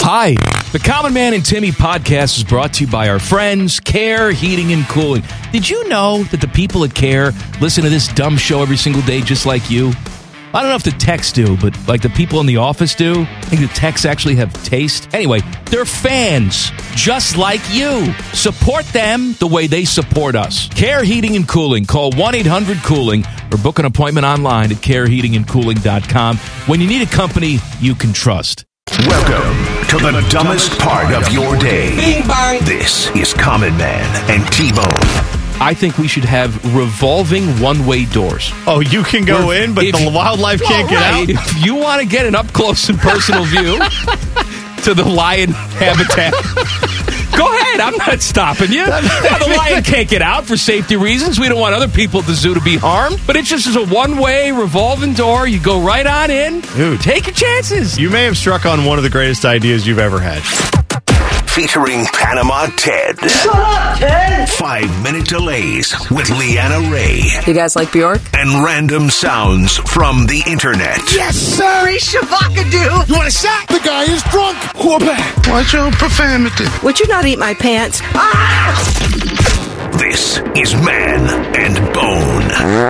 Hi. The Common Man and Timmy podcast is brought to you by our friends, Care Heating and Cooling. Did you know that the people at Care listen to this dumb show every single day just like you? I don't know if the techs do, but like the people in the office do. I think the techs actually have taste. Anyway, they're fans just like you. Support them the way they support us. Care Heating and Cooling. Call 1-800-COOLING or book an appointment online at careheatingandcooling.com when you need a company you can trust. Welcome to the dumbest part of your day. Bing bang. This is Common Man and T-Bone. I think we should have revolving one-way doors. Oh, you can go in, but the wildlife can't get out? If you want to get an up-close and personal view to the lion habitat, go ahead. I'm not stopping you. The lion can't get out for safety reasons. We don't want other people at the zoo to be harmed. But it's just a one-way revolving door. You go right on in. Dude, take your chances. You may have struck on one of the greatest ideas you've ever had. Featuring Panama Ted. Shut up, Ted! 5-minute delays with Leanna Ray. You guys like Bjork? And random sounds from the internet. Yes, sir! He's shavakadoo! You want a shot? The guy is drunk! Watch your profanity. Would you not eat my pants? Ah! This is Man and Bone.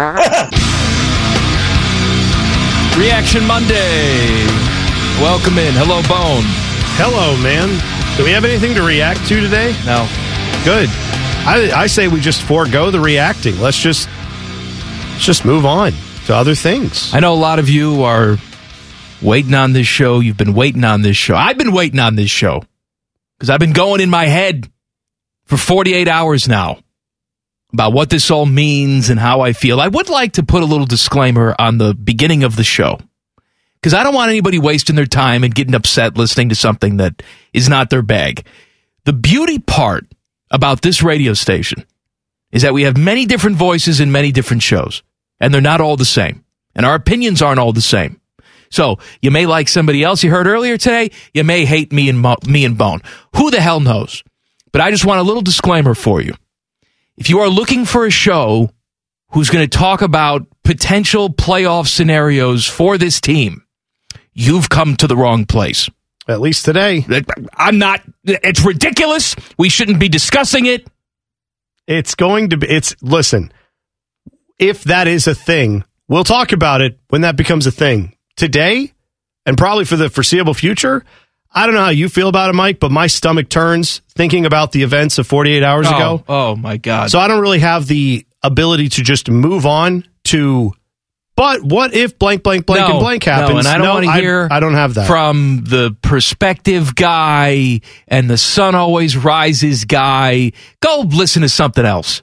Reaction Monday. Welcome in. Hello, Bone. Hello, man. Do we have anything to react to today? No. Good. I say we just forego the reacting. Let's just move on to other things. I know a lot of you are waiting on this show. You've been waiting on this show. I've been waiting on this show because I've been going in my head for 48 hours now about what this all means and how I feel. I would like to put a little disclaimer on the beginning of the show, because I don't want anybody wasting their time and getting upset listening to something that is not their bag. The beauty part about this radio station is that we have many different voices in many different shows, and they're not all the same, and our opinions aren't all the same. So you may like somebody else you heard earlier today. You may hate me and Bone. Who the hell knows? But I just want a little disclaimer for you. If you are looking for a show who's going to talk about potential playoff scenarios for this team, you've come to the wrong place. At least today. I'm not. It's ridiculous. We shouldn't be discussing it. It's going to be. Listen, if that is a thing, we'll talk about it when that becomes a thing. Today, and probably for the foreseeable future, I don't know how you feel about it, Mike, but my stomach turns thinking about the events of 48 hours ago. Oh, my God. So I don't really have the ability to just move on to... But what if blank, blank, blank, and blank happens? No, and I don't want to hear I don't have that. From the perspective guy and the sun always rises guy. Go listen to something else.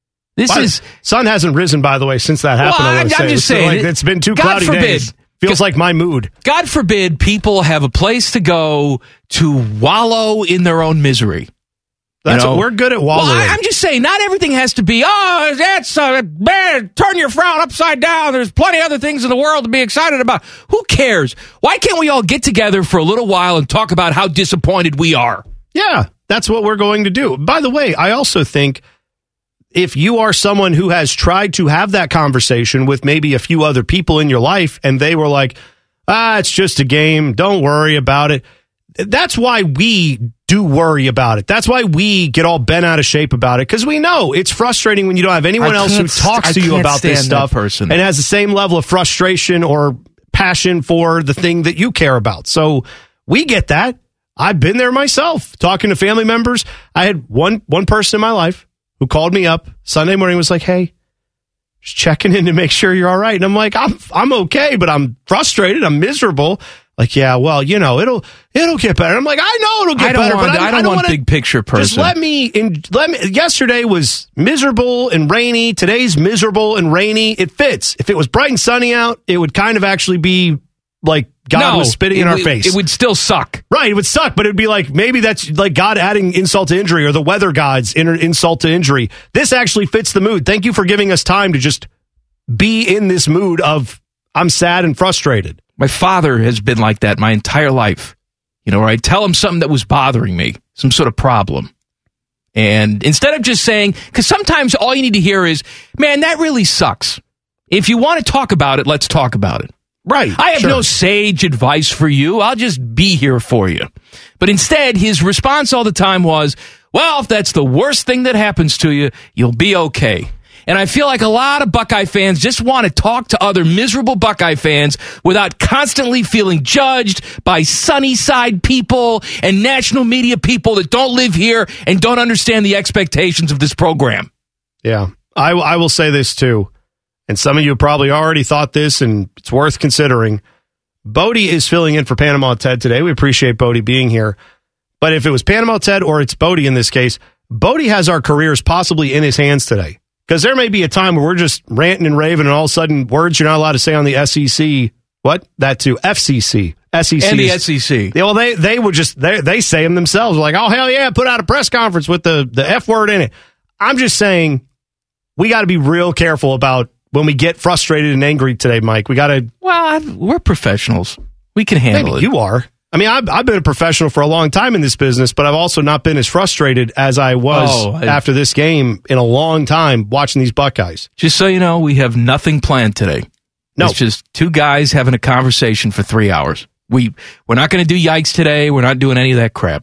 Sun hasn't risen, by the way, since that happened. Well, I'm just saying. It's been 2 cloudy days. Feels like my mood. God forbid people have a place to go to wallow in their own misery. We're good at wallowing. Well, I'm just saying, not everything has to be, that's bad, turn your frown upside down. There's plenty of other things in the world to be excited about. Who cares? Why can't we all get together for a little while and talk about how disappointed we are? Yeah, that's what we're going to do. By the way, I also think if you are someone who has tried to have that conversation with maybe a few other people in your life and they were like, it's just a game, don't worry about it. That's why we do worry about it. That's why we get all bent out of shape about it, because we know it's frustrating when you don't have anyone else who talks to you about this stuff and has the same level of frustration or passion for the thing that you care about. So we get that. I've been there myself, talking to family members. I had one person in my life who called me up Sunday morning, was like, hey, just checking in to make sure you're all right. And I'm like, I'm okay, but I'm frustrated. I'm miserable. Like, yeah, well, it'll get better. I'm like, I know it'll get better, but I don't want big picture person. Just let me. Yesterday was miserable and rainy. Today's miserable and rainy. It fits. If it was bright and sunny out, it would kind of actually be like God was spitting in our face. It would still suck. Right, it would suck, but it'd be like, maybe that's like God adding insult to injury, or the weather gods insult to injury. This actually fits the mood. Thank you for giving us time to just be in this mood of I'm sad and frustrated. My father has been like that my entire life. Where I tell him something that was bothering me, some sort of problem. And instead of just saying, because sometimes all you need to hear is, man, that really sucks. If you want to talk about it, let's talk about it. Right. I have no sage advice for you. I'll just be here for you. But instead, his response all the time was, well, if that's the worst thing that happens to you, you'll be okay. And I feel like a lot of Buckeye fans just want to talk to other miserable Buckeye fans without constantly feeling judged by sunny side people and national media people that don't live here and don't understand the expectations of this program. Yeah, I will say this too, and some of you probably already thought this, and it's worth considering. Bodie is filling in for Panama Ted today. We appreciate Bodie being here. But if it was Panama Ted or it's Bodie in this case, Bodie has our careers possibly in his hands today. Because there may be a time where we're just ranting and raving and all of a sudden words you're not allowed to say on the SEC. What? That too. FCC. SEC. And the SEC. Yeah, well, they would just, they say them themselves. Like, oh, hell yeah, put out a press conference with the F word in it. I'm just saying we got to be real careful about when we get frustrated and angry today, Mike. We got to. Well, we're professionals. We can handle it. You are. I mean, I've been a professional for a long time in this business, but I've also not been as frustrated as I was after this game in a long time watching these Buckeyes. Just so you know, we have nothing planned today. No. It's just two guys having a conversation for 3 hours. We're not going to do yikes today. We're not doing any of that crap.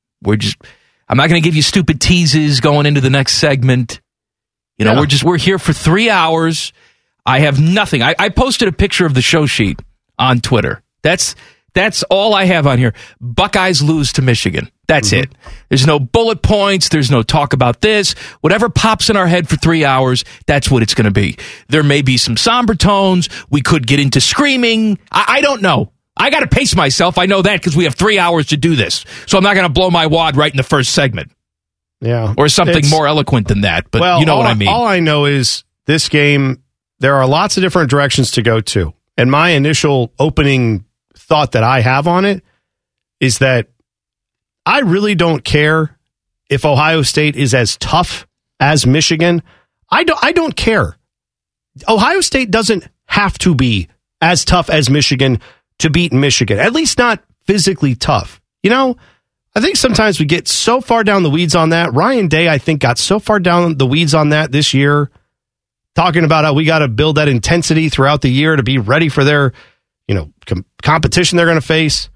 I'm not going to give you stupid teases going into the next segment. You know, we're here for 3 hours. I have nothing. I posted a picture of the show sheet on Twitter. That's all I have on here. Buckeyes lose to Michigan. That's it. There's no bullet points. There's no talk about this. Whatever pops in our head for 3 hours, that's what it's going to be. There may be some somber tones. We could get into screaming. I don't know. I got to pace myself. I know that because we have 3 hours to do this. So I'm not going to blow my wad right in the first segment. Yeah. Or something more eloquent than that. But you know what I mean. All I know is this game, there are lots of different directions to go to. And my initial opening thought that I have on it is that I really don't care if Ohio State is as tough as Michigan. I don't care. Ohio State doesn't have to be as tough as Michigan to beat Michigan, at least not physically tough. You know, I think sometimes we get so far down the weeds on that. Ryan Day, I think, got so far down the weeds on that this year, talking about how we got to build that intensity throughout the year to be ready for their competition they're going to face.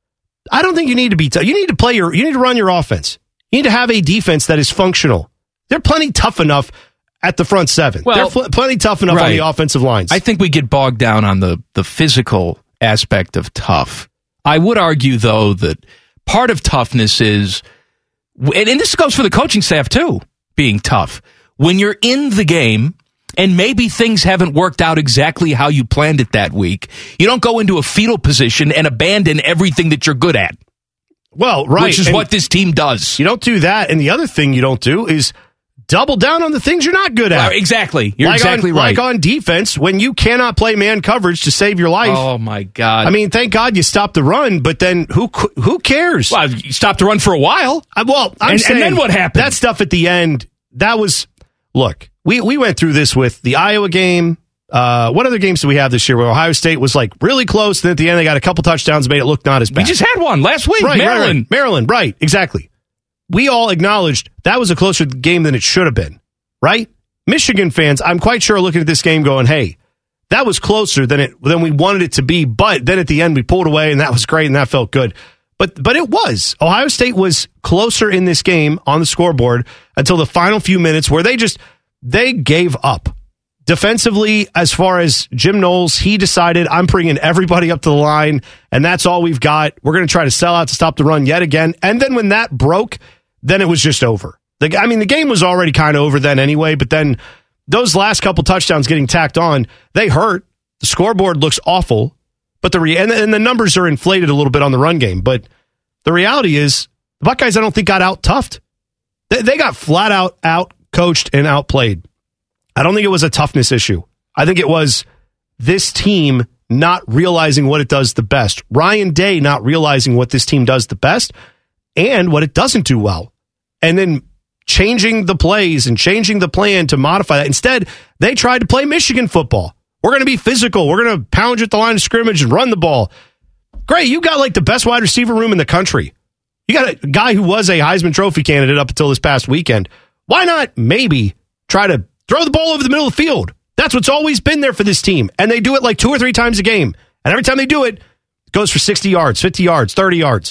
I don't think you need to be you need to run your offense. You need to have a defense that is functional. They're plenty tough enough at the front seven. Well, they're plenty tough enough on the offensive lines. I think we get bogged down on the physical aspect of tough. I would argue, though, that part of toughness is, and this goes for the coaching staff too, being tough. When you're in the game, and maybe things haven't worked out exactly how you planned it that week, you don't go into a fetal position and abandon everything that you're good at. Well, right. Which is what this team does. You don't do that. And the other thing you don't do is double down on the things you're not good at. Right, exactly. You're exactly right. Like on defense, when you cannot play man coverage to save your life. Oh, my God. I mean, thank God you stopped the run, but then who cares? Well, you stopped the run for a while. I'm saying, and then what happened? That stuff at the end, that was, look, we went through this with the Iowa game. What other games do we have this year where Ohio State was like really close, then at the end they got a couple touchdowns, made it look not as bad. We just had one last week, right, Maryland. Maryland, right, exactly. We all acknowledged that was a closer game than it should have been, right? Michigan fans, I'm quite sure, are looking at this game going, hey, that was closer than we wanted it to be, but then at the end we pulled away and that was great and that felt good. But it was. Ohio State was closer in this game on the scoreboard until the final few minutes where they gave up. Defensively, as far as Jim Knowles, he decided, I'm bringing everybody up to the line, and that's all we've got. We're going to try to sell out to stop the run yet again. And then when that broke, then it was just over. The game was already kind of over then anyway, but then those last couple touchdowns getting tacked on, they hurt. The scoreboard looks awful, but and the numbers are inflated a little bit on the run game. But the reality is, the Buckeyes, I don't think, got out-toughed. They got flat out coached and outplayed. I don't think it was a toughness issue. I think it was this team not realizing what it does the best. Ryan Day not realizing what this team does the best and what it doesn't do well. And then changing the plays and changing the plan to modify that. Instead, they tried to play Michigan football. We're going to be physical. We're going to pound you at the line of scrimmage and run the ball. Great. You got like the best wide receiver room in the country. You got a guy who was a Heisman Trophy candidate up until this past weekend. Why not maybe try to throw the ball over the middle of the field? That's what's always been there for this team. And they do it like 2 or 3 times a game. And every time they do it, it goes for 60 yards, 50 yards, 30 yards.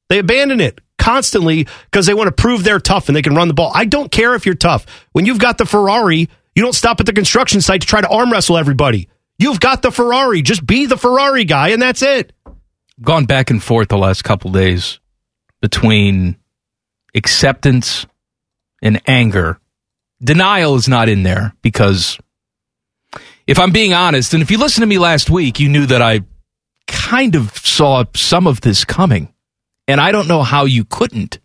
They abandon it constantly because they want to prove they're tough and they can run the ball. I don't care if you're tough. When you've got the Ferrari, you don't stop at the construction site to try to arm wrestle everybody. You've got the Ferrari. Just be the Ferrari guy, and that's it. Gone back and forth the last couple days between acceptance and anger. Denial is not in there because if I'm being honest, and if you listened to me last week, you knew that I kind of saw some of this coming. And I don't know how you couldn't.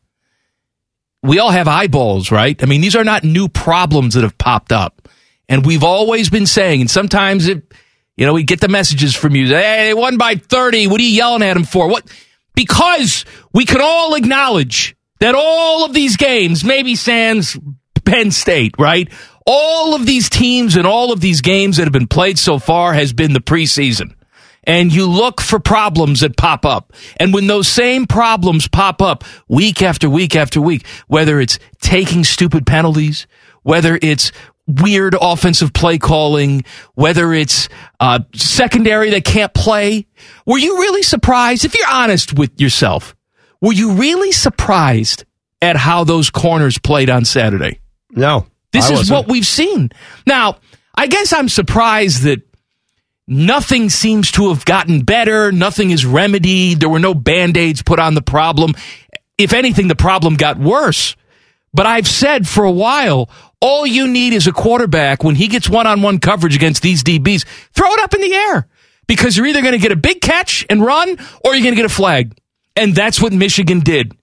We all have eyeballs, right? I mean, these are not new problems that have popped up. And we've always been saying, and sometimes we get the messages from you. Hey, they won by 30. What are you yelling at them for? What? Because we can all acknowledge that all of these games, maybe sans Penn State, right? All of these teams and all of these games that have been played so far has been the preseason. And you look for problems that pop up. And when those same problems pop up week after week after week, whether it's taking stupid penalties, whether it's weird offensive play calling, whether it's secondary that can't play, were you really surprised? If you're honest with yourself, were you really surprised at how those corners played on Saturday? No. This is what we've seen. Now, I guess I'm surprised that nothing seems to have gotten better. Nothing is remedied. There were no Band-Aids put on the problem. If anything, the problem got worse. But I've said for a while, all you need is a quarterback, when he gets one-on-one coverage against these DBs, throw it up in the air. Because you're either going to get a big catch and run, or you're going to get a flag. And that's what Michigan did.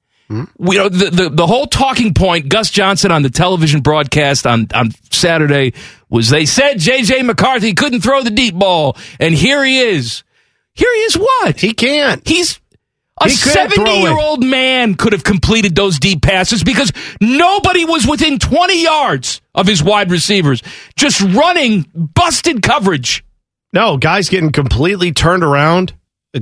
The whole talking point, Gus Johnson on the television broadcast on Saturday, was they said J.J. McCarthy couldn't throw the deep ball. And here he is. Here he is what? He can't. He's a 70-year-old man could have completed those deep passes because nobody was within 20 yards of his wide receivers. Just running busted coverage. No, guys getting completely turned around.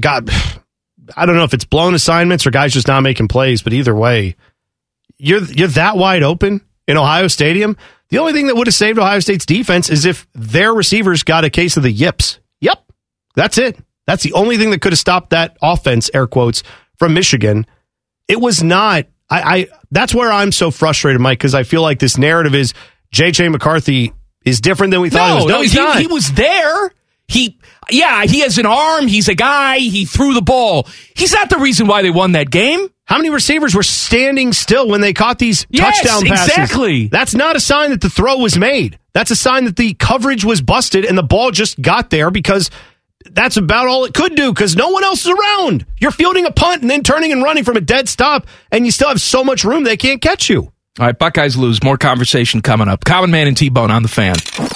I don't know if it's blown assignments or guys just not making plays, but either way, you're that wide open in Ohio Stadium. The only thing that would have saved Ohio State's defense is if their receivers got a case of the yips. Yep. That's it. That's the only thing that could have stopped that offense, air quotes, from Michigan. It was not. That's where I'm so frustrated, Mike, because I feel like this narrative is J.J. McCarthy is different than we thought he was. No, he's not. He was there. He has an arm. He's a guy. He threw the ball. He's not the reason why they won that game. How many receivers were standing still when they caught these touchdown passes? Exactly. That's not a sign that the throw was made. That's a sign that the coverage was busted and the ball just got there because that's about all it could do because no one else is around. You're fielding a punt and then turning and running from a dead stop, and you still have so much room they can't catch you. All right, Buckeyes lose. More conversation coming up. Common Man and T-Bone on the Fan.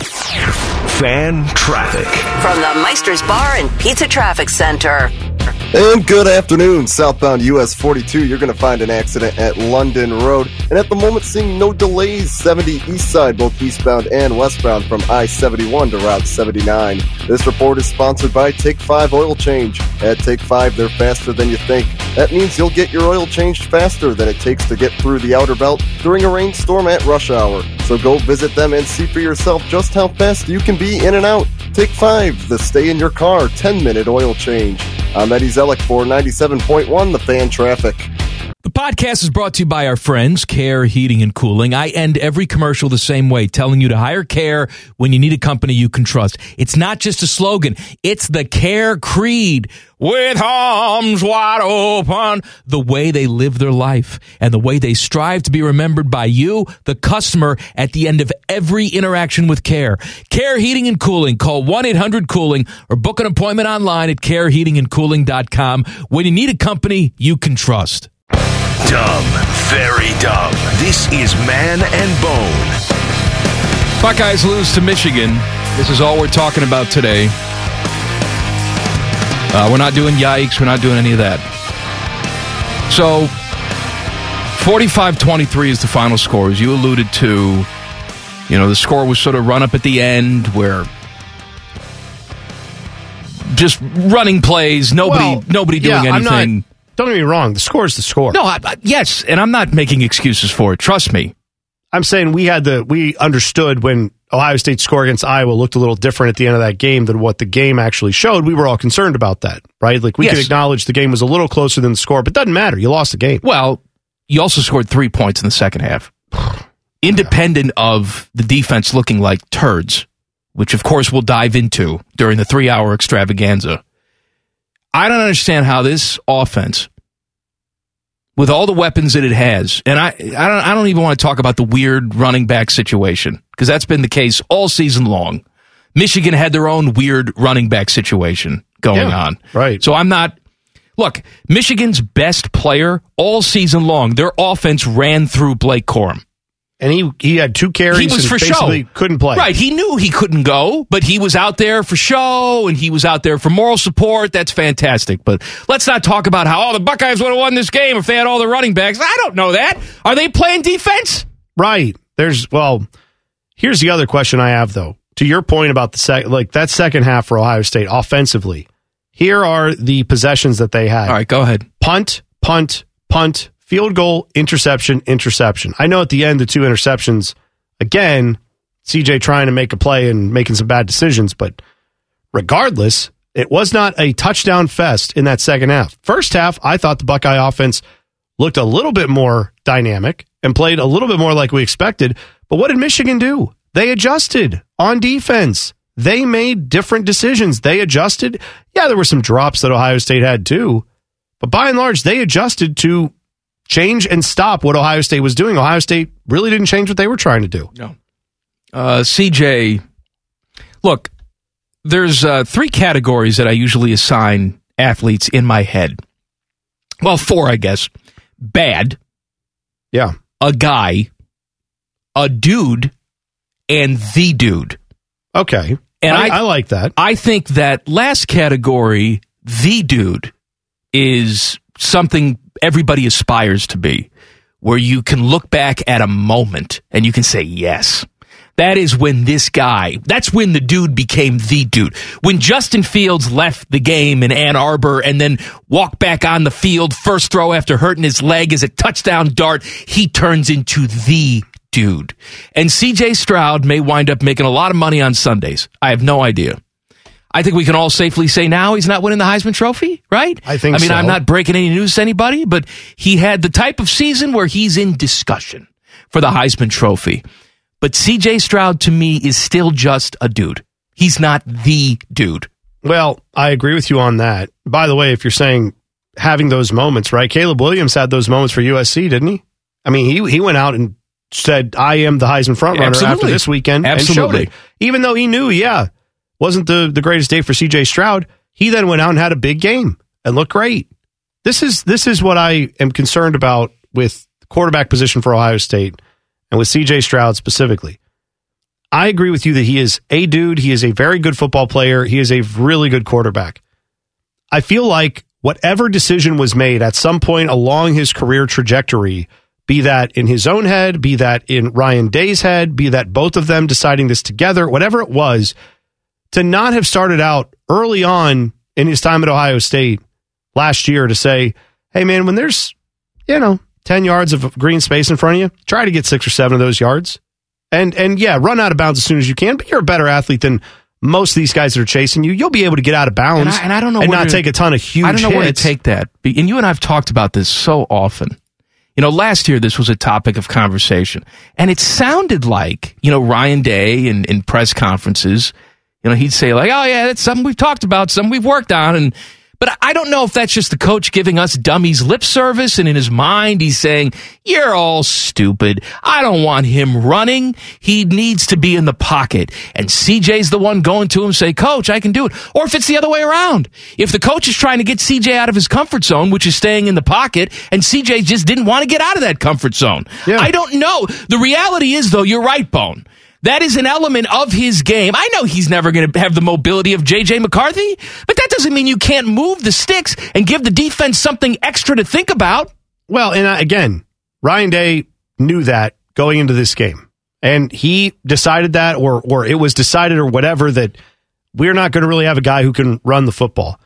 Fan traffic. From the Meister's Bar and Pizza Traffic Center. And good afternoon. Southbound US 42, you're going to find an accident at London Road. And at the moment, seeing no delays. 70 east side, both eastbound and westbound from I-71 to Route 79. This report is sponsored by Take 5 Oil Change. At Take 5, they're faster than you think. That means you'll get your oil changed faster than it takes to get through the outer belt during a rainstorm at rush hour. So go visit them and see for yourself just how fast you can be in and out. Take 5, the stay in your car 10-minute oil change. I'm Eddie Zellick for 97.1 The Fan Traffic. The podcast is brought to you by our friends, Care Heating and Cooling. I end every commercial the same way, telling you to hire Care when you need a company you can trust. It's not just a slogan. It's the Care creed. With arms wide open. The way they live their life and the way they strive to be remembered by you, the customer, at the end of every interaction with Care. Care Heating and Cooling. Call 1-800-COOLING or book an appointment online at careheatingandcooling.com when you need a company you can trust. Dumb. Very dumb. This is Man and Bone. Buckeyes lose to Michigan. This is all we're talking about today. We're not doing yikes. We're not doing any of that. So, 45-23 is the final score. As you alluded to, the score was sort of run up at the end where just running plays, nobody doing anything. Don't get me wrong. The score is the score. No, yes, and I'm not making excuses for it. Trust me. I'm saying we understood when Ohio State's score against Iowa looked a little different at the end of that game than what the game actually showed. We were all concerned about that, right? Like we could acknowledge the game was a little closer than the score, but it doesn't matter. You lost the game. Well, you also scored 3 points in the second half, independent of the defense looking like turds, which of course we'll dive into during the 3-hour extravaganza. I don't understand how this offense, with all the weapons that it has, and I don't even want to talk about the weird running back situation, because that's been the case all season long. Michigan had their own weird running back situation going on. Right. So look, Michigan's best player all season long, their offense ran through Blake Corum. And he had 2 carries he was and for basically show. Couldn't play. Right, he knew he couldn't go, but he was out there for show, and he was out there for moral support. That's fantastic. But let's not talk about how, the Buckeyes would have won this game if they had all the running backs. I don't know that. Are they playing defense? Right. Here's the other question I have, though. To your point about that second half for Ohio State offensively, here are the possessions that they had. All right, go ahead. Punt, punt, punt, field goal, interception, interception. I know at the end, the 2 interceptions, again, CJ trying to make a play and making some bad decisions, but regardless, it was not a touchdown fest in that second half. First half, I thought the Buckeye offense looked a little bit more dynamic and played a little bit more like we expected, but what did Michigan do? They adjusted on defense. They made different decisions. They adjusted. Yeah, there were some drops that Ohio State had too, but by and large, they adjusted to change and stop what Ohio State was doing. Ohio State really didn't change what they were trying to do. No. CJ, look, there's 3 categories that I usually assign athletes in my head. Well, 4, I guess. Bad. Yeah. A guy. A dude. And the dude. Okay. And I like that. I think that last category, the dude, is something everybody aspires to be, where you can look back at a moment and you can say, yes, that is when that's when the dude became the dude. When Justin Fields left the game in Ann Arbor and then walked back on the field, first throw after hurting his leg is a touchdown dart, he turns into the dude. And CJ Stroud may wind up making a lot of money on Sundays. I have no idea. I think we can all safely say now he's not winning the Heisman Trophy, right? I think so. I'm not breaking any news to anybody, but he had the type of season where he's in discussion for the Heisman Trophy. But CJ Stroud, to me, is still just a dude. He's not the dude. Well, I agree with you on that. By the way, if you're saying having those moments, right? Caleb Williams had those moments for USC, didn't he? I mean, he went out and said, I am the Heisman frontrunner after this weekend. Absolutely. And showed it. Even though he knew, wasn't the greatest day for CJ Stroud, he then went out and had a big game and looked great. This is what I am concerned about with the quarterback position for Ohio State and with CJ Stroud specifically. I agree with you that he is a dude. He is a very good football player. He is a really good quarterback. I feel like whatever decision was made at some point along his career trajectory, be that in his own head, be that in Ryan Day's head, be that both of them deciding this together, whatever it was, to not have started out early on in his time at Ohio State last year to say, hey, man, when there's, 10 yards of green space in front of you, try to get 6 or 7 of those yards. And run out of bounds as soon as you can. But you're a better athlete than most of these guys that are chasing you. You'll be able to get out of bounds and I don't know and not take a ton of huge hits. I don't know where to take that. And you and I have talked about this so often. Last year this was a topic of conversation. And it sounded like, Ryan Day in press conferences, he'd say like, oh, yeah, that's something we've talked about, something we've worked on. But I don't know if that's just the coach giving us dummies lip service, and in his mind he's saying, you're all stupid. I don't want him running. He needs to be in the pocket. And CJ's the one going to him say, Coach, I can do it. Or if it's the other way around. If the coach is trying to get CJ out of his comfort zone, which is staying in the pocket, and CJ just didn't want to get out of that comfort zone. Yeah. I don't know. The reality is, though, you're right, Bone. That is an element of his game. I know he's never going to have the mobility of J.J. McCarthy, but that doesn't mean you can't move the sticks and give the defense something extra to think about. Well, and again, Ryan Day knew that going into this game. And he decided that, or it was decided or whatever, that we're not going to really have a guy who can run the football.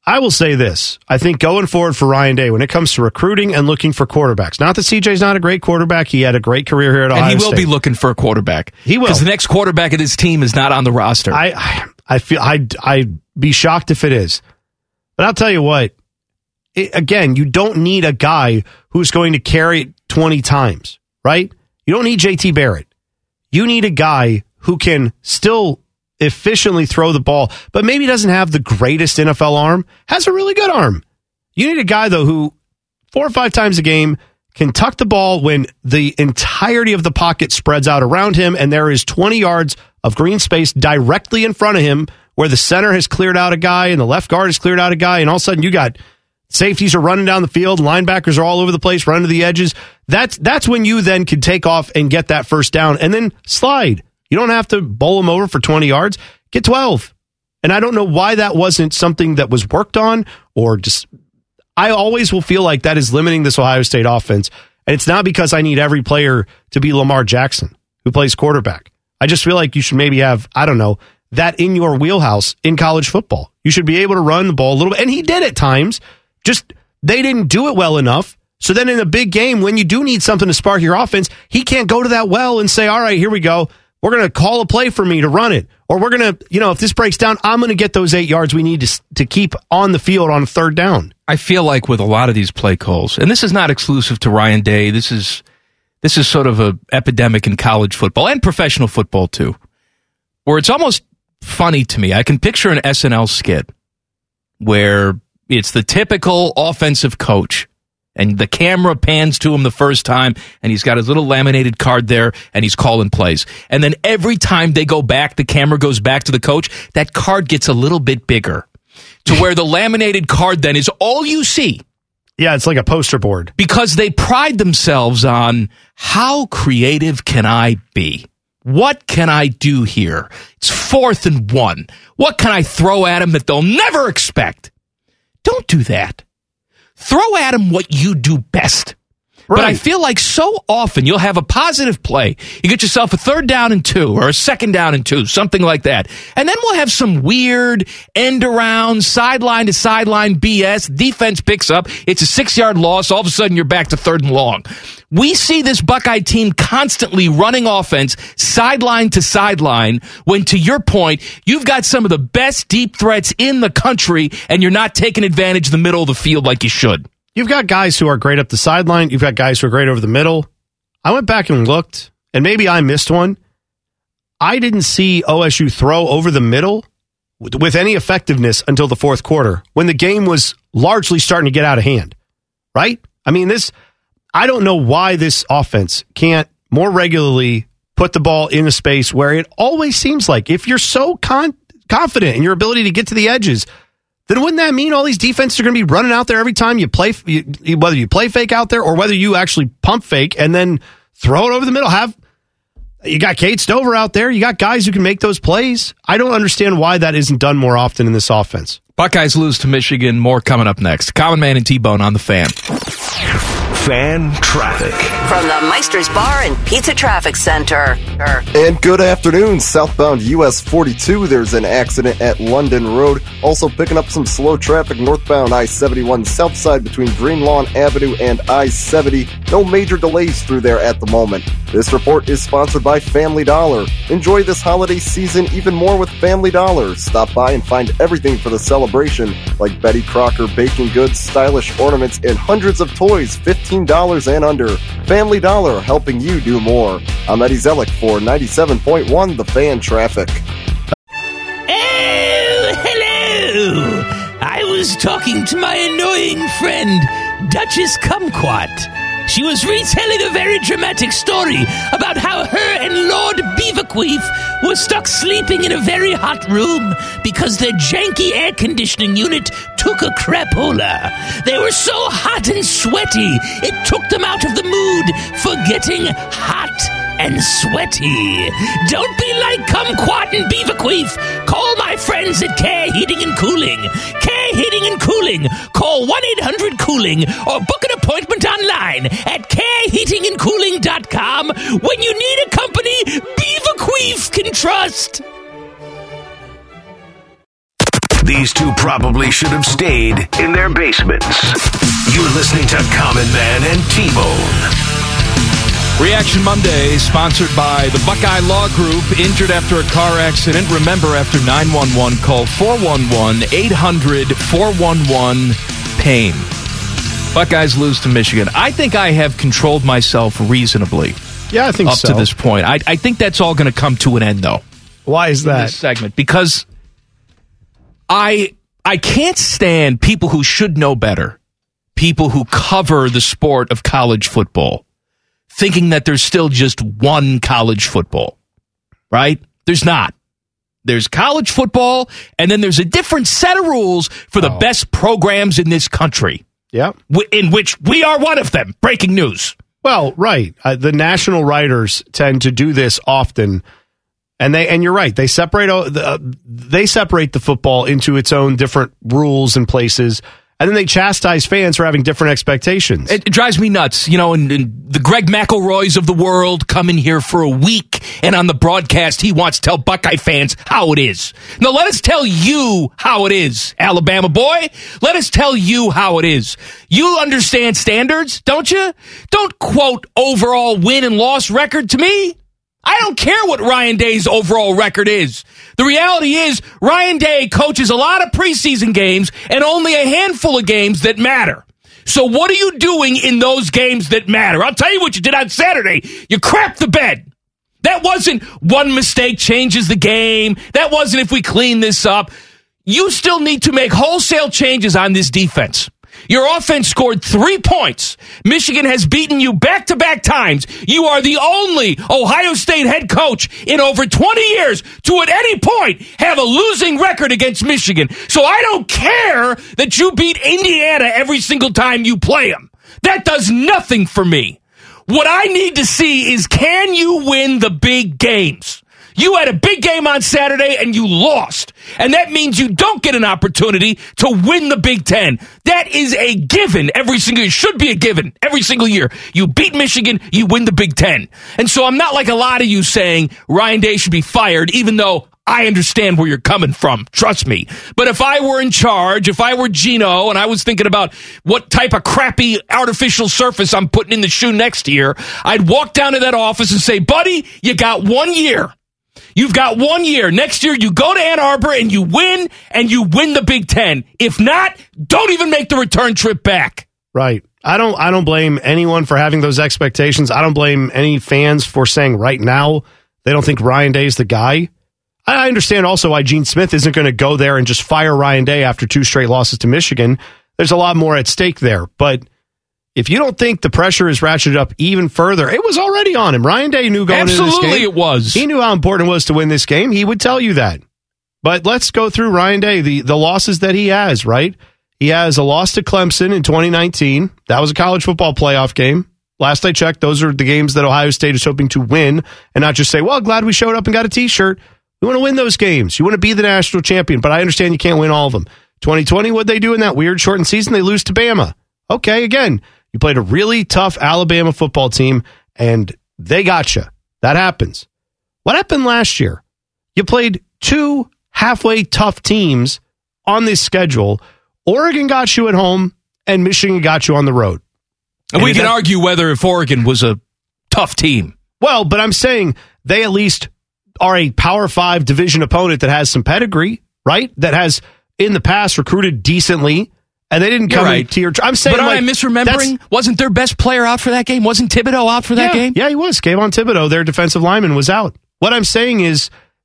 I will say this. I think going forward for Ryan Day, when it comes to recruiting and looking for quarterbacks, not that CJ's not a great quarterback. He had a great career here at Ohio State. And he will be looking for a quarterback. He will. Because the next quarterback of this team is not on the roster. I feel I'd be shocked if it is. But I'll tell you what, again, you don't need a guy who's going to carry it 20 times, right? You don't need JT Barrett. You need a guy who can still efficiently throw the ball, but maybe doesn't have the greatest NFL arm, has a really good arm. You need a guy, though, who 4 or 5 times a game can tuck the ball when the entirety of the pocket spreads out around him and there is 20 yards of green space directly in front of him where the center has cleared out a guy and the left guard has cleared out a guy, and all of a sudden you got safeties are running down the field, linebackers are all over the place, running to the edges. That's when you then can take off and get that first down and then slide. You don't have to bowl them over for 20 yards. Get 12. And I don't know why that wasn't something that was worked on, or just, I always will feel like that is limiting this Ohio State offense. And it's not because I need every player to be Lamar Jackson, who plays quarterback. I just feel like you should maybe have, I don't know, that in your wheelhouse in college football. You should be able to run the ball a little bit. And he did at times. Just, they didn't do it well enough. So then in a big game, when you do need something to spark your offense, he can't go to that well and say, all right, here we go. We're going to call a play for me to run it. Or we're going to, if this breaks down, I'm going to get those 8 yards we need to keep on the field on 3rd down. I feel like with a lot of these play calls, and this is not exclusive to Ryan Day, this is sort of an epidemic in college football and professional football too, where it's almost funny to me. I can picture an SNL skit where it's the typical offensive coach, and the camera pans to him the first time, and he's got his little laminated card there, and he's calling plays. And then every time they go back, the camera goes back to the coach, that card gets a little bit bigger to where the laminated card then is all you see. Yeah, it's like a poster board. Because they pride themselves on, how creative can I be? What can I do here? It's 4th and 1. What can I throw at them that they'll never expect? Don't do that. Throw at them what you do best. Right. But I feel like so often you'll have a positive play. You get yourself a 3rd down and 2 or a 2nd down and 2, something like that. And then we'll have some weird end around, sideline to sideline BS. Defense picks up. It's a 6-yard loss. All of a sudden you're back to 3rd and long. We see this Buckeye team constantly running offense sideline to sideline when, to your point, you've got some of the best deep threats in the country and you're not taking advantage of the middle of the field like you should. You've got guys who are great up the sideline. You've got guys who are great over the middle. I went back and looked, and maybe I missed one. I didn't see OSU throw over the middle with any effectiveness until the 4th quarter, when the game was largely starting to get out of hand, right? I mean, I don't know why this offense can't more regularly put the ball in a space where it always seems like, if you're so confident in your ability to get to the edges, then wouldn't that mean all these defenses are going to be running out there every time you play, whether you play fake out there or whether you actually pump fake and then throw it over the middle? You got Cade Stover out there. You got guys who can make those plays. I don't understand why that isn't done more often in this offense. Buckeyes lose to Michigan. More coming up next. Common Man and T-Bone on the Fan. Fan traffic from the Meister's Bar and Pizza Traffic Center. And good afternoon. Southbound US 42, there's an accident at London Road. Also picking up some slow traffic northbound I-71 south side between Green Lawn Avenue and I-70. No major delays through there at the moment. This report is sponsored by Family Dollar. Enjoy this holiday season even more with Family Dollar. Stop by and find everything for the celebration, like Betty Crocker baking goods, stylish ornaments, and hundreds of toys, $15 and under. Family Dollar, helping you do more. I'm Eddie Zellick for 97.1 The Fan Traffic. Oh, hello! I was talking to my annoying friend, Duchess Kumquat. She was retelling a very dramatic story about how her and Lord Beaverqueef were stuck sleeping in a very hot room because their janky air conditioning unit took a crapola. They were so hot and sweaty, it took them out of the mood for getting hot and sweaty. Don't be like Kumquat and Beaverqueef. Call my friends at Care Heating and Cooling. Care Heating and Cooling. Call 1-800-COOLING or book an appointment online at careheatingandcooling.com when you need a company Beaverqueef can trust. These two probably should have stayed in their basements. You're listening to Common Man and T-Bone. Reaction Monday, sponsored by the Buckeye Law Group. Injured after a car accident? Remember, after 911, call 411-800-411-PAIN. Buckeyes lose to Michigan. I think I have controlled myself reasonably. Yeah, I think up to this point. I think that's all going to come to an end, though. Why is that? This segment. Because I can't stand people who should know better, people who cover the sport of college football, thinking that there's still just one college football, right? There's not. There's college football, and then there's a different set of rules for the best programs in this country. Yeah. In which we are one of them. Breaking news. Well, right. The national writers tend to do this often, and you're right. They separate the football into its own different rules and places. And then they chastise fans for having different expectations. It drives me nuts. You know, and the Greg McElroys of the world come in here for a week, and on the broadcast, he wants to tell Buckeye fans how it is. Now, let us tell you how it is, Alabama boy. Let us tell you how it is. You understand standards, don't you? Don't quote overall win and loss record to me. I don't care what Ryan Day's overall record is. The reality is Ryan Day coaches a lot of preseason games and only a handful of games that matter. So what are you doing in those games that matter? I'll tell you what you did on Saturday. You crapped the bed. That wasn't one mistake changes the game. That wasn't if we clean this up. You still need to make wholesale changes on this defense. Your offense scored 3 points. Michigan has beaten you back-to-back times. You are the only Ohio State head coach in over 20 years to at any point have a losing record against Michigan. So I don't care that you beat Indiana every single time you play them. That does nothing for me. What I need to see is, can you win the big games? You had a big game on Saturday and you lost. And that means you don't get an opportunity to win the Big Ten. That is a given every single year. Should be a given every single year. You beat Michigan, you win the Big Ten. And so I'm not like a lot of you saying Ryan Day should be fired, even though I understand where you're coming from. Trust me. But if I were in charge, if I were Gino, and I was thinking about what type of crappy artificial surface I'm putting in the shoe next year, I'd walk down to that office and say, buddy, you got 1 year. You've got 1 year. Next year, you go to Ann Arbor and you win the Big Ten. If not, don't even make the return trip back. Right. I don't blame anyone for having those expectations. I don't blame any fans for saying right now they don't think Ryan Day is the guy. I understand also why Gene Smith isn't going to go there and just fire Ryan Day after 2 straight losses to Michigan. There's a lot more at stake there. But if you don't think the pressure is ratcheted up even further, it was already on him. Ryan Day knew going into this game. Absolutely it was. He knew how important it was to win this game. He would tell you that. But let's go through Ryan Day, the losses that he has, right? He has a loss to Clemson in 2019. That was a college football playoff game. Last I checked, those are the games that Ohio State is hoping to win and not just say, well, glad we showed up and got a T-shirt. We want to win those games. You want to be the national champion, but I understand you can't win all of them. 2020, what'd they do in that weird shortened season? They lose to Bama. Okay, again, you played a really tough Alabama football team, and they got you. That happens. What happened last year? You played 2 halfway tough teams on this schedule. Oregon got you at home, and Michigan got you on the road. And we can argue whether if Oregon was a tough team. Well, but I'm saying they at least are a Power 5 division opponent that has some pedigree, right? That has, in the past, recruited decently. And they didn't come into your... I'm saying, but am I misremembering? Wasn't their best player out for that game? Wasn't Thibodeau out for that game? Yeah, he was. Kayvon Thibodeau, their defensive lineman, was out. What I'm saying is,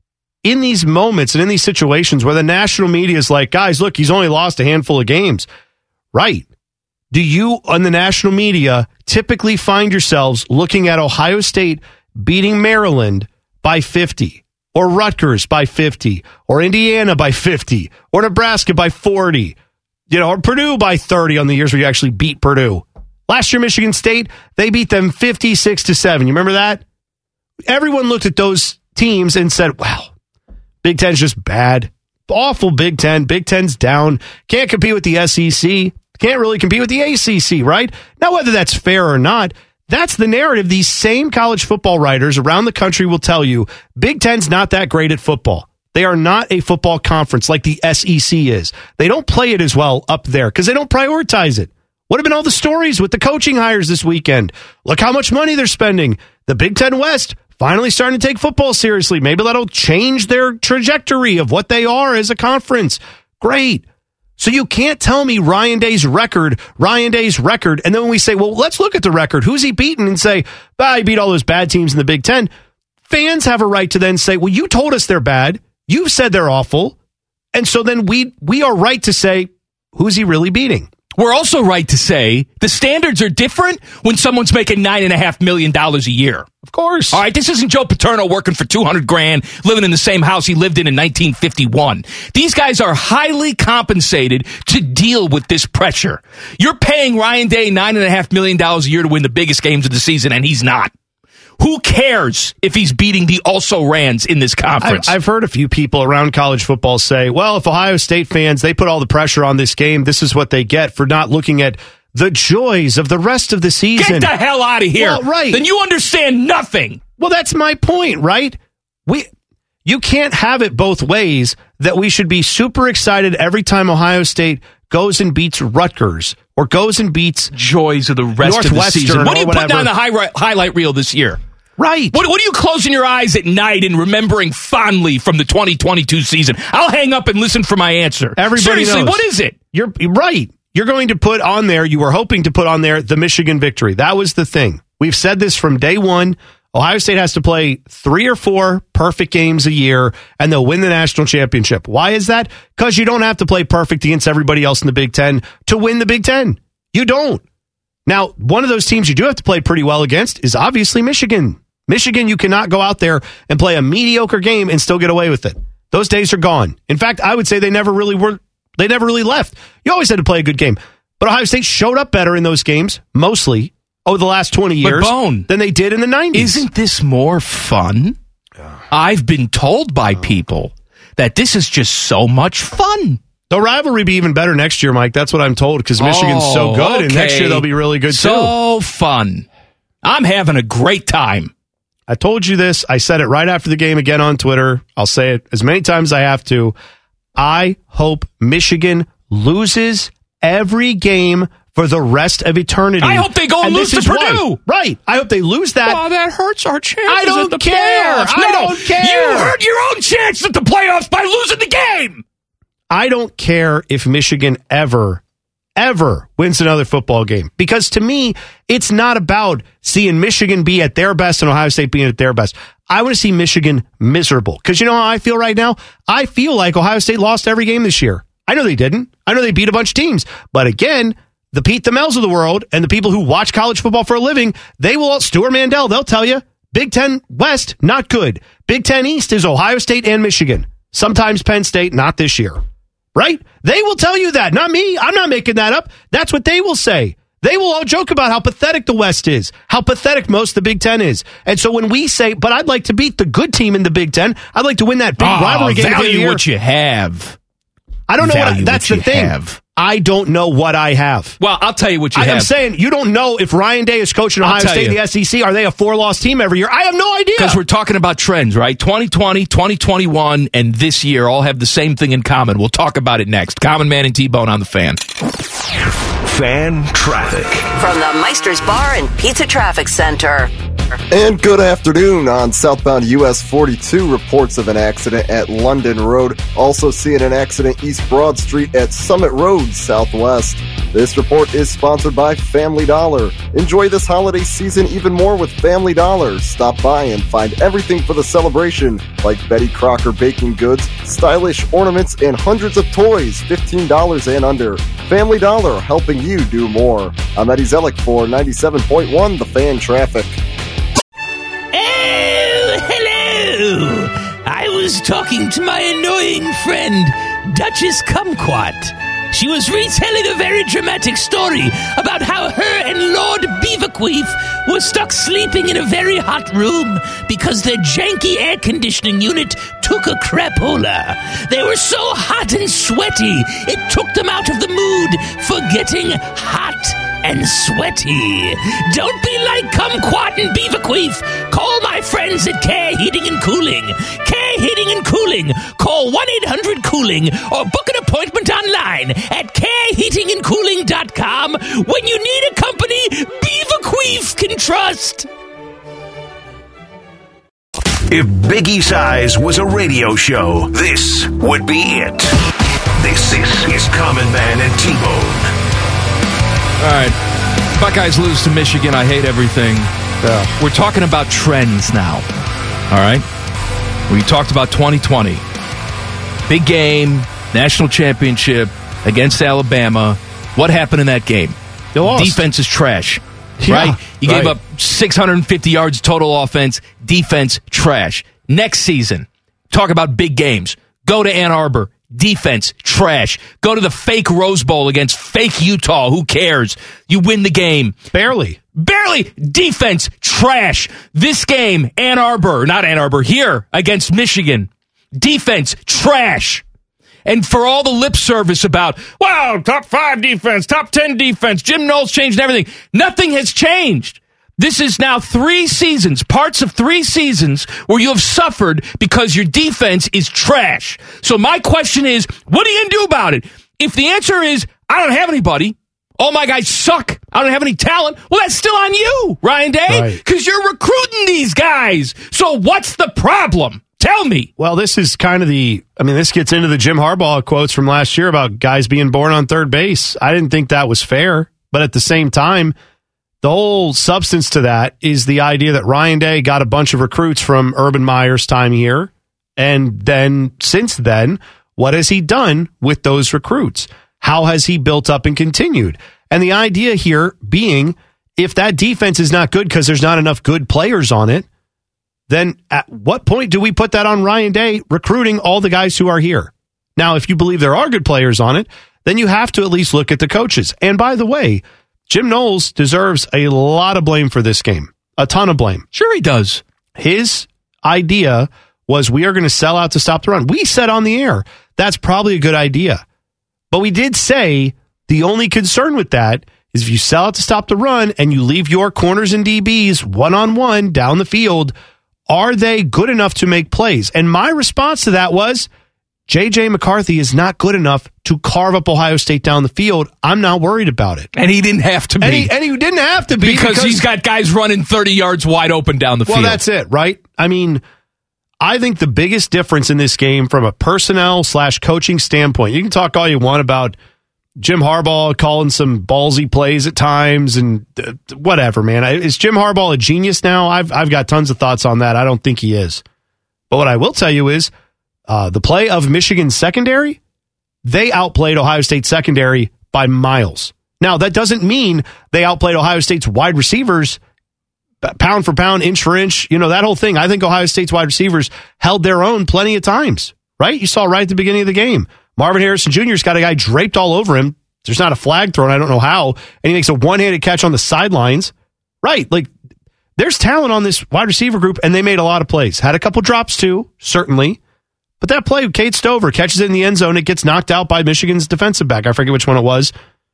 in these moments and in these situations where the national media is like, guys, look, he's only lost a handful of games. Right. Do you, on the national media, typically find yourselves looking at Ohio State beating Maryland by 50, or Rutgers by 50, or Indiana by 50, or Nebraska by 40, or Purdue by 30 on the years where you actually beat Purdue? Last year, Michigan State, they beat them 56-7. You remember that? Everyone looked at those teams and said, wow, Big Ten's just bad. Awful Big Ten. Big Ten's down. Can't compete with the SEC. Can't really compete with the ACC, right? Now, whether that's fair or not, that's the narrative these same college football writers around the country will tell you. Big Ten's not that great at football. They are not a football conference like the SEC is. They don't play it as well up there because they don't prioritize it. What have been all the stories with the coaching hires this weekend? Look how much money they're spending. The Big Ten West finally starting to take football seriously. Maybe that'll change their trajectory of what they are as a conference. Great. So you can't tell me Ryan Day's record, and then when we say, well, let's look at the record. Who's he beaten? And say, he beat all those bad teams in the Big Ten. Fans have a right to then say, well, you told us they're bad. You've said they're awful. And so then we are right to say, who's he really beating? We're also right to say the standards are different when someone's making $9.5 million a year. Of course. All right, this isn't Joe Paterno working for $200,000, living in the same house he lived in 1951. These guys are highly compensated to deal with this pressure. You're paying Ryan Day $9.5 million a year to win the biggest games of the season, and he's not. Who cares if he's beating the also-rans in this conference? I've heard a few people around college football say, well, if Ohio State fans, they put all the pressure on this game, this is what they get for not looking at the joys of the rest of the season. Get the hell out of here. Well, right. Then you understand nothing. Well, that's my point, right? You can't have it both ways that we should be super excited every time Ohio State goes and beats Rutgers or goes and beats joys of the rest of the season. What are you putting on the highlight reel this year? Right. What are you closing your eyes at night and remembering fondly from the 2022 season? I'll hang up and listen for my answer. Everybody Seriously, knows. what is it? You're right. You're going to put on there, you were hoping to put on there the Michigan victory. That was the thing. We've said this from day one. Ohio State has to play 3 or 4 perfect games a year, and they'll win the national championship. Why is that? Because you don't have to play perfect against everybody else in the Big Ten to win the Big Ten. You don't. Now, one of those teams you do have to play pretty well against is obviously Michigan. Michigan, you cannot go out there and play a mediocre game and still get away with it. Those days are gone. In fact, I would say they never really left. You always had to play a good game. But Ohio State showed up better in those games, mostly, over the last 20 years than they did in the 90s. Isn't this more fun? I've been told by people that this is just so much fun. The rivalry will be even better next year, Mike. That's what I'm told, because Michigan's so good, and next year they'll be really good, too. So fun. I'm having a great time. I told you this. I said it right after the game again on Twitter. I'll say it as many times as I have to. I hope Michigan loses every game for the rest of eternity. I hope they go and lose to Purdue. Why. Right. I hope they lose that. Oh, that hurts our chances. I don't at the care. playoffs. I don't care. You hurt your own chances at the playoffs by losing the game. I don't care if Michigan ever wins another football game. Because to me, it's not about seeing Michigan be at their best and Ohio State being at their best. I want to see Michigan miserable. Because you know how I feel right now? I feel like Ohio State lost every game this year. I know they didn't. I know they beat a bunch of teams. But again, the Pete Thamels of the world and the people who watch college football for a living, Stuart Mandel, they'll tell you, Big Ten West, not good. Big Ten East is Ohio State and Michigan. Sometimes Penn State, not this year. Right? They will tell you that, not me. I'm not making that up. That's what they will say. They will all joke about how pathetic the West is, how pathetic most of the Big Ten is. And so when we say, but I'd like to beat the good team in the Big Ten, I'd like to win that big rivalry game. Value what you have. I don't know. That's the thing. I don't know what I have. Well, I'll tell you what you have. I'm saying you don't know if Ryan Day is coaching Ohio State in the SEC. Are they a 4-loss team every year? I have no idea. Because we're talking about trends, right? 2020, 2021, and this year all have the same thing in common. We'll talk about it next. Common Man and T-Bone on the Fan. Fan traffic. From the Meister's Bar and Pizza Traffic Center. And good afternoon. On southbound US 42, reports of an accident at London Road. Also seeing an accident East Broad Street at Summit Road Southwest. This report is sponsored by Family Dollar. Enjoy this holiday season even more with Family Dollar. Stop by and find everything for the celebration, like Betty Crocker baking goods, stylish ornaments, and hundreds of toys, $15 and under. Family Dollar, helping you do more. I'm Eddie Zellick for 97.1 The Fan Traffic. Oh, hello! I was talking to my annoying friend, Duchess Kumquat. She was retelling a very dramatic story about how her and Lord Beaverqueef were stuck sleeping in a very hot room because their janky air conditioning unit took a crapola. They were so hot and sweaty, it took them out of the mood for getting hot and sweaty. Don't be like Kumquat and Beaverqueef. Call my friends at Care Heating and Cooling. Care Heating and Cooling. Call 1-800-COOLING or book an appointment online at careheatingandcooling.com when you need a company Beaverqueef can trust. If Biggie Size was a radio show, this would be it. This is Common Man and T-Bone. All right. Buckeyes lose to Michigan. I hate everything. We're talking about trends now. All right? We talked about 2020. Big game, national championship against Alabama. What happened in that game? They lost. Defense is trash. Yeah, right? You gave up 650 yards total offense. Defense, trash. Next season, talk about big games. Go to Ann Arbor. Defense, trash. Go to the fake Rose Bowl against fake Utah. Who cares? You win the game. Barely. Defense, trash. This game, here against Michigan. Defense, trash. And for all the lip service about, wow, top 5 defense, top 10 defense, Jim Knowles changed everything. Nothing has changed. This is now 3 seasons, parts of 3 seasons, where you have suffered because your defense is trash. So my question is, what are you going to do about it? If the answer is, I don't have anybody, all my guys suck, I don't have any talent, well, that's still on you, Ryan Day, because you're recruiting these guys. So what's the problem? Tell me. Well, this is kind of this gets into the Jim Harbaugh quotes from last year about guys being born on third base. I didn't think that was fair, but at the same time, the whole substance to that is the idea that Ryan Day got a bunch of recruits from Urban Meyer's time here, and then since then, what has he done with those recruits? How has he built up and continued? And the idea here being, if that defense is not good because there's not enough good players on it, then at what point do we put that on Ryan Day recruiting all the guys who are here? Now, if you believe there are good players on it, then you have to at least look at the coaches. And by the way, Jim Knowles deserves a lot of blame for this game. A ton of blame. Sure he does. His idea was we are going to sell out to stop the run. We said on the air, that's probably a good idea. But we did say the only concern with that is if you sell out to stop the run and you leave your corners and DBs one-on-one down the field, are they good enough to make plays? And my response to that was, J.J. McCarthy is not good enough to carve up Ohio State down the field. I'm not worried about it. And he didn't have to be. And he didn't have to be. Because he's got guys running 30 yards wide open down the field. Well, that's it, right? I mean, I think the biggest difference in this game from a personnel/coaching standpoint, you can talk all you want about Jim Harbaugh calling some ballsy plays at times and whatever, man. Is Jim Harbaugh a genius now? I've got tons of thoughts on that. I don't think he is. But what I will tell you is the play of Michigan's secondary, they outplayed Ohio State secondary by miles. Now, that doesn't mean they outplayed Ohio State's wide receivers pound for pound, inch for inch, that whole thing. I think Ohio State's wide receivers held their own plenty of times, right? You saw right at the beginning of the game. Marvin Harrison Jr.'s got a guy draped all over him. There's not a flag thrown. I don't know how. And he makes a one-handed catch on the sidelines. Right. Like, there's talent on this wide receiver group, and they made a lot of plays. Had a couple drops, too, certainly. But that play, Cade Stover catches it in the end zone. It gets knocked out by Michigan's defensive back. I forget which one it was.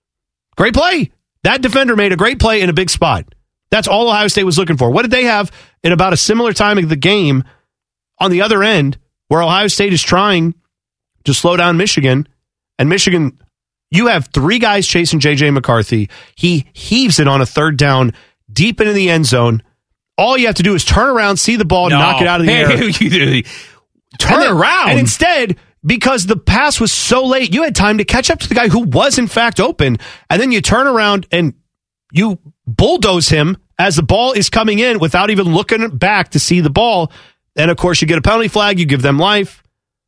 Great play. That defender made a great play in a big spot. That's all Ohio State was looking for. What did they have in about a similar time of the game on the other end where Ohio State is trying to slow down Michigan? And Michigan, you have 3 guys chasing J.J. McCarthy. He heaves it on a third down deep into the end zone. All you have to do is turn around, see the ball, and knock it out of the air. Turn around. And instead, because the pass was so late, you had time to catch up to the guy who was, in fact, open. And then you turn around and you bulldoze him as the ball is coming in without even looking back to see the ball. And, of course, you get a penalty flag. You give them life.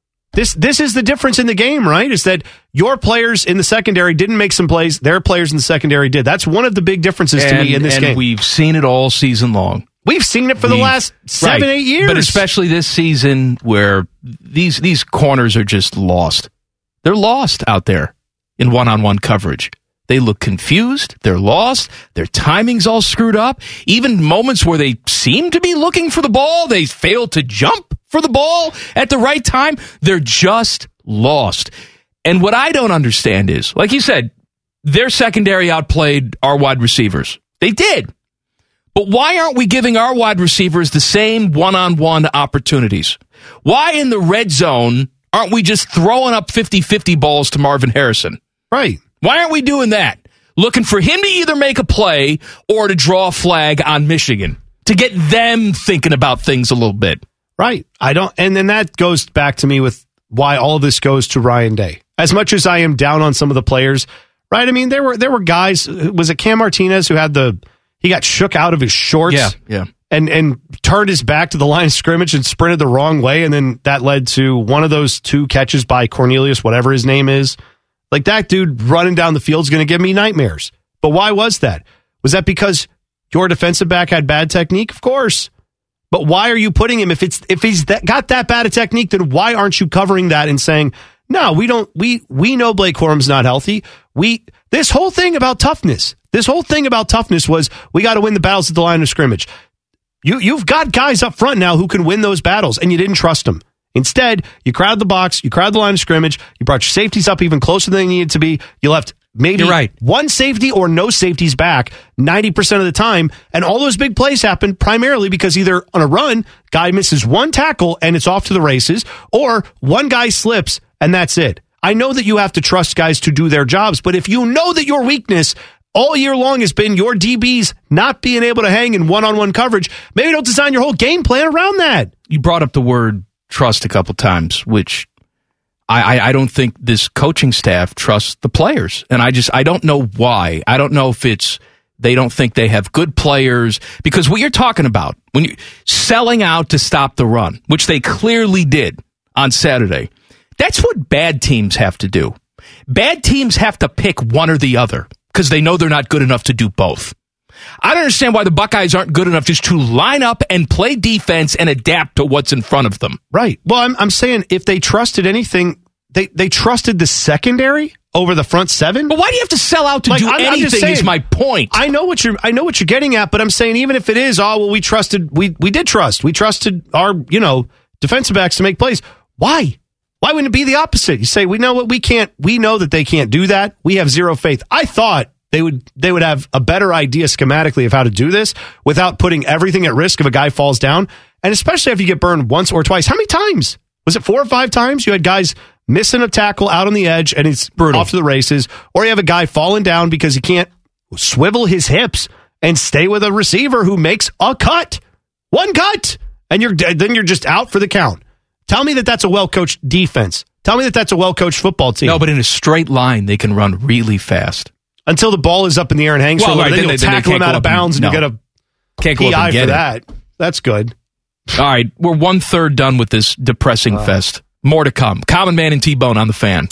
This is the difference in the game, right? Is that your players in the secondary didn't make some plays. Their players in the secondary did. That's one of the big differences to me in this game. And we've seen it all season long. We've seen it for the last 7-8 years. But especially this season where these corners are just lost. They're lost out there in one-on-one coverage. They look confused. They're lost. Their timing's all screwed up. Even moments where they seem to be looking for the ball, they fail to jump for the ball at the right time. They're just lost. And what I don't understand is, like you said, their secondary outplayed our wide receivers. They did. But why aren't we giving our wide receivers the same one-on-one opportunities? Why in the red zone aren't we just throwing up 50-50 balls to Marvin Harrison? Right. Why aren't we doing that? Looking for him to either make a play or to draw a flag on Michigan to get them thinking about things a little bit. Right. And then that goes back to me with why all of this goes to Ryan Day. As much as I am down on some of the players, right? I mean, there were guys. Was it Cam Martinez who he got shook out of his shorts? Yeah. And turned his back to the line of scrimmage and sprinted the wrong way, and then that led to one of those 2 catches by Cornelius, whatever his name is. Like, that dude running down the field is going to give me nightmares. But why was that? Was that because your defensive back had bad technique? Of course. But why are you putting him? If he's got that bad a technique, then why aren't you covering that and saying, no, we don't. We know Blake Corum's not healthy. This whole thing about toughness was we got to win the battles at the line of scrimmage. You've got guys up front now who can win those battles, and you didn't trust them. Instead, you crowded the box, you crowded the line of scrimmage, you brought your safeties up even closer than they needed to be. You left maybe one safety or no safeties back 90% of the time, and all those big plays happen primarily because either on a run, guy misses one tackle and it's off to the races, or one guy slips and that's it. I know that you have to trust guys to do their jobs, but if you know that your weakness all year long has been your DBs not being able to hang in one-on-one coverage, maybe don't design your whole game plan around that. You brought up the word trust a couple times, which I don't think this coaching staff trusts the players. And I don't know why. I don't know if it's they don't think they have good players. Because what you're talking about, when you selling out to stop the run, which they clearly did on Saturday, that's what bad teams have to do. Bad teams have to pick one or the other because they know they're not good enough to do both. I don't understand why the Buckeyes aren't good enough just to line up and play defense and adapt to what's in front of them. Right. Well, I'm saying if they trusted anything, they trusted the secondary over the front seven. But why do you have to sell out to do anything? I'm just saying, is my point. I know what you're getting at, but I'm saying even if it is, we trusted our defensive backs to make plays. Why? Why wouldn't it be the opposite? You say, we know what we can't. We know that they can't do that. We have zero faith. I thought they would have a better idea schematically of how to do this without putting everything at risk if a guy falls down. And especially if you get burned once or twice. How many times? Was it 4 or 5 times? You had guys missing a tackle out on the edge and it's brutal. Off to the races. Or you have a guy falling down because he can't swivel his hips and stay with a receiver who makes a cut. One cut. And then you're just out for the count. Tell me that that's a well-coached defense. Tell me that that's a well-coached football team. No, but in a straight line, they can run really fast. Until the ball is up in the air and hangs for a little bit. Then you'll tackle him out of bounds and you get a PI for that. That's good. All right, we're 1/3 done with this depressing fest. More to come. Common Man and T-Bone on the Fan.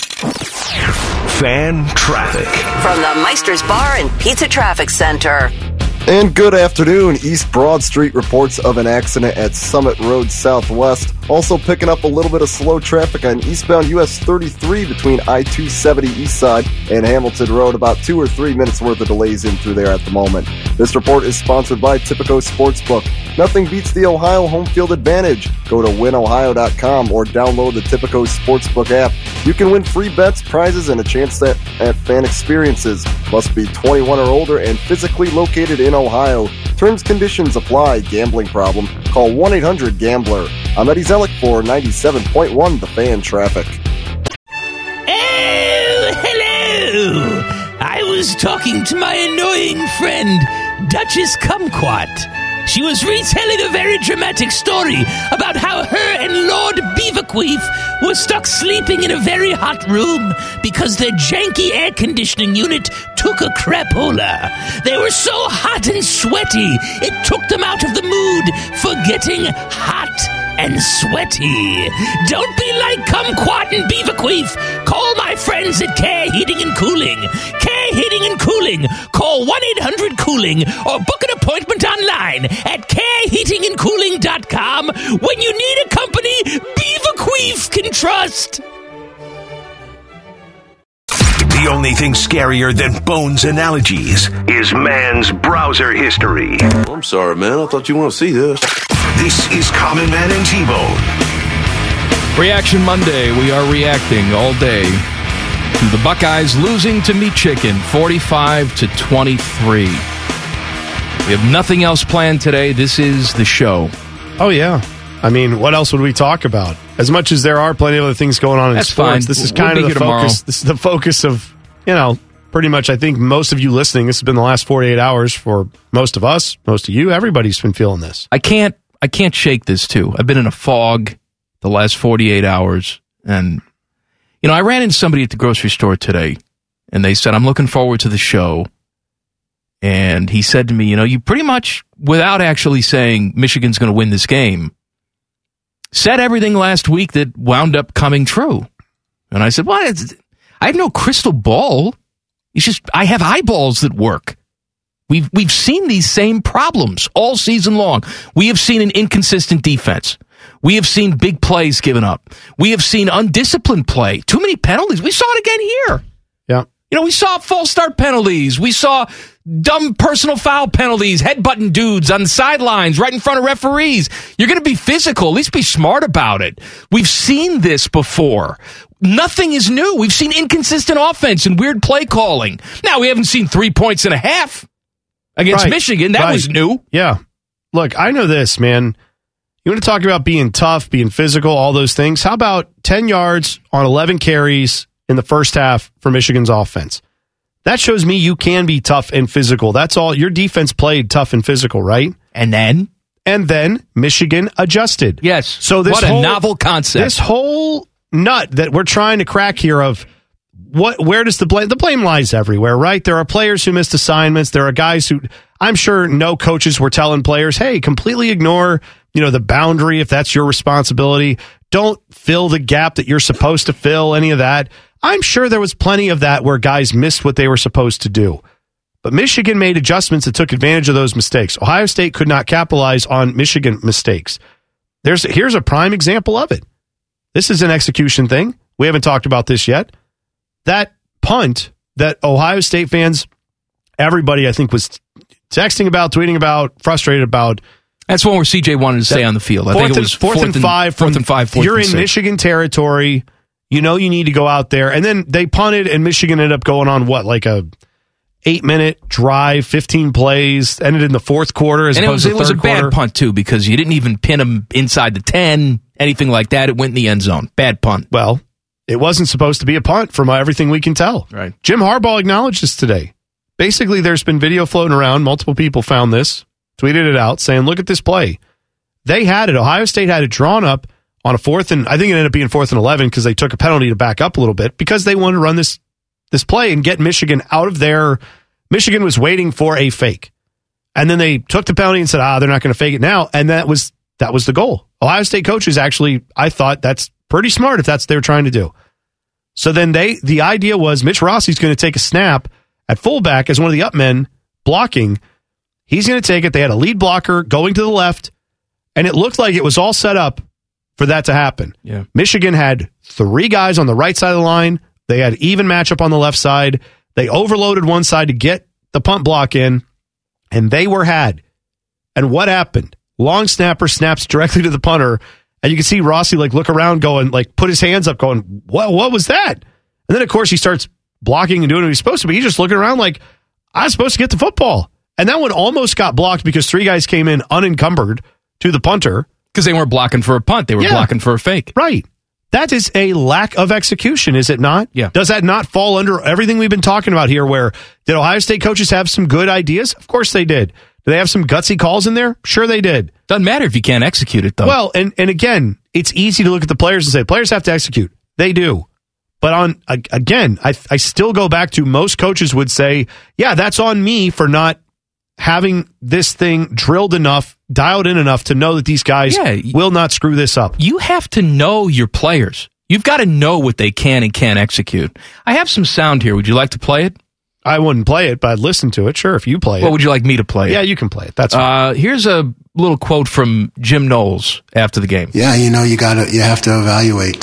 Fan traffic. From the Meister's Bar and Pizza Traffic Center. And good afternoon. East Broad Street reports of an accident at Summit Road Southwest. Also picking up a little bit of slow traffic on eastbound US 33 between I-270 East Side and Hamilton Road. About 2 or 3 minutes worth of delays in through there at the moment. This report is sponsored by Tipico Sportsbook. Nothing beats the Ohio home field advantage. Go to winohio.com or download the Tipico Sportsbook app. You can win free bets, prizes, and a chance at fan experiences. Must be 21 or older and physically located in Ohio. Terms, conditions apply. Gambling problem? Call 1-800-GAMBLER. I'm Eddie Zellick for 97.1 The Fan Traffic. Oh, hello! I was talking to my annoying friend, Duchess Kumquat. She was retelling a very dramatic story about how her and Lord Beaverqueef were stuck sleeping in a very hot room because their janky air conditioning unit took a crapola. They were so hot and sweaty, it took them out of the mood for getting hot and sweaty. Don't be like Kumquat and Beaverqueef. Call my friends at Care Heating and Cooling. Care Heating and Cooling. Call 1-800-COOLING or book an appointment online at careheatingandcooling.com when you need a company Beaverqueef can trust. The only thing scarier than Bones' analogies is man's browser history. I'm sorry, man. I thought you want to see this. This is Common Man and T-Bone. Reaction Monday. We are reacting all day. The Buckeyes losing to Michigan 45-23. We have nothing else planned today. This is the show. Oh, yeah. I mean, what else would we talk about? As much as there are plenty of other things going on in sports, fine. This is kind of the focus. Tomorrow. This is the focus of, pretty much, I think most of you listening, this has been the last 48 hours for most of us, most of you. Everybody's been feeling this. I can't shake this, too. I've been in a fog the last 48 hours. And, I ran into somebody at the grocery store today, and they said, I'm looking forward to the show. And he said to me, you pretty much, without actually saying Michigan's going to win this game, said everything last week that wound up coming true. And I said, well, I have no crystal ball. It's just I have eyeballs that work. We've seen these same problems all season long. We have seen an inconsistent defense. We have seen big plays given up. We have seen undisciplined play. Too many penalties. We saw it again here. Yeah. We saw false start penalties. We saw dumb personal foul penalties, headbutting dudes on the sidelines right in front of referees. You're going to be physical. At least be smart about it. We've seen this before. Nothing is new. We've seen inconsistent offense and weird play calling. Now, we haven't seen 3 points and a half against Michigan. That was new. Yeah. Look, I know this, man. You want to talk about being tough, being physical, all those things? How about 10 yards on 11 carries in the first half for Michigan's offense? That shows me you can be tough and physical. That's all. Your defense played tough and physical, right? And then Michigan adjusted. Yes. So what a novel concept. This whole nut that we're trying to crack here of where does the blame lies everywhere, right? There are players who missed assignments. There are guys who I'm sure no coaches were telling players, hey, completely ignore, the boundary if that's your responsibility. Don't fill the gap that you're supposed to fill, any of that. I'm sure there was plenty of that where guys missed what they were supposed to do. But Michigan made adjustments that took advantage of those mistakes. Ohio State could not capitalize on Michigan mistakes. Here's a prime example of it. This is an execution thing. We haven't talked about this yet. That punt that Ohio State fans, everybody I think was texting about, tweeting about, frustrated about. That's one where CJ wanted to stay on the field. I think it was fourth and five. You're in Michigan territory. You need to go out there. And then they punted, and Michigan ended up going on like a 8-minute drive, 15 plays, ended in the fourth quarter as opposed to the third quarter. It was a bad punt, too, because you didn't even pin them inside the 10, anything like that. It went in the end zone. Bad punt. Well, it wasn't supposed to be a punt from everything we can tell. Right. Jim Harbaugh acknowledged this today. Basically, there's been video floating around. Multiple people found this, tweeted it out, saying, look at this play. They had it. Ohio State had it drawn up on a fourth, and I think it ended up being 4th and 11 because they took a penalty to back up a little bit because they wanted to run this play and get Michigan out of there. Michigan was waiting for a fake. And then they took the penalty and said, they're not going to fake it now. And that was the goal. Ohio State coaches actually, I thought that's pretty smart if that's what they're trying to do. So then the idea was Mitch Rossi's going to take a snap at fullback as one of the up men blocking. He's going to take it. They had a lead blocker going to the left, and it looked like it was all set up for that to happen. Yeah. Michigan had 3 guys on the right side of the line. They had even matchup on the left side. They overloaded one side to get the punt block in, and they were had. And what happened? Long snapper snaps directly to the punter, and you can see Rossi look around going, put his hands up going, what was that? And then, of course, he starts blocking and doing what he's supposed to be. He's just looking around like, I was supposed to get the football. And that one almost got blocked because 3 guys came in unencumbered to the punter. Because they weren't blocking for a punt. They were blocking for a fake. Right. That is a lack of execution, is it not? Yeah. Does that not fall under everything we've been talking about here where did Ohio State coaches have some good ideas? Of course they did. Do they have some gutsy calls in there? Sure they did. Doesn't matter if you can't execute it, though. Well, and again, it's easy to look at the players and say, players have to execute. They do. But I still go back to most coaches would say, yeah, that's on me for not having this thing drilled enough, dialed in enough to know that these guys will not screw this up. You have to know your players. You've got to know what they can and can't execute. I have some sound here. Would you like to play it? I wouldn't play it, but I'd listen to it. Sure, if you play it. Well, would you like me to play it? Yeah, you can play it. That's fine. Here's a little quote from Jim Knowles after the game. Yeah, you have to evaluate,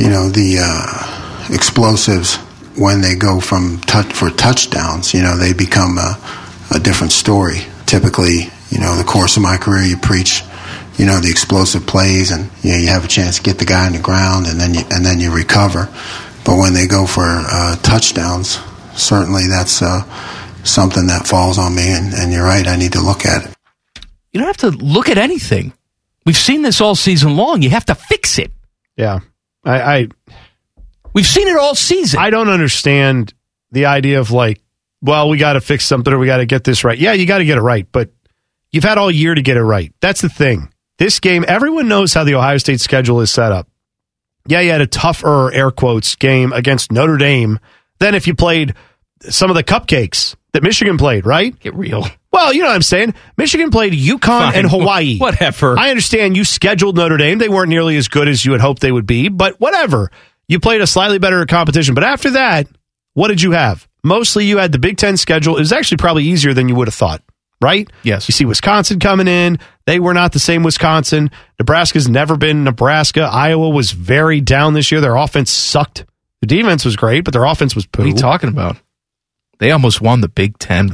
the explosives when they go for touchdowns. They become a different story. Typically, the course of my career, you preach, the explosive plays, and you have a chance to get the guy on the ground, and then you recover. But when they go for touchdowns, certainly that's something that falls on me, and you're right, I need to look at it. You don't have to look at anything. We've seen this all season long. You have to fix it. Yeah. We've seen it all season. I don't understand the idea of we got to fix something or we got to get this right. Yeah, you got to get it right, but you've had all year to get it right. That's the thing. This game, everyone knows how the Ohio State schedule is set up. Yeah, you had a tougher, air quotes, game against Notre Dame than if you played some of the cupcakes that Michigan played, right? Get real. Well, you know what I'm saying. Michigan played UConn and Hawaii. Whatever. I understand you scheduled Notre Dame. They weren't nearly as good as you had hoped they would be, but whatever. You played a slightly better competition. But after that, what did you have? Mostly you had the Big Ten schedule. It was actually probably easier than you would have thought, right? Yes. You see Wisconsin coming in. They were not the same Wisconsin. Nebraska's never been Nebraska. Iowa was very down this year. Their offense sucked. The defense was great, but their offense was poo. What are you talking about? They almost won the Big Ten.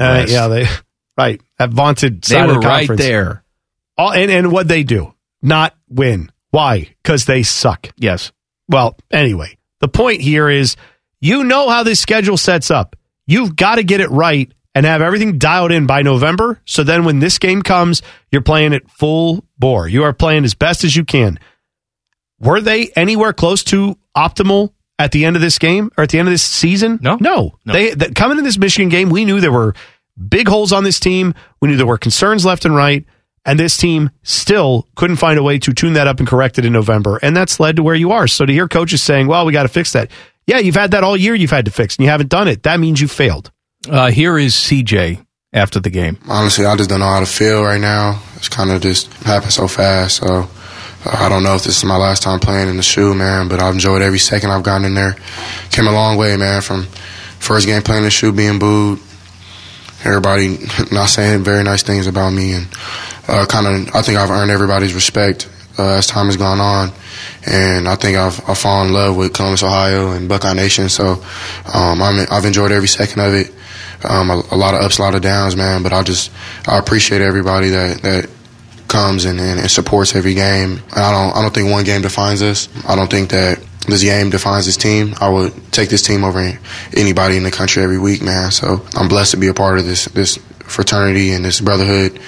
Right. That vaunted they side were of the conference. Right there. And what'd they do? Not win. Why? Because they suck. Yes. Well, anyway, the point here is you know how this schedule sets up. You've got to get it right and have everything dialed in by November. So then when this game comes, you're playing it full bore. You are playing as best as you can. Were they anywhere close to optimal at the end of this game or at the end of this season? No. Coming into this Michigan game, we knew there were big holes on this team. We knew there were concerns left and right. And this team still couldn't find a way to tune that up and correct it in November. And that's led to where you are. So to hear coaches saying, well, we got to fix that. Yeah, you've had that all year you've had to fix, and you haven't done it. That means you failed. Here is CJ after the game. Honestly, I just don't know how to feel right now. It's kind of just happened so fast. So I don't know if this is my last time playing in the shoe, man, but I've enjoyed every second I've gotten in there. Came a long way, man, from first game playing in the shoe, being booed. Everybody not saying very nice things about me, and I think I've earned everybody's respect as time has gone on, and I think I've fallen in love with Columbus, Ohio, and Buckeye Nation. So I've enjoyed every second of it. A lot of ups, a lot of downs, man. But I appreciate everybody that comes and supports every game. And I don't think one game defines us. I don't think that this game defines this team. I would take this team over anybody in the country every week, man. So I'm blessed to be a part of this fraternity and this brotherhood.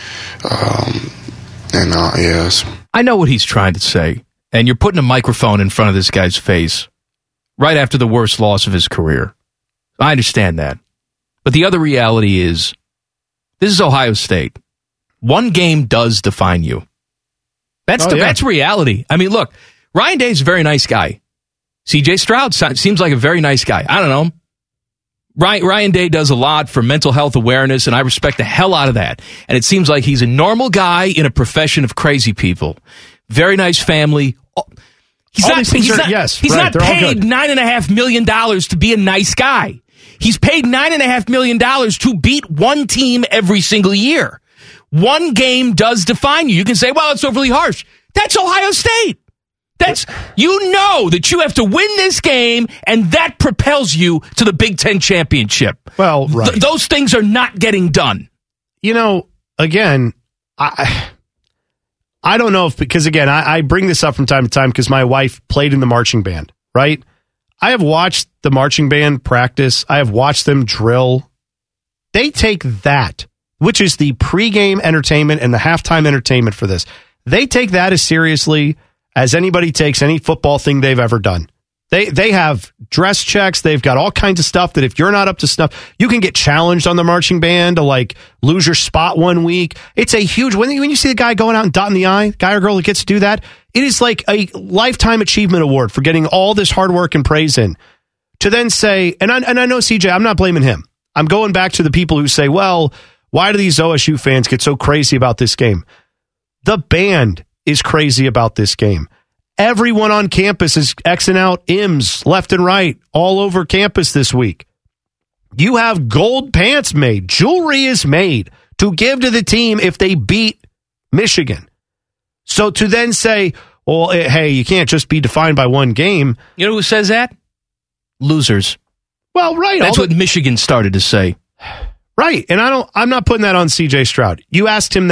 Yes. I know what he's trying to say, and you're putting a microphone in front of this guy's face right after the worst loss of his career. I understand that. But the other reality is, this is Ohio State. One game does define you. That's reality. I mean, look, Ryan Day's a very nice guy. C.J. Stroud seems like a very nice guy. I don't know. Ryan Day does a lot for mental health awareness, and I respect the hell out of that. And it seems like he's a normal guy in a profession of crazy people. Very nice family. He's not paid $9.5 million to be a nice guy. He's paid $9.5 million to beat one team every single year. One game does define you. You can say, well, it's overly harsh. That's Ohio State. You know that you have to win this game, and that propels you to the Big Ten championship. Well, right. Those things are not getting done. You know, again, I don't know because again, I bring this up from time to time because my wife played in the marching band, right? I have watched the marching band practice. I have watched them drill. They take that, which is the pregame entertainment and the halftime entertainment for this. They take that as seriously as anybody takes any football thing they've ever done. They have dress checks. They've got all kinds of stuff that if you're not up to snuff, you can get challenged on the marching band to lose your spot one week. It's a huge, when you see the guy going out and dotting the I, guy or girl that gets to do that, it is like a lifetime achievement award for getting all this hard work and praise in. To then say, and I know CJ, I'm not blaming him. I'm going back to the people who say, well, why do these OSU fans get so crazy about this game? The band is crazy about this game. Everyone on campus is Xing out M's left and right all over campus this week. You have gold pants made. Jewelry is made to give to the team if they beat Michigan. So to then say, well, hey, you can't just be defined by one game. You know who says that? Losers. Well, right. That's what Michigan started to say. Right. And I'm not putting that on CJ Stroud. You asked him that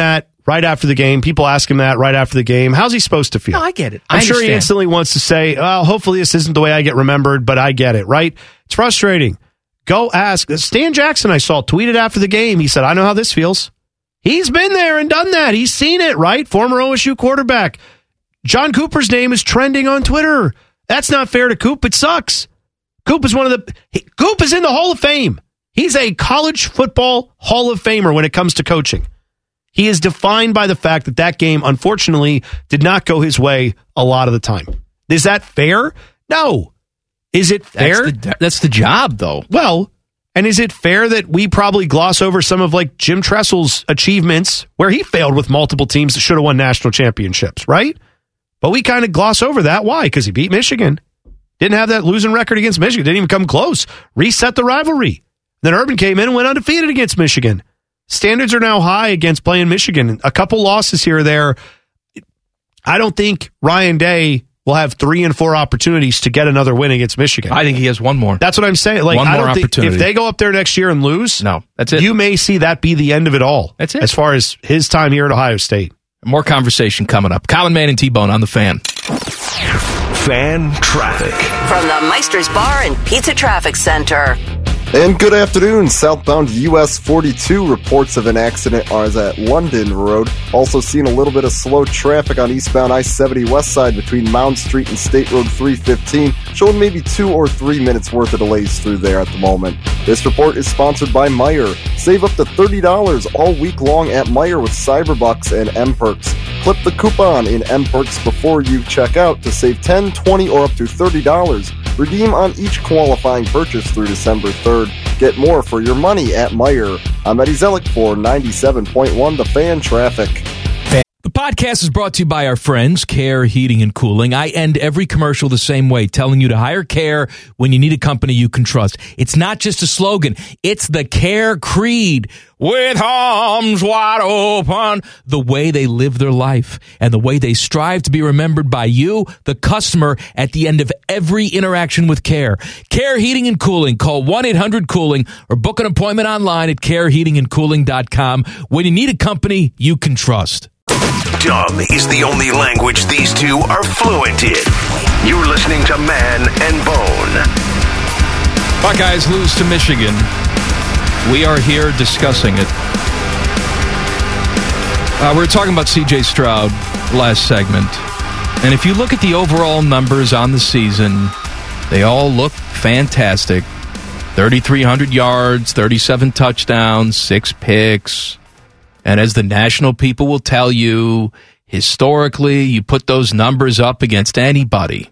right after the game. People ask him that right after the game. How's he supposed to feel? No, I get it. I'm sure he instantly wants to say, oh, hopefully this isn't the way I get remembered, but I get it, right? It's frustrating. Go ask. Stan Jackson, I saw, tweeted after the game. He said, I know how this feels. He's been there and done that. He's seen it, right? Former OSU quarterback. John Cooper's name is trending on Twitter. That's not fair to Coop. It sucks. Coop is Coop is in the Hall of Fame. He's a college football Hall of Famer when it comes to coaching. He is defined by the fact that that game, unfortunately, did not go his way a lot of the time. Is that fair? No. Is it fair? That's the job, though. Well, and is it fair that we probably gloss over some of like Jim Tressel's achievements where he failed with multiple teams that should have won national championships, right? But we kind of gloss over that. Why? Because he beat Michigan. Didn't have that losing record against Michigan. Didn't even come close. Reset the rivalry. Then Urban came in and went undefeated against Michigan. Standards are now high against playing Michigan. A couple losses here or there. I don't think Ryan Day will have 3 and 4 opportunities to get another win against Michigan. I think he has one more. That's what I'm saying. Like, one I more don't think opportunity. if they go up there next year and lose, no, that's it. You may see that be the end of it all. That's it. As far as his time here at Ohio State. More conversation coming up. Common Man and T-Bone on the Fan. Fan traffic. From the Meister's Bar and Pizza Traffic Center. And good afternoon. Southbound US 42 reports of an accident are at London Road. Also seeing a little bit of slow traffic on eastbound I-70 west side between Mound Street and State Road 315, showing maybe 2 or 3 minutes worth of delays through there at the moment. This report is sponsored by Meijer. Save up to $30 all week long at Meijer with Cyberbucks and M-Perks. Clip the coupon in M-Perks before you check out to save $10, $20, or up to $30. Redeem on each qualifying purchase through December 3rd. Get more for your money at Meijer. I'm Eddie Zellick for 97.1 The Fan Traffic. The podcast is brought to you by our friends, Care Heating and Cooling. I end every commercial the same way, telling you to hire Care when you need a company you can trust. It's not just a slogan. It's the Care creed. With arms wide open. The way they live their life and the way they strive to be remembered by you, the customer, at the end of every interaction with Care. Care Heating and Cooling. Call 1-800-COOLING or book an appointment online at careheatingandcooling.com when you need a company you can trust. Dumb is the only language these two are fluent in. You're listening to Man and Bone. Buckeyes lose to Michigan. We are here discussing it. We were talking about C.J. Stroud last segment. And if you look at the overall numbers on the season, they all look fantastic. 3,300 yards, 37 touchdowns, 6 picks. And as the national people will tell you, historically, you put those numbers up against anybody.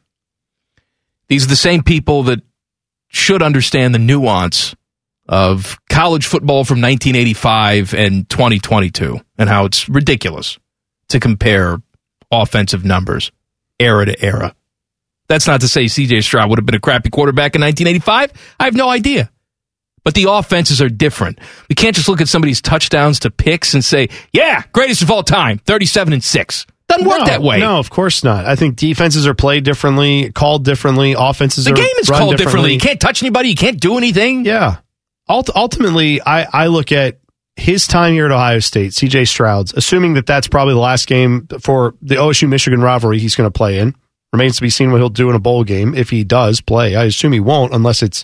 These are the same people that should understand the nuance of college football from 1985 and 2022 and how it's ridiculous to compare offensive numbers era to era. That's not to say C.J. Stroud would have been a crappy quarterback in 1985. I have no idea. But the offenses are different. We can't just look at somebody's touchdowns to picks and say, yeah, greatest of all time, 37-6. Doesn't work that way. No, of course not. I think defenses are played differently, called differently, offenses are the game is run called differently. You can't touch anybody. You can't do anything. Yeah. Ultimately, I look at his time here at Ohio State, C.J. Stroud's, assuming that that's probably the last game for the OSU-Michigan rivalry he's going to play in. Remains to be seen what he'll do in a bowl game if he does play. I assume he won't unless it's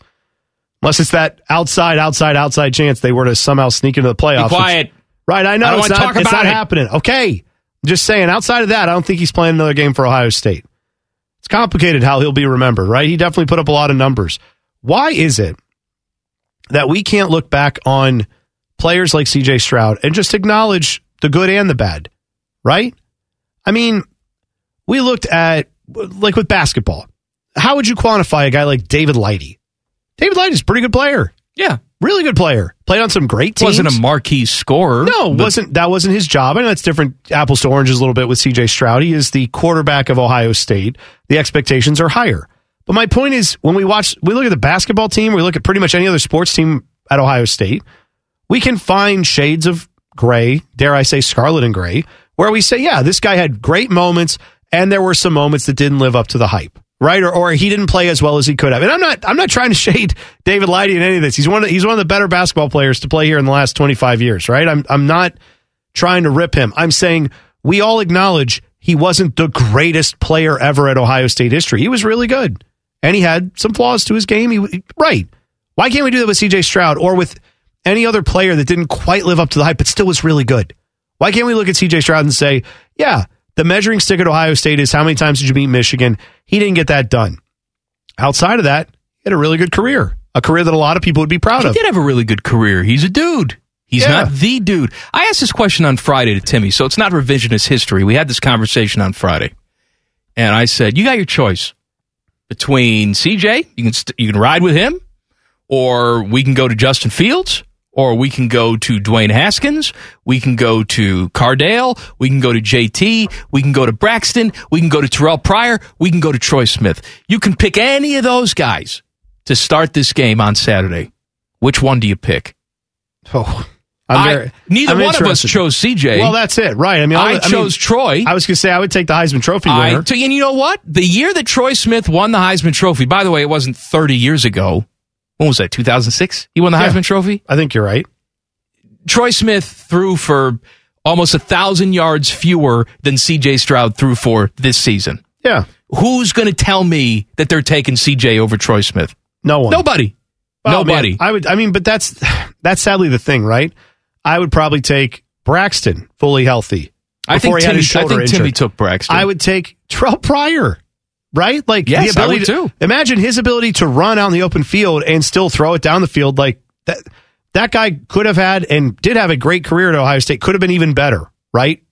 that outside chance they were to somehow sneak into the playoffs. Be quiet. Right, I know. I don't want to talk about it. It's not happening. Okay. I'm just saying, outside of that, I don't think he's playing another game for Ohio State. It's complicated how he'll be remembered, right? He definitely put up a lot of numbers. Why is it that we can't look back on players like C.J. Stroud and just acknowledge the good and the bad, right? I mean, we looked at, like with basketball, how would you quantify a guy like David Lighty? David Lighty's a pretty good player. Yeah. Really good player. Played on some great teams. Wasn't a marquee scorer. No, that wasn't his job. I know it's different apples to oranges a little bit with C.J. Stroud. He is the quarterback of Ohio State. The expectations are higher. But my point is, when we look at the basketball team, we look at pretty much any other sports team at Ohio State, we can find shades of gray, dare I say scarlet and gray, where we say, yeah, this guy had great moments, and there were some moments that didn't live up to the hype. Right, or he didn't play as well as he could have. And I'm not trying to shade David Lighty in any of this. He's one of the better basketball players to play here in the last 25 years. Right, I'm not trying to rip him. I'm saying we all acknowledge he wasn't the greatest player ever at Ohio State history. He was really good. And he had some flaws to his game. Right. Why can't we do that with C.J. Stroud or with any other player that didn't quite live up to the hype but still was really good? Why can't we look at C.J. Stroud and say, yeah, the measuring stick at Ohio State is how many times did you beat Michigan? He didn't get that done. Outside of that, he had a really good career. A career that a lot of people would be proud of. He did have a really good career. He's a dude. He's not the dude. I asked this question on Friday to Timmy, so it's not revisionist history. We had this conversation on Friday. And I said, you got your choice between CJ, you can ride with him, or we can go to Justin Fields, or we can go to Dwayne Haskins, we can go to Cardale, we can go to JT, we can go to Braxton, we can go to Terrell Pryor, we can go to Troy Smith. You can pick any of those guys to start this game on Saturday. Which one do you pick? Oh, neither one of us chose CJ. Well, that's it, right? I chose Troy. I was going to say I would take the Heisman Trophy winner. And you know what? The year that Troy Smith won the Heisman Trophy, by the way, it wasn't 30 years ago. When was that, 2006? He won the Heisman Trophy? I think you're right. Troy Smith threw for almost 1,000 yards fewer than C.J. Stroud threw for this season. Yeah. Who's going to tell me that they're taking C.J. over Troy Smith? No one. Nobody. Well, Nobody. Man, but that's sadly the thing, right? I would probably take Braxton fully healthy. I think Timmy took Braxton. I would take Terrell Pryor, right? Like, yes, I would too. Imagine his ability to run out in the open field and still throw it down the field. Like that guy could have had and did have a great career at Ohio State. Could have been even better, right?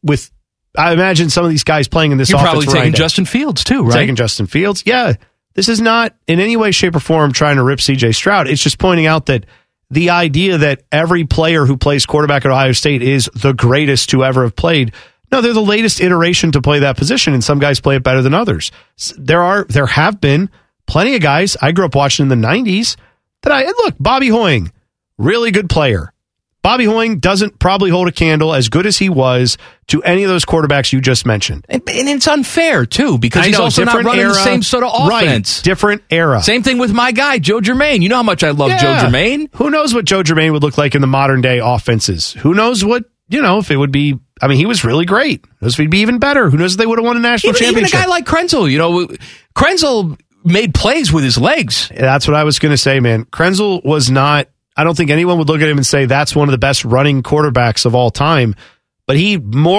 I imagine some of these guys playing in this offense. You're probably taking Justin Fields too, right? Taking Justin Fields, yeah. This is not in any way, shape, or form trying to rip C.J. Stroud. It's just pointing out that the idea that every player who plays quarterback at Ohio State is the greatest to ever have played. No, they're the latest iteration to play that position, and some guys play it better than others. There have been plenty of guys I grew up watching in the 90s look, Bobby Hoying, really good player. Bobby Hoying doesn't probably hold a candle as good as he was to any of those quarterbacks you just mentioned. And it's unfair, too, because he's also not running the same sort of offense. Right, different era. Same thing with my guy, Joe Germain. You know how much I love Joe Germain. Who knows what Joe Germain would look like in the modern day offenses? Who knows what, if it would be. I mean, he was really great. Who knows if he'd be even better? Who knows if they would have won a national championship? Even a guy like Krenzel, Krenzel made plays with his legs. That's what I was going to say, man. Krenzel was not. I don't think anyone would look at him and say that's one of the best running quarterbacks of all time. But he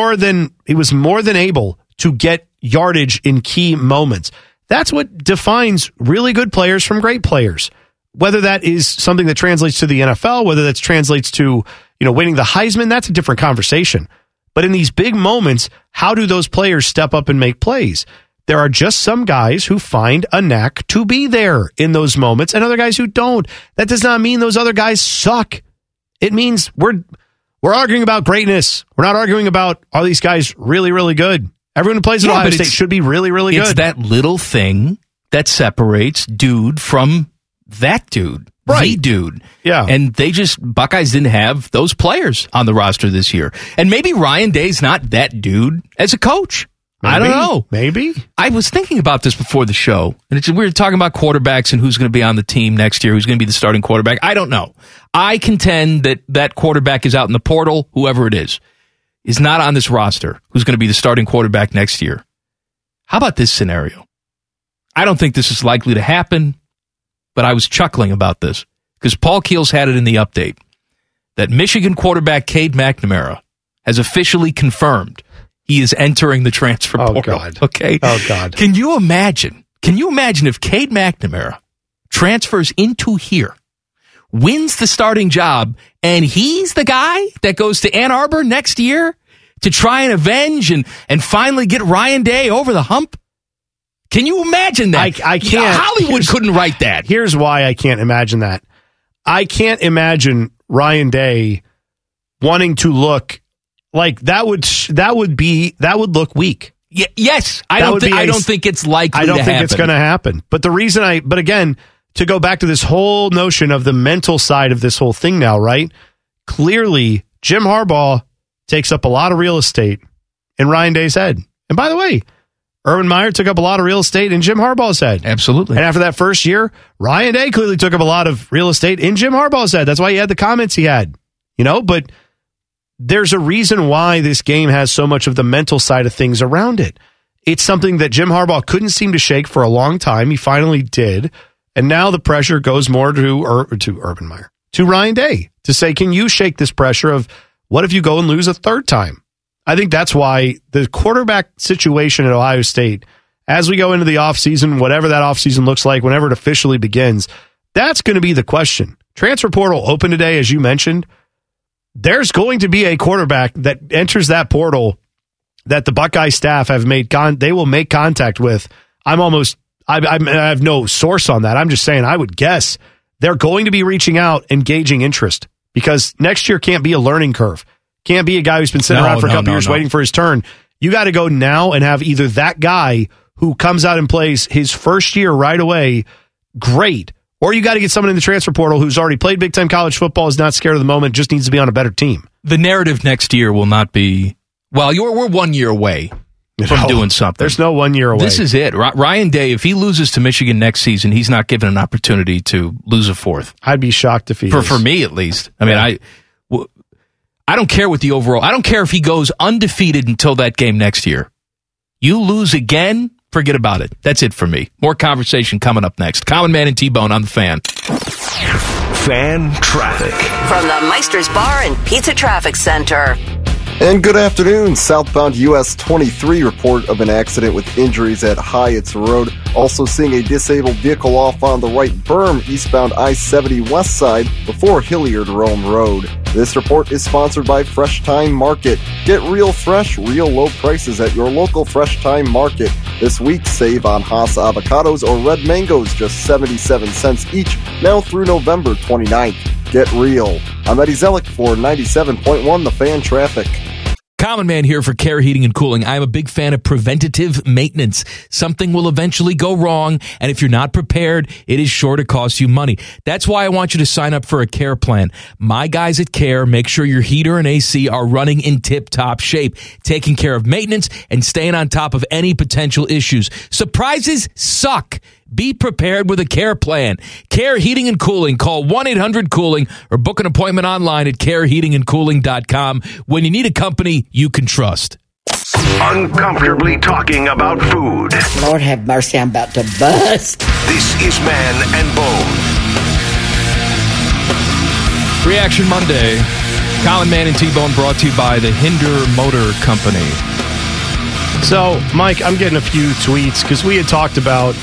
was more than able to get yardage in key moments. That's what defines really good players from great players. Whether that is something that translates to the NFL, whether that translates to winning the Heisman, that's a different conversation. But in these big moments, how do those players step up and make plays? There are just some guys who find a knack to be there in those moments and other guys who don't. That does not mean those other guys suck. It means we're arguing about greatness. We're not arguing about, are these guys really, really good? Everyone who plays at Ohio State should be really, really good. It's that little thing that separates dude from that dude. Right. The dude. Yeah. And Buckeyes didn't have those players on the roster this year. And maybe Ryan Day's not that dude as a coach. Maybe, I don't know. Maybe. I was thinking about this before the show, and we were talking about quarterbacks and who's going to be on the team next year, who's going to be the starting quarterback. I don't know. I contend that quarterback is out in the portal, whoever it is not on this roster, who's going to be the starting quarterback next year. How about this scenario? I don't think this is likely to happen, but I was chuckling about this because Paul Keels had it in the update that Michigan quarterback Cade McNamara has officially confirmed he is entering the transfer portal. Oh, God. Okay. Oh, God. Can you imagine if Cade McNamara transfers into here, wins the starting job, and he's the guy that goes to Ann Arbor next year to try and avenge and finally get Ryan Day over the hump? Can you imagine that? I can't. Hollywood couldn't write that. Here's why I can't imagine that. I can't imagine Ryan Day wanting to look like that would look weak. Yes, I don't think it's likely. I don't think it's going to happen. But but again, to go back to this whole notion of the mental side of this whole thing now, right? Clearly, Jim Harbaugh takes up a lot of real estate in Ryan Day's head. And by the way, Urban Meyer took up a lot of real estate in Jim Harbaugh's head. Absolutely. And after that first year, Ryan Day clearly took up a lot of real estate in Jim Harbaugh's head. That's why he had the comments he had. But there's a reason why this game has so much of the mental side of things around it. It's something that Jim Harbaugh couldn't seem to shake for a long time. He finally did. And now the pressure goes more to Urban Meyer, to Ryan Day, to say, can you shake this pressure of what if you go and lose a third time? I think that's why the quarterback situation at Ohio State, as we go into the offseason, whatever that offseason looks like, whenever it officially begins, that's going to be the question. Transfer portal open today, as you mentioned. There's going to be a quarterback that enters that portal that the Buckeye staff have they will make contact with. I have no source on that. I'm just saying, I would guess they're going to be reaching out, engaging interest, because next year can't be a learning curve. Can't be a guy who's been sitting around for a couple years waiting for his turn. You got to go now and have either that guy who comes out and plays his first year right away, great, or you got to get someone in the transfer portal who's already played Big Ten college football, is not scared of the moment, just needs to be on a better team. The narrative next year will not be, well, we're 1 year away from doing something. There's no 1 year away. This is it. Ryan Day, if he loses to Michigan next season, he's not given an opportunity to lose a fourth. I'd be shocked if he is. For me, at least. I mean, I don't care what the overall, I don't care if he goes undefeated until that game next year. You lose again, forget about it. That's it for me. More conversation coming up next. Common Man and T-Bone on the Fan. Fan traffic. From the Meister's Bar and Pizza Traffic Center. And good afternoon. Southbound US 23 report of an accident with injuries at Hyatt's Road. Also seeing a disabled vehicle off on the right berm eastbound I-70 west side before Hilliard Rome Road. This report is sponsored by Fresh Time Market. Get real fresh, real low prices at your local Fresh Time Market. This week, save on Hass avocados or red mangoes, just 77 cents each, now through November 29th. Get real. I'm Eddie Zellick for 97.1 The Fan Traffic. Common Man here for Care Heating and Cooling. I'm a big fan of preventative maintenance. Something will eventually go wrong, and if you're not prepared, it is sure to cost you money. That's why I want you to sign up for a Care plan. My guys at Care make sure your heater and AC are running in tip-top shape, taking care of maintenance and staying on top of any potential issues. Surprises suck. Be prepared with a Care plan. Care Heating and Cooling. Call 1-800-COOLING or book an appointment online at careheatingandcooling.com when you need a company you can trust. Uncomfortably talking about food. Lord have mercy, I'm about to bust. This is Man and Bone. Reaction Monday. Common Man and T-Bone brought to you by the Hinder Motor Company. So, Mike, I'm getting a few tweets because we had talked about,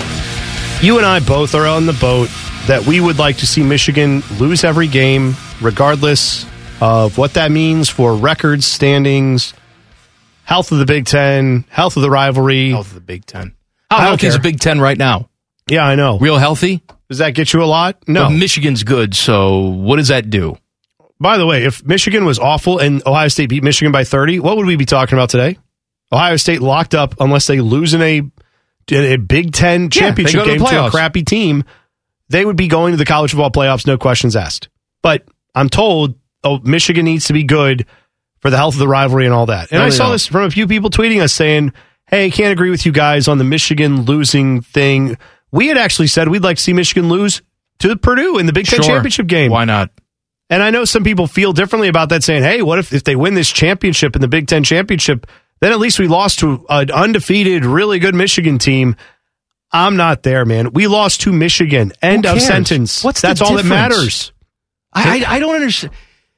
you and I both are on the boat that we would like to see Michigan lose every game, regardless of what that means for records, standings, health of the Big Ten, health of the rivalry. Health of the Big Ten. How healthy is the Big Ten right now? Yeah, I know. Real healthy? Does that get you a lot? No. But Michigan's good, so what does that do? By the way, if Michigan was awful and Ohio State beat Michigan by 30, what would we be talking about today? Ohio State locked up unless they lose in a Big Ten championship game to a crappy team. They would be going to the college football playoffs, no questions asked. But I'm told, Michigan needs to be good for the health of the rivalry and all that. And I saw this from a few people tweeting us saying, hey, can't agree with you guys on the Michigan losing thing. We had actually said we'd like to see Michigan lose to Purdue in the Big Ten championship game. Why not? And I know some people feel differently about that, saying, hey, what if they win this championship in the Big Ten championship, then at least we lost to an undefeated, really good Michigan team. I'm not there, man. We lost to Michigan. End of sentence. That's all that matters. I don't understand.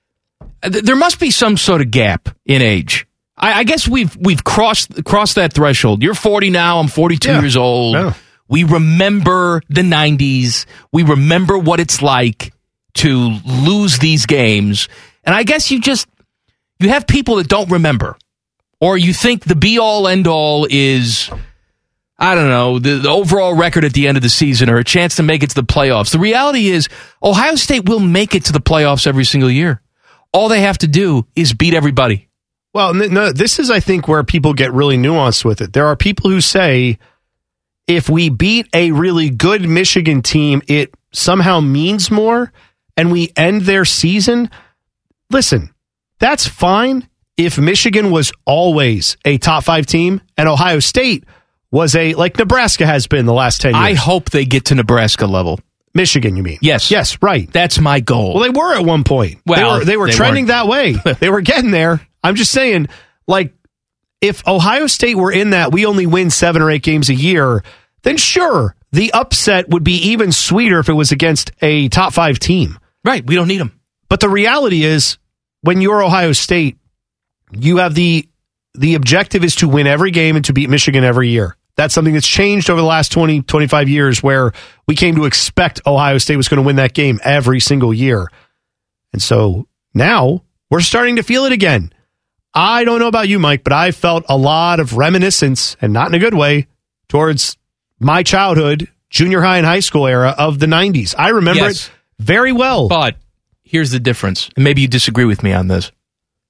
There must be some sort of gap in age. I guess we've crossed that threshold. You're 40 now. I'm 42 years old. Yeah. We remember the 90s. We remember what it's like to lose these games. And I guess you have people that don't remember. Or you think the be-all, end-all is, I don't know, the overall record at the end of the season or a chance to make it to the playoffs. The reality is Ohio State will make it to the playoffs every single year. All they have to do is beat everybody. Well, no, this is, I think, where people get really nuanced with it. There are people who say if we beat a really good Michigan team, it somehow means more, and we end their season. Listen, that's fine if Michigan was always a top 5 team and Ohio State was like Nebraska has been the last 10 years. I hope they get to Nebraska level. Michigan, you mean? Yes. Yes, right. That's my goal. Well, they were at one point. Well, they were trending that way. They were getting there. I'm just saying, like, if Ohio State were in that, we only win 7 or 8 games a year, then sure, the upset would be even sweeter if it was against a top 5 team. Right. We don't need them. But the reality is, when you're Ohio State, you have the objective is to win every game and to beat Michigan every year. That's something that's changed over the last 20, 25 years, where we came to expect Ohio State was going to win that game every single year. And so now we're starting to feel it again. I don't know about you, Mike, but I felt a lot of reminiscence, and not in a good way, towards my childhood, junior high and high school era of the 90s. I remember it very well. But here's the difference, and maybe you disagree with me on this.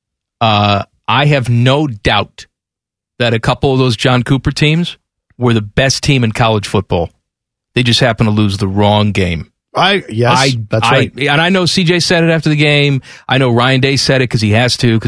I have no doubt that a couple of those John Cooper teams were the best team in college football. They just happened to lose the wrong game. That's right. And I know CJ said it after the game. I know Ryan Day said it because he has to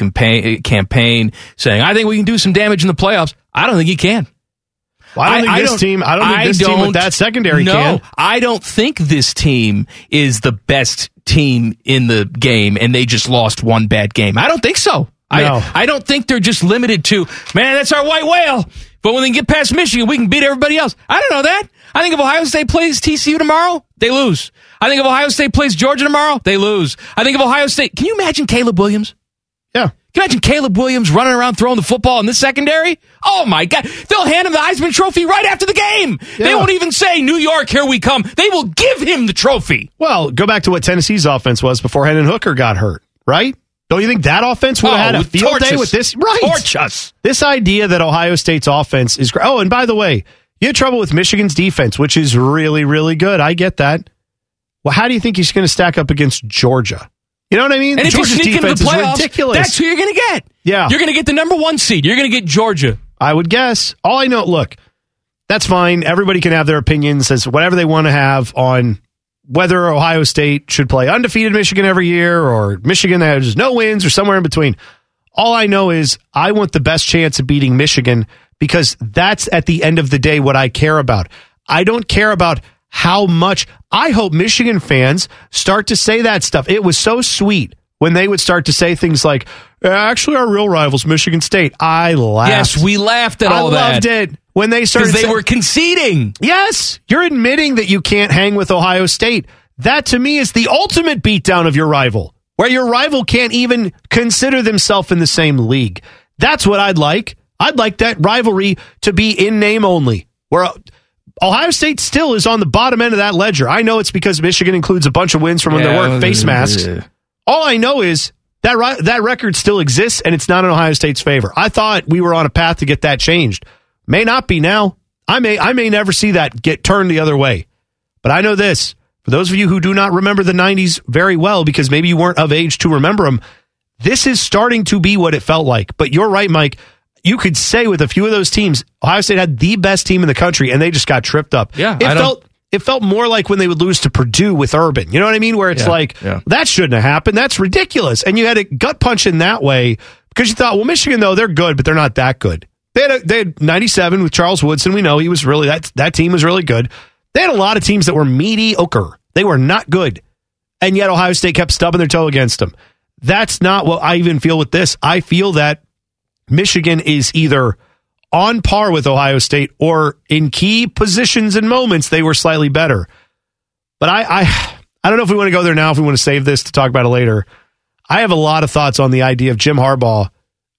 campaign saying, I think we can do some damage in the playoffs. I don't think he can. Well, I don't think this team with that secondary can. I don't think this team is the best team in the game and they just lost one bad game. I don't think so. No. I don't think they're just limited to, man, that's our white whale. But when they get past Michigan, we can beat everybody else. I don't know that. I think if Ohio State plays TCU tomorrow, they lose. I think if Ohio State plays Georgia tomorrow, they lose. I think if Ohio State... Can you imagine Caleb Williams? Yeah. Can you imagine Caleb Williams running around throwing the football in this secondary? Oh, my God. They'll hand him the Heisman Trophy right after the game. Yeah. They won't even say, New York, here we come. They will give him the trophy. Well, go back to what Tennessee's offense was before Hendon Hooker got hurt, right? Don't you think that offense would have had a field day with this? Right. Torch us. This idea that Ohio State's offense is great. Oh, and by the way, you had trouble with Michigan's defense, which is really, really good. I get that. Well, how do you think he's going to stack up against Georgia? You know what I mean? And if Georgia's you sneak into the playoffs, is ridiculous. That's who you're going to get. Yeah. You're going to get the number 1 seed. You're going to get Georgia. I would guess. All I know, look, that's fine. Everybody can have their opinions as whatever they want to have on whether Ohio State should play undefeated Michigan every year or Michigan that has no wins or somewhere in between. All I know is I want the best chance of beating Michigan because that's at the end of the day what I care about. I don't care about how much. I hope Michigan fans start to say that stuff. It was so sweet when they would start to say things like, actually, our real rival's Michigan State. I laughed. Yes, we laughed at all that. I loved it. When they started because they were conceding. Yes, you're admitting that you can't hang with Ohio State. That, to me, is the ultimate beatdown of your rival, where your rival can't even consider themselves in the same league. That's what I'd like. I'd like that rivalry to be in name only, where Ohio State still is on the bottom end of that ledger. I know it's because Michigan includes a bunch of wins from when there weren't face masks. All I know is that record still exists, and it's not in Ohio State's favor. I thought we were on a path to get that changed. May not be now. I may never see that get turned the other way. But I know this. For those of you who do not remember the 90s very well, because maybe you weren't of age to remember them, this is starting to be what it felt like. But you're right, Mike. You could say with a few of those teams, Ohio State had the best team in the country, and they just got tripped up. Yeah, it felt more like when they would lose to Purdue with Urban. You know what I mean? Where it's that shouldn't have happened. That's ridiculous. And you had a gut punch in that way because you thought, well, Michigan, though, they're good, but they're not that good. They had 97 with Charles Woodson. We know he was really, that team was really good. They had a lot of teams that were mediocre. They were not good. And yet Ohio State kept stubbing their toe against them. That's not what I even feel with this. I feel that Michigan is either on par with Ohio State or in key positions and moments, they were slightly better. But I don't know if we want to go there now, if we want to save this to talk about it later. I have a lot of thoughts on the idea of Jim Harbaugh.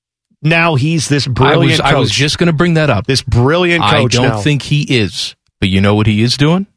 Now he's this brilliant coach. I was just going to bring that up. This brilliant coach. I don't think he is. But you know what he is doing?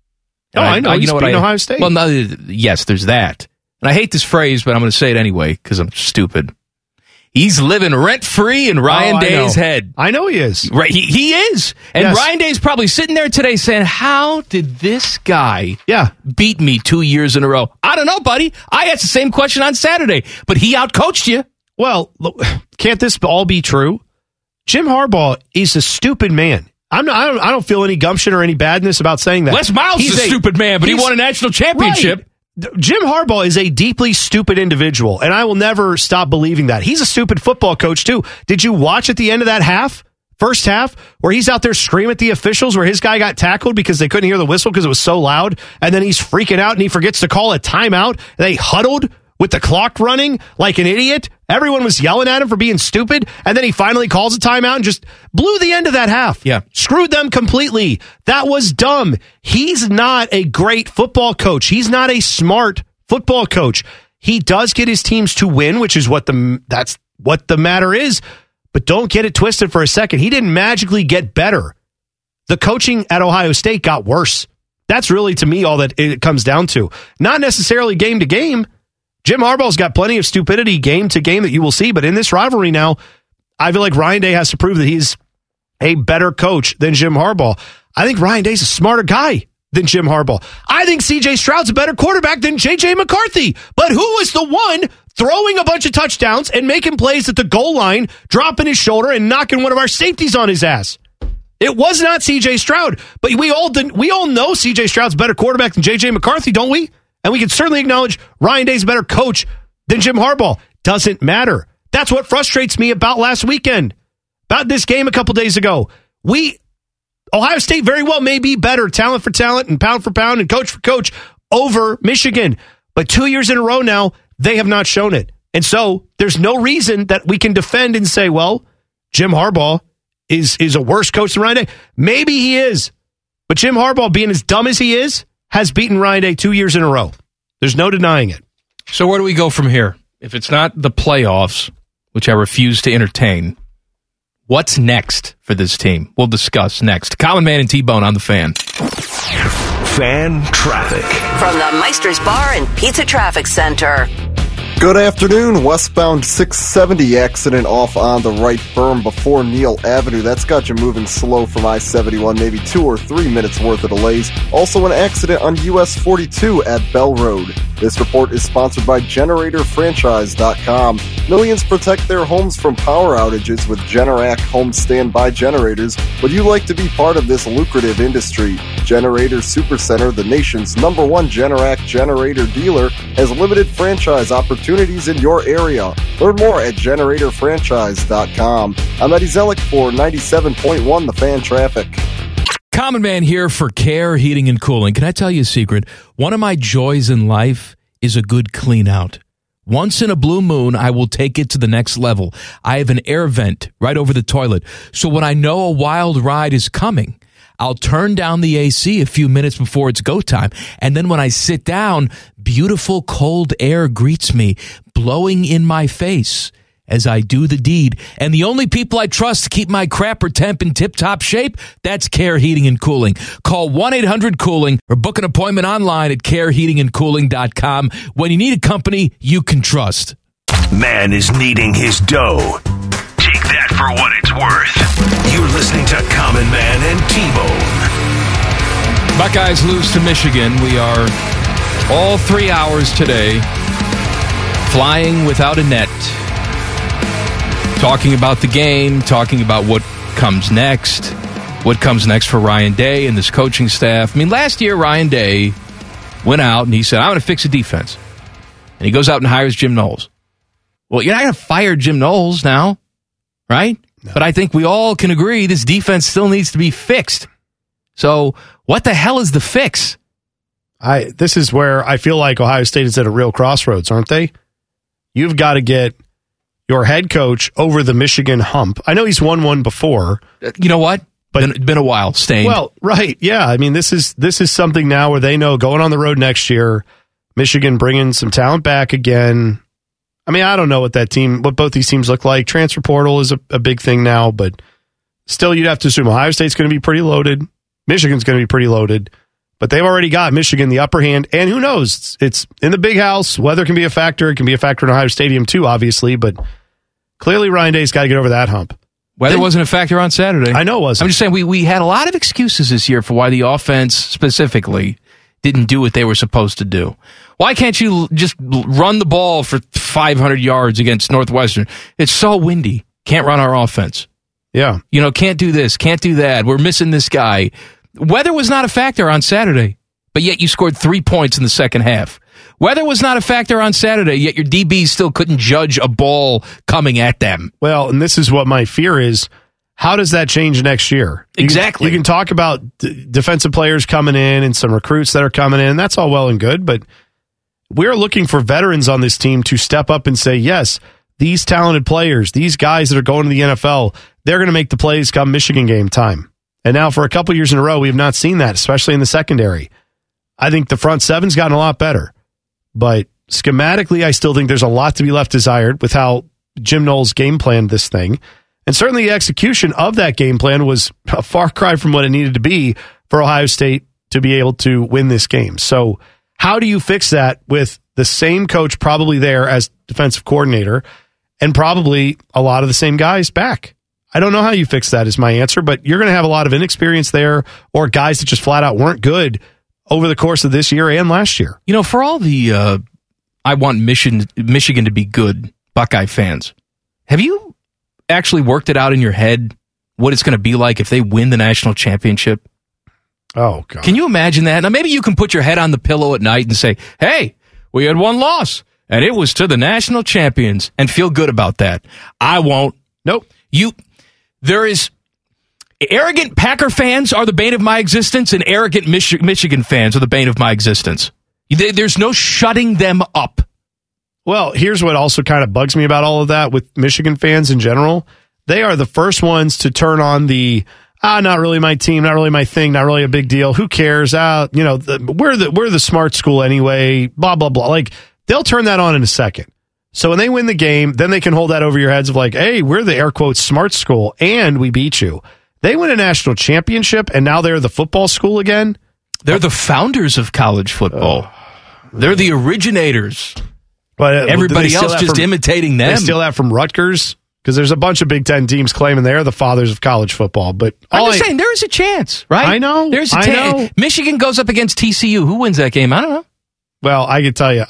Oh, I know. He's beating Ohio State. Well, yes, there's that. And I hate this phrase, but I'm going to say it anyway because I'm stupid. He's living rent-free in Ryan Day's head. I know he is. Right, he is. And Ryan Day's probably sitting there today saying, how did this guy beat me 2 years in a row? I don't know, buddy. I asked the same question on Saturday, but he outcoached you. Well, can't this all be true? Jim Harbaugh is a stupid man. I don't feel any gumption or any badness about saying that. Les Miles is a stupid man, but he won a national championship. Right. Jim Harbaugh is a deeply stupid individual, and I will never stop believing that. He's a stupid football coach, too. Did you watch at the end of that half? first half where he's out there screaming at the officials where his guy got tackled because they couldn't hear the whistle because it was so loud, and then he's freaking out and he forgets to call a timeout. They huddled with the clock running like an idiot. Everyone was yelling at him for being stupid, and then he finally calls a timeout and just blew the end of that half. Yeah. Screwed them completely. That was dumb. He's not a great football coach. He's not a smart football coach. He does get his teams to win, which is that's what the matter is. But don't get it twisted for a second. He didn't magically get better. The coaching at Ohio State got worse. That's really, to me, all that it comes down to. Not necessarily game to game. Jim Harbaugh's got plenty of stupidity game to game that you will see, but in this rivalry now, I feel like Ryan Day has to prove that he's a better coach than Jim Harbaugh. I think Ryan Day's a smarter guy than Jim Harbaugh. I think C.J. Stroud's a better quarterback than J.J. McCarthy. But who was the one throwing a bunch of touchdowns and making plays at the goal line, dropping his shoulder and knocking one of our safeties on his ass? It was not C.J. Stroud. But we all know C.J. Stroud's a better quarterback than J.J. McCarthy, don't we? And we can certainly acknowledge Ryan Day's a better coach than Jim Harbaugh. Doesn't matter. That's what frustrates me about last weekend, about this game a couple days ago. Ohio State very well may be better, talent for talent and pound for pound and coach for coach over Michigan. But 2 years in a row now, they have not shown it. And so there's no reason that we can defend and say, well, Jim Harbaugh is a worse coach than Ryan Day. Maybe he is. But Jim Harbaugh, being as dumb as he is, has beaten Ryan Day 2 years in a row. There's no denying it. So where do we go from here? If it's not the playoffs, which I refuse to entertain, what's next for this team? We'll discuss next. Common Man and T-Bone on the Fan. Fan traffic. From the Meister's Bar and Pizza Traffic Center. Good afternoon. Westbound 670 accident off on the right berm before Neal Avenue. That's got you moving slow from I-71, maybe 2 or 3 minutes worth of delays. Also an accident on US 42 at Bell Road. This report is sponsored by GeneratorFranchise.com. Millions protect their homes from power outages with Generac home standby generators. Would you like to be part of this lucrative industry? Generator Supercenter, the nation's #1 Generac generator dealer, has limited franchise opportunities in your area. Learn more at GeneratorFranchise.com. I'm Eddie Zellick for 97.1 The Fan Traffic. Common Man here for Care Heating and Cooling. Can I tell you a secret? One of my joys in life is a good clean out. Once in a blue moon, I will take it to the next level. I have an air vent right over the toilet. So when I know a wild ride is coming, I'll turn down the AC a few minutes before it's go time. And then when I sit down, beautiful cold air greets me, blowing in my face as I do the deed. And the only people I trust to keep my crapper temp in tip-top shape, that's Care Heating and Cooling. Call 1-800-COOLING or book an appointment online at careheatingandcooling.com when you need a company you can trust. Man is needing his dough. Take that for what it's worth. You're listening to Common Man and T-Bone. Buckeyes lose to Michigan. We are all 3 hours today flying without a net. Talking about the game, talking about what comes next for Ryan Day and this coaching staff. I mean, last year, Ryan Day went out and he said, I'm going to fix the defense. And he goes out and hires Jim Knowles. Well, you're not going to fire Jim Knowles now, right? No. But I think we all can agree this defense still needs to be fixed. So what the hell is the fix? This is where I feel like Ohio State is at a real crossroads, aren't they? You've got to get your head coach over the Michigan hump. I know he's won one before. You know what? But been a while, Stain. Well, right, yeah. I mean, this is something now where they know going on the road next year, Michigan bringing some talent back again. I mean, I don't know what both these teams look like. Transfer portal is a big thing now, but still, you'd have to assume Ohio State's going to be pretty loaded. Michigan's going to be pretty loaded. But they've already got Michigan the upper hand, and who knows? It's in the big house. Weather can be a factor. It can be a factor in Ohio Stadium too, obviously, but clearly Ryan Day's got to get over that hump. Weather wasn't a factor on Saturday. I know it wasn't. I'm just saying we had a lot of excuses this year for why the offense specifically didn't do what they were supposed to do. Why can't you just run the ball for 500 yards against Northwestern? It's so windy. Can't run our offense. Yeah. Can't do this, can't do that. We're missing this guy. Weather was not a factor on Saturday, but yet you scored 3 points in the second half. Weather was not a factor on Saturday, yet your DBs still couldn't judge a ball coming at them. Well, and this is what my fear is. How does that change next year? Exactly. You can talk about defensive players coming in and some recruits that are coming in. That's all well and good, but we're looking for veterans on this team to step up and say, yes, these talented players, these guys that are going to the NFL, they're going to make the plays come Michigan game time. And now for a couple years in a row, we have not seen that, especially in the secondary. I think the front seven's gotten a lot better, but schematically, I still think there's a lot to be left desired with how Jim Knowles game planned this thing. And certainly the execution of that game plan was a far cry from what it needed to be for Ohio State to be able to win this game. So how do you fix that with the same coach probably there as defensive coordinator and probably a lot of the same guys back? I don't know how you fix that is my answer, but you're going to have a lot of inexperience there or guys that just flat out weren't good over the course of this year and last year. You know, for all the I want Michigan to be good Buckeye fans, have you actually worked it out in your head what it's going to be like if they win the national championship? Oh, God. Can you imagine that? Now, maybe you can put your head on the pillow at night and say, hey, we had one loss, and it was to the national champions, and feel good about that. I won't. Nope. Arrogant Packer fans are the bane of my existence, and arrogant Michigan fans are the bane of my existence. There's no shutting them up. Well, here's what also kind of bugs me about all of that with Michigan fans in general. They are the first ones to turn on the, not really my team, not really my thing, not really a big deal. Who cares? We're the smart school anyway, blah, blah, blah. Like, they'll turn that on in a second. So when they win the game, then they can hold that over your heads of like, hey, we're the air quotes smart school and we beat you. They win a national championship and now they're the football school again. They're the founders of college football. They're the originators. But everybody else just imitating them. They steal that from Rutgers because there's a bunch of Big Ten teams claiming they're the fathers of college football. But I'm just saying there is a chance, right? I know. There's a chance. Michigan goes up against TCU. Who wins that game? I don't know. Well, I can tell you,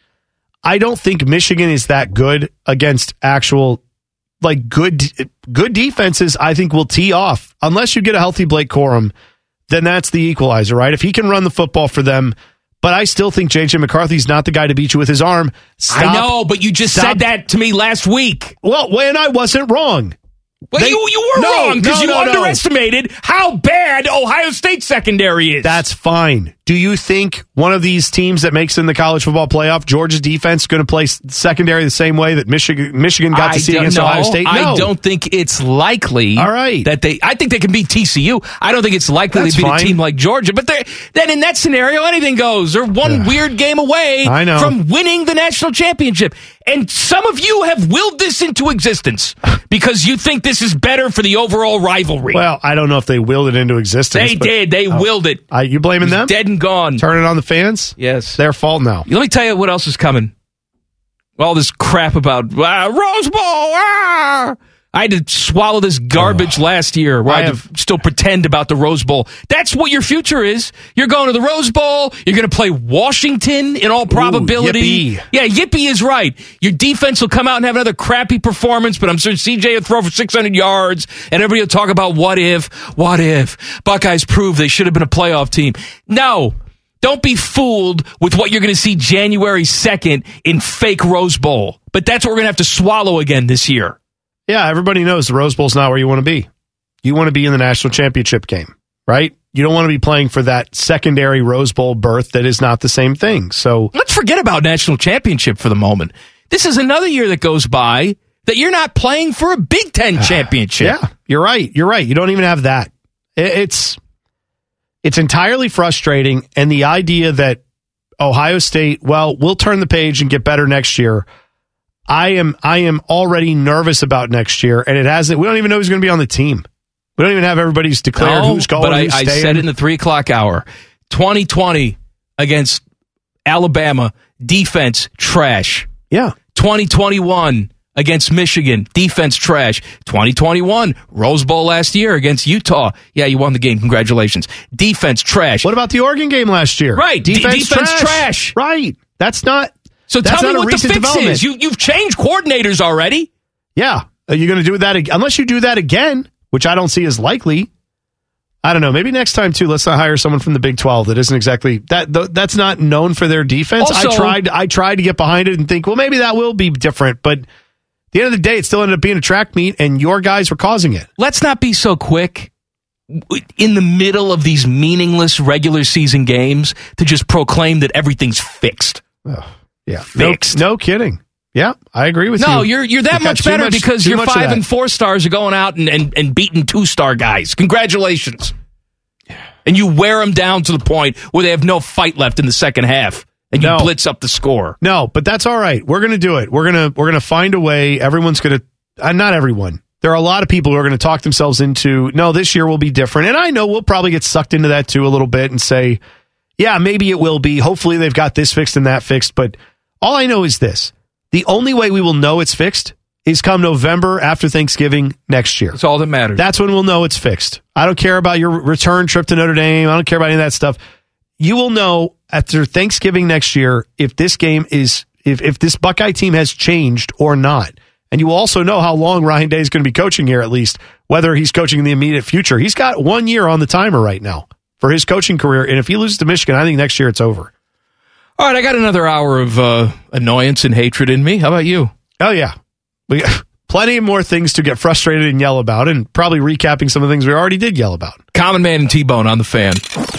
I don't think Michigan is that good against actual good defenses. I think will tee off unless you get a healthy Blake Corum. Then that's the equalizer, right? If he can run the football for them. But I still think J.J. McCarthy's not the guy to beat you with his arm. I know, but you just said that to me last week. Well, when I wasn't wrong. Well, you were wrong because you underestimated how bad Ohio State secondary is. That's fine. Do you think one of these teams that makes it in the college football playoff, Georgia's defense, is going to play secondary the same way that Michigan got to see against Ohio State? No. I don't think it's likely. All right. I think they can beat TCU. I don't think it's likely they beat a team like Georgia. But then in that scenario, anything goes. They're one weird game away from winning the national championship. And some of you have willed this into existence because you think this is better for the overall rivalry. Well, I don't know if they willed it into existence. They did. They willed it. You blaming them? Dead and gone. Turn it on the fans? Yes. Their fault now. Let me tell you what else is coming. All this crap about Rose Bowl. I had to swallow this garbage last year where I had to still pretend about the Rose Bowl. That's what your future is. You're going to the Rose Bowl. You're going to play Washington in all probability. Yippee. Yeah, yippee is right. Your defense will come out and have another crappy performance, but I'm sure CJ will throw for 600 yards, and everybody will talk about what if. Buckeyes proved they should have been a playoff team. No. Don't be fooled with what you're going to see January 2nd in fake Rose Bowl. But that's what we're going to have to swallow again this year. Yeah, everybody knows the Rose Bowl's not where you want to be. You want to be in the national championship game, right? You don't want to be playing for that secondary Rose Bowl berth that is not the same thing. So let's forget about national championship for the moment. This is another year that goes by that you're not playing for a Big Ten championship. Yeah, you're right. You don't even have that. It's entirely frustrating. And the idea that Ohio State, we'll turn the page and get better next year. I am already nervous about next year, and we don't even know who's going to be on the team. We don't even have everybody's declared who's going. But who's I said it in the 3:00 hour. 2020 against Alabama, defense trash. Yeah. 2021 against Michigan, defense trash. 2021 Rose Bowl last year against Utah. Yeah, you won the game. Congratulations. Defense trash. What about the Oregon game last year? Right. Defense trash. Right. That's not. So tell me what the fix is. You've changed coordinators already. Yeah. Are you going to do that unless you do that again, which I don't see as likely? I don't know. Maybe next time, too, let's not hire someone from the Big 12 that isn't exactly that's not known for their defense. Also, I tried to get behind it and think, well, maybe that will be different. But At the end of the day, it still ended up being a track meet, and your guys were causing it. Let's not be so quick in the middle of these meaningless regular season games to just proclaim that everything's fixed. Yeah, fixed. No kidding. Yeah, I agree with you. No, you're that much better because your 5 and 4 stars are going out and beating 2-star guys. Congratulations. And you wear them down to the point where they have no fight left in the second half, and you blitz up the score. No, but that's all right. We're going to do it. We're going to find a way. Everyone's going to not everyone. There are a lot of people who are going to talk themselves into, no, this year will be different. And I know we'll probably get sucked into that too a little bit and say, yeah, maybe it will be. Hopefully they've got this fixed and that fixed. But all I know is this. The only way we will know it's fixed is come November after Thanksgiving next year. That's all that matters. That's when we'll know it's fixed. I don't care about your return trip to Notre Dame. I don't care about any of that stuff. You will know after Thanksgiving next year if this game is, if this Buckeye team has changed or not. And you will also know how long Ryan Day is going to be coaching here, at least, whether he's coaching in the immediate future. He's got 1 year on the timer right now for his coaching career. And if he loses to Michigan, I think next year it's over. All right, I got another hour of annoyance and hatred in me. How about you? Oh, yeah. We got plenty more things to get frustrated and yell about, and probably recapping some of the things we already did yell about. Common Man and T-Bone on the Fan.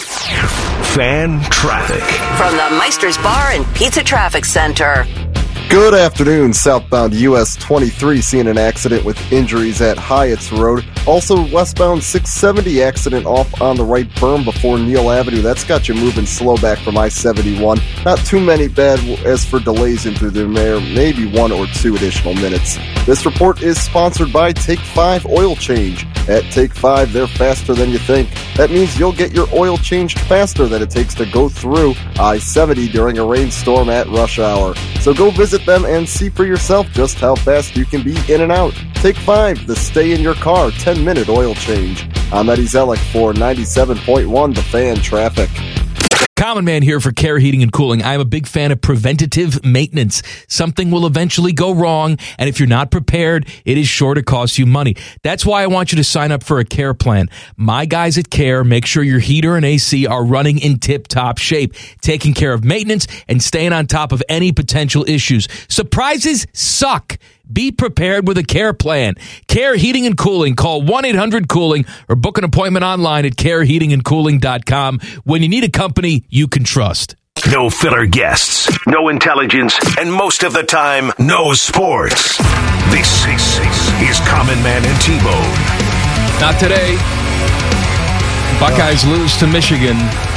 Fan traffic. From the Meister's Bar and Pizza Traffic Center. Good afternoon. Southbound US 23 seeing an accident with injuries at Hyatt's Road. Also, westbound 670 accident off on the right berm before Neal Avenue. That's got you moving slow back from I-71. Not too many bad as for delays into the mayor, maybe 1 or 2 additional minutes. This report is sponsored by Take 5 Oil Change. At Take 5, they're faster than you think. That means you'll get your oil changed faster than it takes to go through I-70 during a rainstorm at rush hour. So go visit them and see for yourself just how fast you can be in and out. Take 5, the stay in your car 10-minute oil change. I'm Eddie Zellick for 97.1 The Fan Traffic. Common Man here for Care Heating and Cooling. I'm a big fan of preventative maintenance. Something will eventually go wrong, and if you're not prepared, it is sure to cost you money. That's why I want you to sign up for a Care plan. My guys at Care make sure your heater and AC are running in tip-top shape, taking care of maintenance and staying on top of any potential issues. Surprises suck. Be prepared with a Care plan. Care Heating and Cooling. Call 1-800-COOLING or book an appointment online at careheatingandcooling.com when you need a company you can trust. No filler guests, no intelligence, and most of the time, no sports. This is Common Man and T-Bone. Not today. Buckeyes lose to Michigan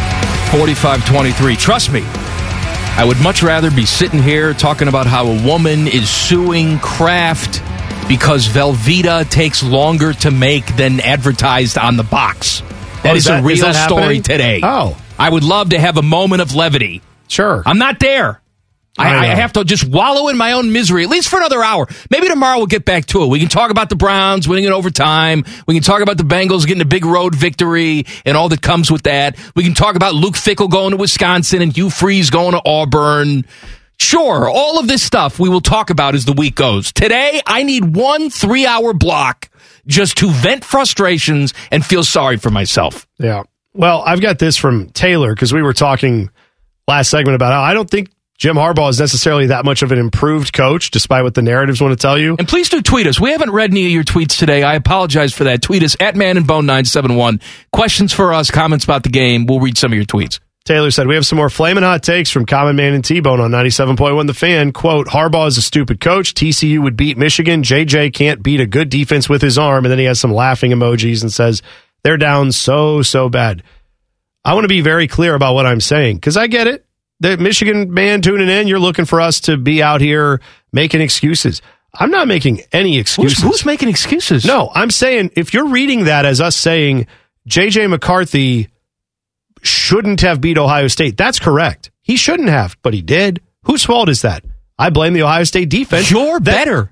45-23. Trust me. I would much rather be sitting here talking about how a woman is suing Kraft because Velveeta takes longer to make than advertised on the box. That is a real story today. Oh. I would love to have a moment of levity. Sure. I'm not there. I have to just wallow in my own misery, at least for another hour. Maybe tomorrow we'll get back to it. We can talk about the Browns winning in overtime. We can talk about the Bengals getting a big road victory and all that comes with that. We can talk about Luke Fickell going to Wisconsin and Hugh Freeze going to Auburn. Sure, all of this stuff we will talk about as the week goes. Today, I need 1 3-hour block just to vent frustrations and feel sorry for myself. Yeah. Well, I've got this from Taylor because we were talking last segment about how I don't think Jim Harbaugh is necessarily that much of an improved coach, despite what the narratives want to tell you. And please do tweet us. We haven't read any of your tweets today. I apologize for that. Tweet us at ManandBone971. Questions for us, comments about the game. We'll read some of your tweets. Taylor said, we have some more flaming hot takes from Common Man and T-Bone on 97.1 The Fan. Quote, Harbaugh is a stupid coach. TCU would beat Michigan. JJ can't beat a good defense with his arm. And then he has some laughing emojis and says, they're down so bad. I want to be very clear about what I'm saying, because I get it. The Michigan man tuning in, you're looking for us to be out here making excuses. I'm not making any excuses. Who's making excuses? No, I'm saying if you're reading that as us saying J.J. McCarthy shouldn't have beat Ohio State, that's correct. He shouldn't have, but he did. Whose fault is that? I blame the Ohio State defense. You're better.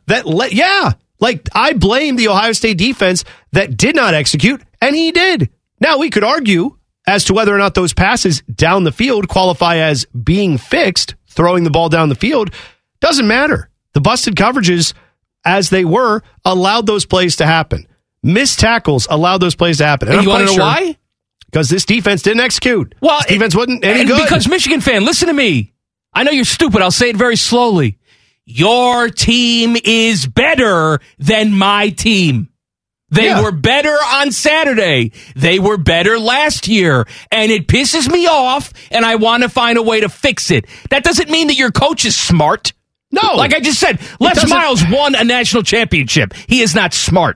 I blame the Ohio State defense that did not execute, and he did. Now, we could argue as to whether or not those passes down the field qualify as being fixed, throwing the ball down the field. Doesn't matter. The busted coverages, as they were, allowed those plays to happen. Missed tackles allowed those plays to happen. And you want to know why? Because this defense didn't execute. Well, this defense wasn't any good. Because, Michigan fan, listen to me. I know you're stupid. I'll say it very slowly. your team is better than my team. They were better on Saturday. They were better last year. And it pisses me off, and I want to find a way to fix it. That doesn't mean that your coach is smart. No. Like I just said, Les Miles won a national championship. He is not smart.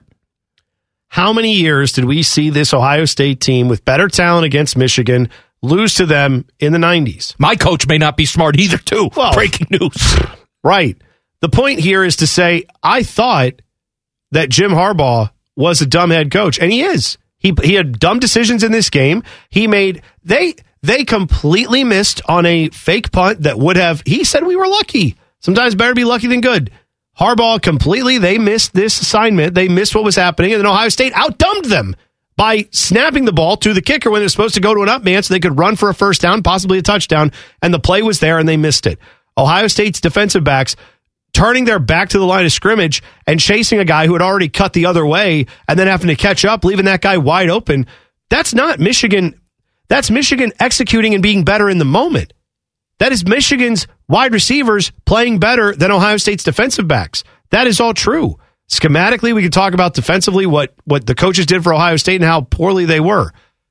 How many years did we see this Ohio State team with better talent against Michigan lose to them in the 90s? My coach may not be smart either, too. Well, breaking news. Right. The point here is to say, I thought that Jim Harbaugh was a dumb head coach, and he is. He had dumb decisions in this game. He made they completely missed on a fake punt that would have. He said we were lucky. Sometimes better be lucky than good. Harbaugh completely. They missed this assignment. They missed what was happening, and then Ohio State outdumbed them by snapping the ball to the kicker when they're supposed to go to an up man so they could run for a first down, possibly a touchdown, and the play was there and they missed it. Ohio State's defensive backs turning their back to the line of scrimmage and chasing a guy who had already cut the other way and then having to catch up, leaving that guy wide open. That's not Michigan. That's Michigan executing and being better in the moment. That is Michigan's wide receivers playing better than Ohio State's defensive backs. That is all true. Schematically, we can talk about defensively what the coaches did for Ohio State and how poorly they were.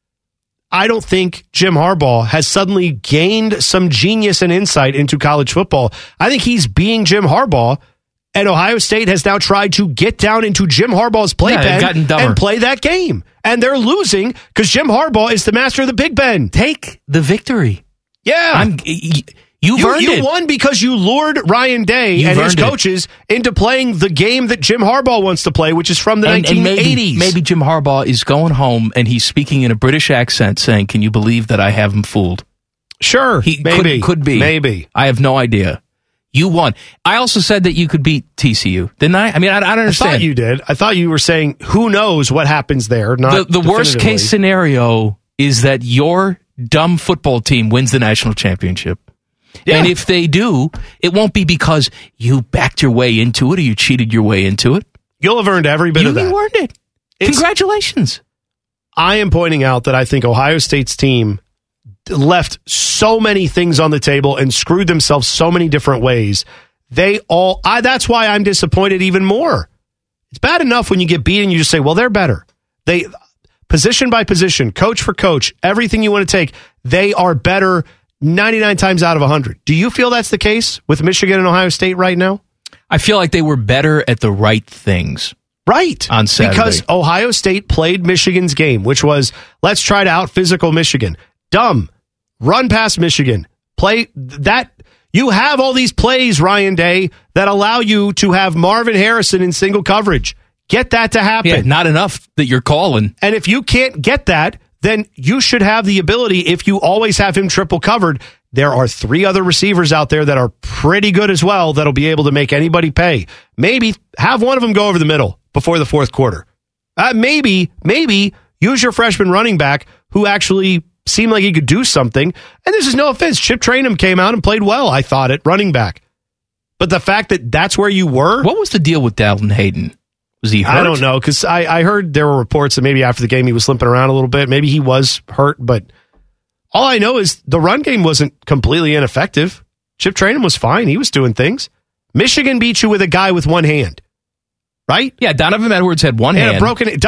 I don't think Jim Harbaugh has suddenly gained some genius and insight into college football. I think he's being Jim Harbaugh, and Ohio State has now tried to get down into Jim Harbaugh's playpen and play that game. And they're losing because Jim Harbaugh is the master of the Big Ben. Take the victory. Yeah. You've earned it. You won because you lured Ryan Day and his coaches into playing the game that Jim Harbaugh wants to play, which is from the 1980s. Maybe Jim Harbaugh is going home and he's speaking in a British accent saying, "Can you believe that I have him fooled?" Sure. Maybe. Could be. Maybe. I have no idea. You won. I also said that you could beat TCU, didn't I? I mean, I don't understand. I thought you did. I thought you were saying, who knows what happens there. Not the worst case scenario is that your dumb football team wins the national championship. Yeah. And if they do, it won't be because you backed your way into it or you cheated your way into it. You'll have earned every bit of that. You earned it. Congratulations. I am pointing out that I think Ohio State's team left so many things on the table and screwed themselves so many different ways. That's why I'm disappointed even more. It's bad enough when you get beat and you just say, well, they're better. They, position by position, coach for coach, everything you want to take, they are better 99 times out of 100. Do you feel that's the case with Michigan and Ohio State right now? I feel like they were better at the right things. Right. On Saturday. Because Ohio State played Michigan's game, which was, let's try to out-physical Michigan. Dumb. Run past Michigan. Play that. You have all these plays, Ryan Day, that allow you to have Marvin Harrison in single coverage. Get that to happen. Yeah, not enough that you're calling. And if you can't get that, then you should have the ability, if you always have him triple covered, there are 3 other receivers out there that are pretty good as well that'll be able to make anybody pay. Maybe have one of them go over the middle before the fourth quarter. Maybe use your freshman running back who actually seemed like he could do something. And this is no offense. Chip Traynham came out and played well, I thought, at running back. But the fact that that's where you were. What was the deal with Dalton Hayden? Was he hurt? I don't know, because I heard there were reports that maybe after the game he was limping around a little bit. Maybe he was hurt, but all I know is the run game wasn't completely ineffective. Chip Traynham was fine. He was doing things. Michigan beat you with a guy with one hand, right? Yeah, Donovan Edwards had one hand.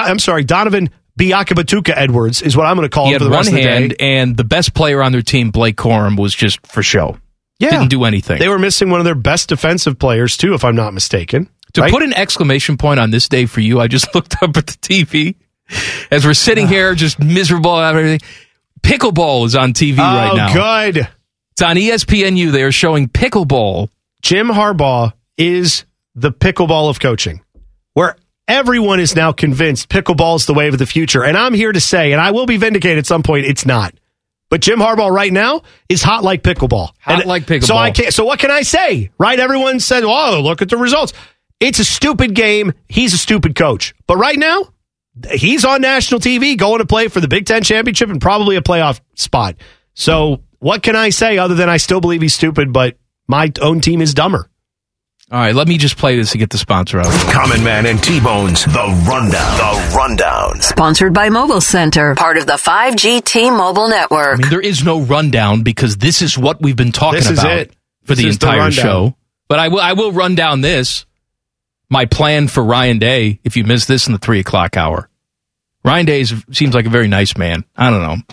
Donovan Biakabatuka Edwards is what I'm going to call him for the rest of the day. He had one hand, and the best player on their team, Blake Corum, was just for show. Yeah. Didn't do anything. They were missing one of their best defensive players, too, if I'm not mistaken. To put an exclamation point on this day for you, I just looked up at the TV as we're sitting here just miserable and everything. Pickleball is on TV right now. Oh, good. It's on ESPNU. They are showing pickleball. Jim Harbaugh is the pickleball of coaching, where everyone is now convinced pickleball is the wave of the future. And I'm here to say, and I will be vindicated at some point, it's not. But Jim Harbaugh right now is hot like pickleball. Like pickleball. So what can I say? Right? Everyone said, "Oh, look at the results." It's a stupid game. He's a stupid coach. But right now, he's on national TV going to play for the Big Ten championship and probably a playoff spot. So what can I say other than I still believe he's stupid, but my own team is dumber? All right, let me just play this to get the sponsor out. Common Man and T-Bone's The Rundown. The Rundown. Sponsored by Mobile Center, part of the 5G T-Mobile network. I mean, there is no rundown because this is what we've been talking about for the entire show. But I will run down this. My plan for Ryan Day, if you missed this in the 3 o'clock hour. Ryan Day seems like a very nice man. I don't know.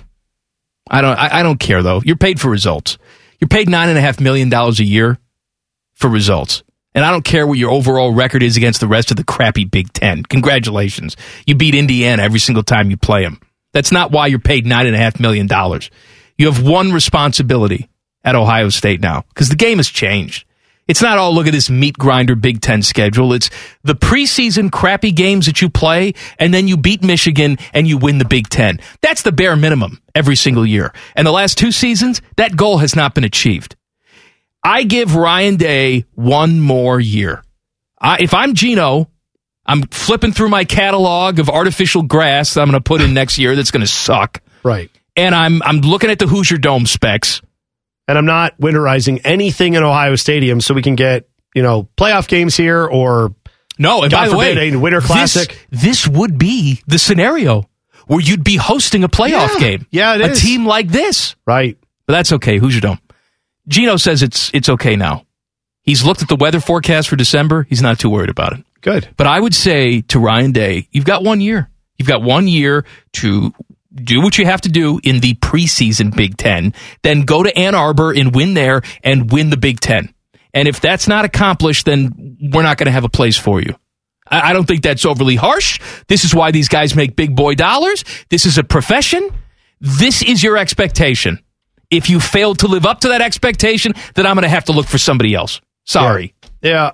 I don't care, though. You're paid for results. You're paid $9.5 million a year for results. And I don't care what your overall record is against the rest of the crappy Big Ten. Congratulations. You beat Indiana every single time you play them. That's not why you're paid $9.5 million. You have one responsibility at Ohio State now, because the game has changed. It's not all, look at this meat grinder Big Ten schedule. It's the preseason crappy games that you play, and then you beat Michigan and you win the Big Ten. That's the bare minimum every single year. And the last 2 seasons, that goal has not been achieved. I give Ryan Day one more year. If I'm Gino, I'm flipping through my catalog of artificial grass that I'm going to put in next year that's going to suck. Right. And I'm looking at the Hoosier Dome specs. And I'm not winterizing anything in Ohio Stadium so we can get, playoff games here or, no, and God by the forbid, way, a Winter Classic. This would be the scenario where you'd be hosting a playoff game. Yeah, it is. A team like this. Right. But that's okay. Hoosier Dome. Gino says it's okay now. He's looked at the weather forecast for December. He's not too worried about it. Good. But I would say to Ryan Day, you've got 1 year. You've got 1 year to do what you have to do in the preseason Big Ten, then go to Ann Arbor and win there and win the Big Ten. And if that's not accomplished, then we're not going to have a place for you. I don't think that's overly harsh. This is why these guys make big boy dollars. This is a profession. This is your expectation. If you fail to live up to that expectation, then I'm going to have to look for somebody else. Sorry. Yeah.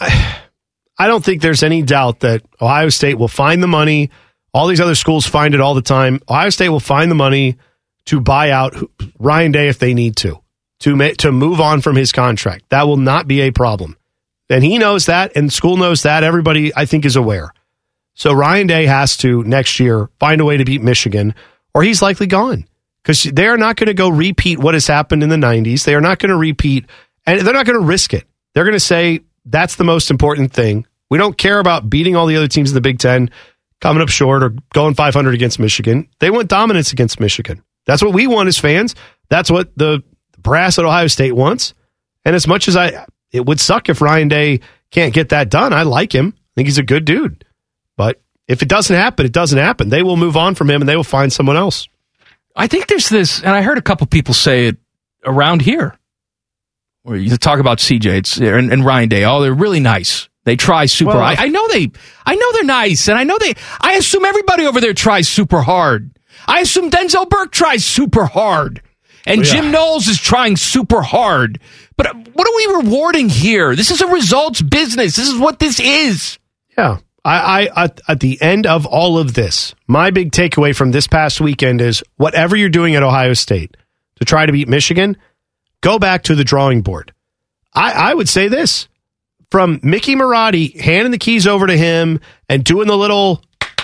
I don't think there's any doubt that Ohio State will find the money. All these other schools find it all the time. Ohio State will find the money to buy out Ryan Day if they need to move on from his contract. That will not be a problem. And he knows that, and the school knows that. Everybody, I think, is aware. So Ryan Day has to, next year, find a way to beat Michigan, or he's likely gone. Because they are not going to go repeat what has happened in the 90s. They are not going to repeat, and they're not going to risk it. They're going to say, that's the most important thing. We don't care about beating all the other teams in the Big Ten, coming up short or going 500 against Michigan. They want dominance against Michigan. That's what we want as fans. That's what the brass at Ohio State wants. And as much as it would suck if Ryan Day can't get that done. I like him. I think he's a good dude. But if it doesn't happen, it doesn't happen. They will move on from him and they will find someone else. I think there's this, and I heard a couple people say it around here, where you talk about CJ and Ryan Day. Oh, they're really nice. They try super. Well, I know they're nice, and I assume everybody over there tries super hard. I assume Denzel Burke tries super hard, and Jim Knowles is trying super hard. But what are we rewarding here? This is a results business. This is what this is. Yeah. I at the end of all of this, my big takeaway from this past weekend is whatever you're doing at Ohio State to try to beat Michigan, go back to the drawing board. I would say this. From Mickey Marotti handing the keys over to him and doing the little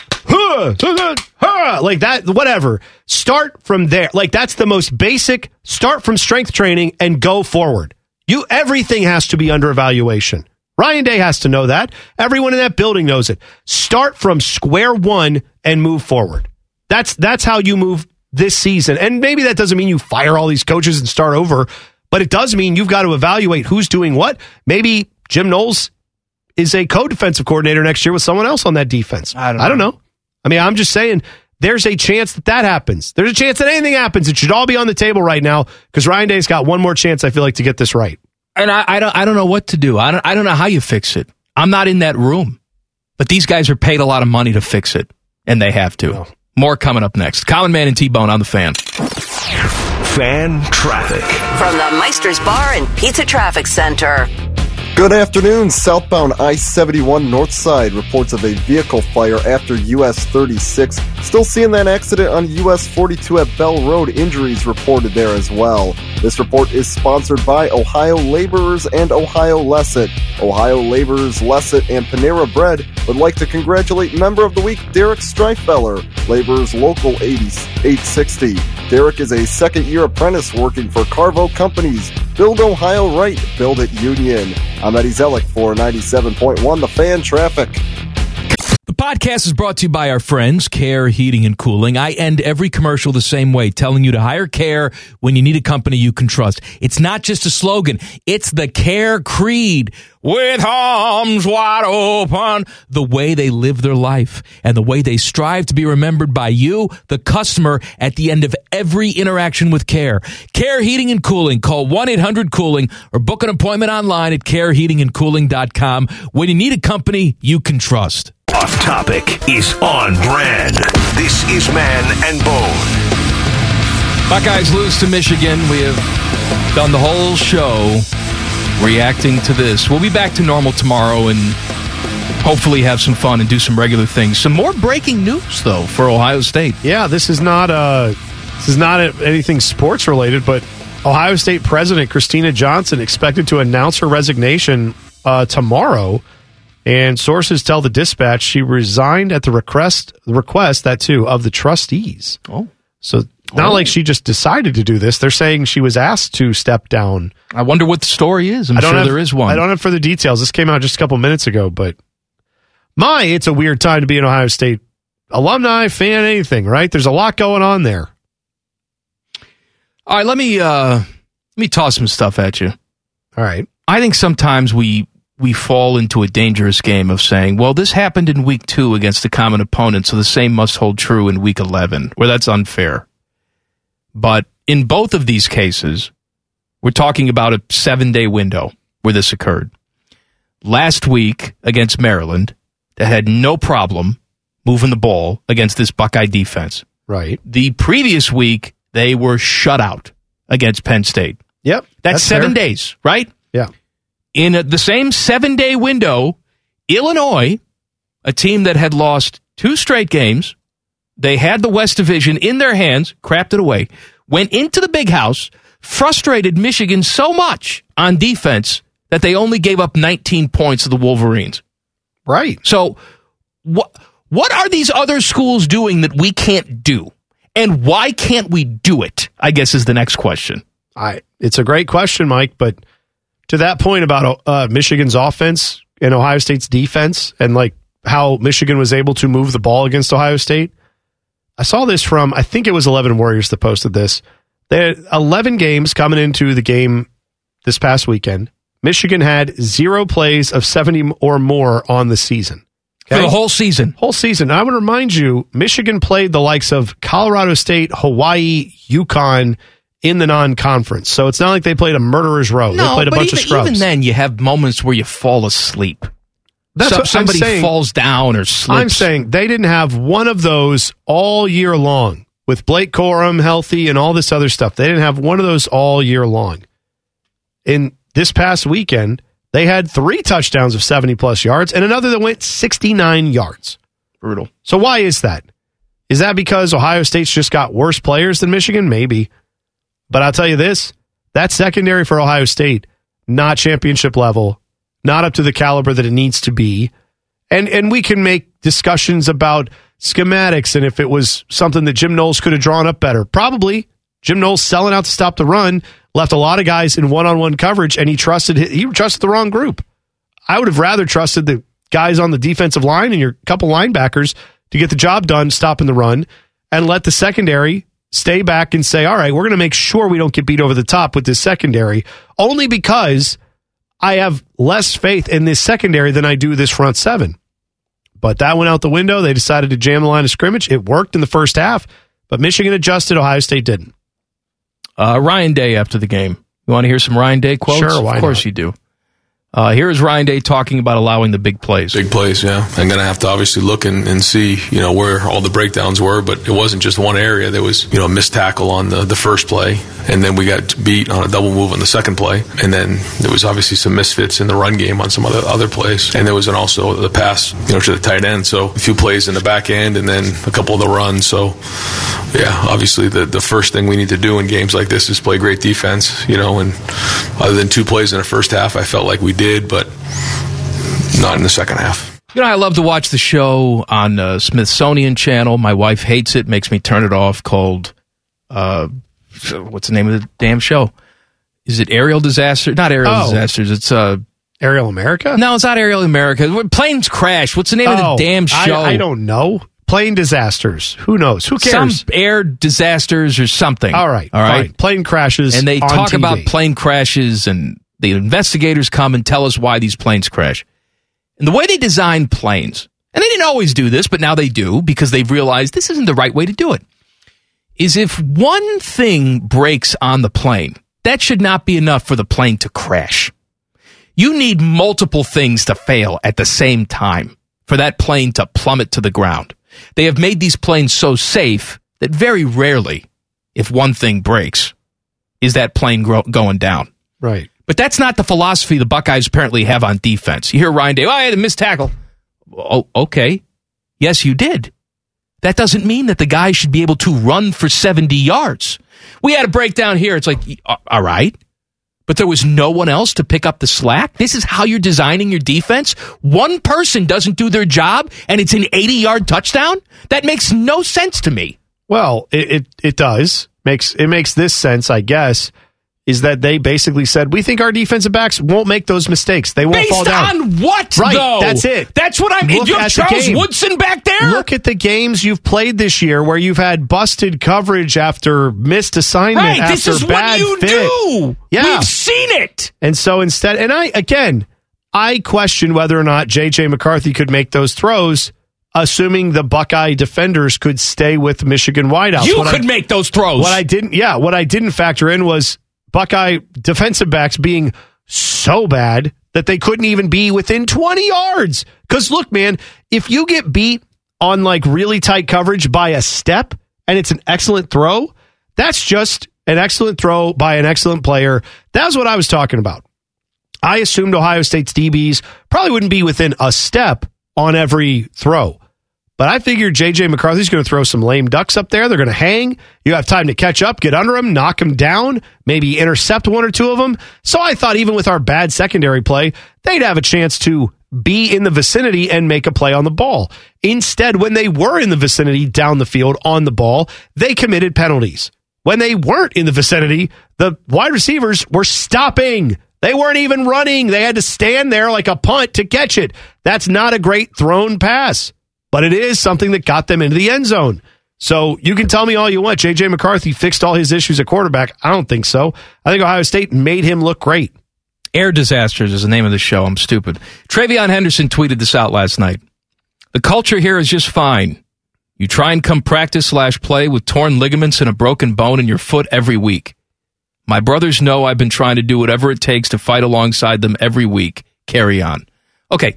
like that, whatever. Start from there. Like that's the most basic. Start from strength training and go forward. Everything has to be under evaluation. Ryan Day has to know that. Everyone in that building knows it. Start from square one and move forward. That's how you move this season. And maybe that doesn't mean you fire all these coaches and start over, but it does mean you've got to evaluate who's doing what. Maybe Jim Knowles is a co-defensive coordinator next year with someone else on that defense. I don't know. I mean, I'm just saying there's a chance that happens. There's a chance that anything happens. It should all be on the table right now because Ryan Day's got one more chance, I feel like, to get this right. And I don't know what to do. I don't know how you fix it. I'm not in that room. But these guys are paid a lot of money to fix it. And they have to. Oh. More coming up next. Common Man and T-Bone on the Fan. Fan traffic. From the Meister's Bar and Pizza Traffic Center. Good afternoon. Southbound I-71 north side reports of a vehicle fire after US 36. Still seeing that accident on US 42 at Bell Road. Injuries reported there as well. This report is sponsored by Ohio Laborers and Ohio Lesset. Ohio Laborers, Lesset, and Panera Bread would like to congratulate Member of the Week Derek Streifeller, Laborers Local 860. Derek is a second-year apprentice working for Carvo Companies. Build Ohio right, build it Union. I'm Eddie Zellick for 97.1 The Fan Traffic. The podcast is brought to you by our friends, Care Heating and Cooling. I end every commercial the same way, telling you to hire Care when you need a company you can trust. It's not just a slogan. It's the Care creed. With arms wide open. The way they live their life and the way they strive to be remembered by you, the customer, at the end of every interaction with Care. Care Heating and Cooling. Call 1-800-COOLING or book an appointment online at careheatingandcooling.com when you need a company you can trust. Off topic is on brand. This is Man and Bone. Buckeyes lose to Michigan. We have done the whole show reacting to this. We'll be back to normal tomorrow and hopefully have some fun and do some regular things. Some more breaking news, though, for Ohio State. Yeah, this is not anything sports related, but Ohio State President Christina Johnson expected to announce her resignation tomorrow. And sources tell the Dispatch she resigned at the request of the trustees. Oh. So not like she just decided to do this. They're saying she was asked to step down. I wonder what the story is. I'm sure there is one. I don't have further details. This came out just a couple minutes ago, but it's a weird time to be an Ohio State alumni, fan, anything, right? There's a lot going on there. All right, let me toss some stuff at you. All right. I think sometimes we fall into a dangerous game of saying, well, this happened in week 2 against a common opponent, so the same must hold true in week 11, where that's unfair. But in both of these cases, we're talking about a 7-day window where this occurred. Last week against Maryland, they had no problem moving the ball against this Buckeye defense. Right. The previous week, they were shut out against Penn State. Yep. That's 7 fair. days, right? Yeah. In the same 7-day window, Illinois, a team that had lost 2 straight games, they had the West Division in their hands, crapped it away, went into the Big House, frustrated Michigan so much on defense that they only gave up 19 points to the Wolverines. Right. So what are these other schools doing that we can't do? And why can't we do it, I guess, is the next question. It's a great question, Mike, but to that point about Michigan's offense and Ohio State's defense and like how Michigan was able to move the ball against Ohio State, I saw this from, I think it was 11 Warriors that posted this. They had 11 games coming into the game this past weekend. Michigan had 0 plays of 70 or more on the season. Okay? For the whole season. Whole season. I would remind you, Michigan played the likes of Colorado State, Hawaii, UConn in the non-conference. So it's not like they played a murderer's row. No, they played a bunch of scrubs. Even then, you have moments where you fall asleep. That's what somebody I'm saying. Falls down or slips. I'm saying they didn't have one of those all year long with Blake Corum healthy and all this other stuff. They didn't have one of those all year long. In this past weekend, they had 3 touchdowns of 70-plus yards and another that went 69 yards. Brutal. So why is that? Is that because Ohio State's just got worse players than Michigan? Maybe. But I'll tell you this, that secondary for Ohio State, not championship level, not up to the caliber that it needs to be. And we can make discussions about schematics and if it was something that Jim Knowles could have drawn up better. Probably. Jim Knowles selling out to stop the run, left a lot of guys in one-on-one coverage, and he trusted the wrong group. I would have rather trusted the guys on the defensive line and your couple linebackers to get the job done stopping the run and let the secondary stay back and say, all right, we're going to make sure we don't get beat over the top with this secondary, only because I have less faith in this secondary than I do this front seven. But that went out the window. They decided to jam the line of scrimmage. It worked in the first half, but Michigan adjusted. Ohio State didn't. Ryan Day after the game. You want to hear some Ryan Day quotes? Sure, why Of course not? you do. Here is Ryan Day talking about allowing the big plays. Big plays, yeah. I'm going to have to obviously look and see, where all the breakdowns were, but it wasn't just one area. There was, a missed tackle on the first play, and then we got beat on a double move on the second play, and then there was obviously some misfits in the run game on some other plays, and there was also the pass, to the tight end, so a few plays in the back end, and then a couple of the runs, so yeah, obviously the first thing we need to do in games like this is play great defense, and other than 2 plays in the first half, I felt like we did, but not in the second half. I love to watch the show on Smithsonian Channel. My wife hates it, makes me turn it off, called, what's the name of the damn show? Is it Aerial Disaster? Not Aerial Disasters. It's Aerial America? No, it's not Aerial America. Planes crash. What's the name of the damn show? I don't know. Plane disasters. Who knows? Who cares? Some air disasters or something. All right. Fine. Plane crashes. And they on talk TV. about plane crashes, and the investigators come and tell us why these planes crash. And the way they design planes, and they didn't always do this, but now they do because they've realized this isn't the right way to do it, is if one thing breaks on the plane, that should not be enough for the plane to crash. You need multiple things to fail at the same time for that plane to plummet to the ground. They have made these planes so safe that very rarely, if one thing breaks, is that plane going down. Right. But that's not the philosophy the Buckeyes apparently have on defense. You hear Ryan Day, I had a missed tackle. Oh, okay. Yes, you did. That doesn't mean that the guy should be able to run for 70 yards. We had a breakdown here. It's like, all right. But there was no one else to pick up the slack? This is how you're designing your defense? One person doesn't do their job, and it's an 80-yard touchdown? That makes no sense to me. Well, it does. It makes this sense, I guess, is that they basically said, we think our defensive backs won't make those mistakes. They won't fall down. Based on what, right, though? That's it. That's what I mean. You have Charles Woodson back there? Look at the games you've played this year where you've had busted coverage after missed assignment, right, after this is bad what you fit. do. Yeah. We've seen it. And so instead, and I question whether or not J.J. McCarthy could make those throws, assuming the Buckeye defenders could stay with Michigan wideouts. You could make those throws. What I didn't factor in was Buckeye defensive backs being so bad that they couldn't even be within 20 yards. Because look, man, if you get beat on like really tight coverage by a step and it's an excellent throw, that's just an excellent throw by an excellent player. That's what I was talking about. I assumed Ohio State's DBs probably wouldn't be within a step on every throw. But I figured J.J. McCarthy's going to throw some lame ducks up there. They're going to hang. You have time to catch up, get under them, knock them down, maybe intercept one or two of them. So I thought even with our bad secondary play, they'd have a chance to be in the vicinity and make a play on the ball. Instead, when they were in the vicinity down the field on the ball, they committed penalties. When they weren't in the vicinity, the wide receivers were stopping. They weren't even running. They had to stand there like a punt to catch it. That's not a great thrown pass. But it is something that got them into the end zone. So you can tell me all you want. J.J. McCarthy fixed all his issues at quarterback. I don't think so. I think Ohio State made him look great. Air disasters is the name of the show. I'm stupid. Travion Henderson tweeted this out last night. The culture here is just fine. You try and come practice/play with torn ligaments and a broken bone in your foot every week. My brothers know I've been trying to do whatever it takes to fight alongside them every week. Carry on. Okay.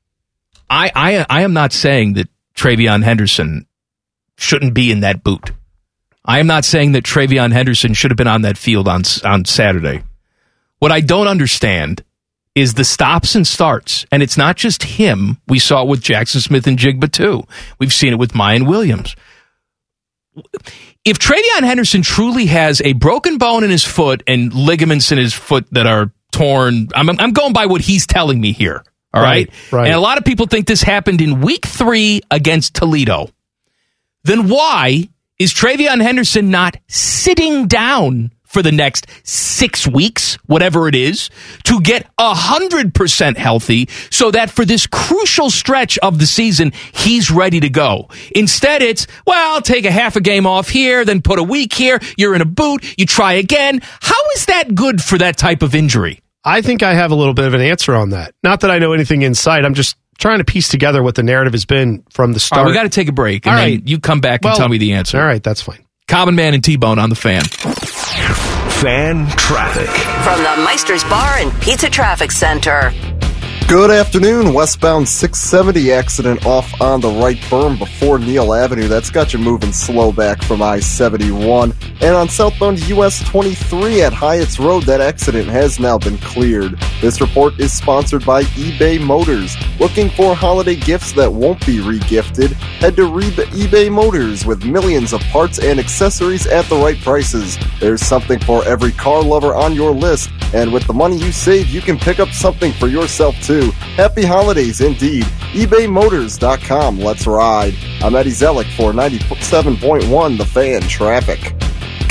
I am not saying that Travion Henderson shouldn't be in that boot. I am not saying that Travion Henderson should have been on that field on Saturday. What I don't understand is the stops and starts. And it's not just him. We saw it with Jackson Smith and Jigba too. We've seen it with Mayan Williams. If Travion Henderson truly has a broken bone in his foot and ligaments in his foot that are torn, I'm going by what he's telling me here. All right? Right. And a lot of people think this happened in week 3 against Toledo. Then why is Travion Henderson not sitting down for the next 6 weeks, whatever it is, to get 100% healthy so that for this crucial stretch of the season, he's ready to go? Instead, it's, well, take a half a game off here, then put a week here, you're in a boot, you try again. How is that good for that type of injury? I think I have a little bit of an answer on that. Not that I know anything inside. I'm just trying to piece together what the narrative has been from the start. All right, we got to take a break, and then you come back and tell me the answer. All right, that's fine. Common Man and T-Bone on the Fan. Fan traffic. From the Meister's Bar and Pizza Traffic Center. Good afternoon. Westbound 670 accident off on the right berm before Neal Avenue. That's got you moving slow back from I-71. And on southbound US 23 at Hyatt's Road, that accident has now been cleared. This report is sponsored by eBay Motors. Looking for holiday gifts that won't be re-gifted? Head to eBay Motors with millions of parts and accessories at the right prices. There's something for every car lover on your list. And with the money you save, you can pick up something for yourself too. Happy holidays indeed. ebaymotors.com. Let's ride. I'm Eddie Zellick for 97.1 The Fan Traffic.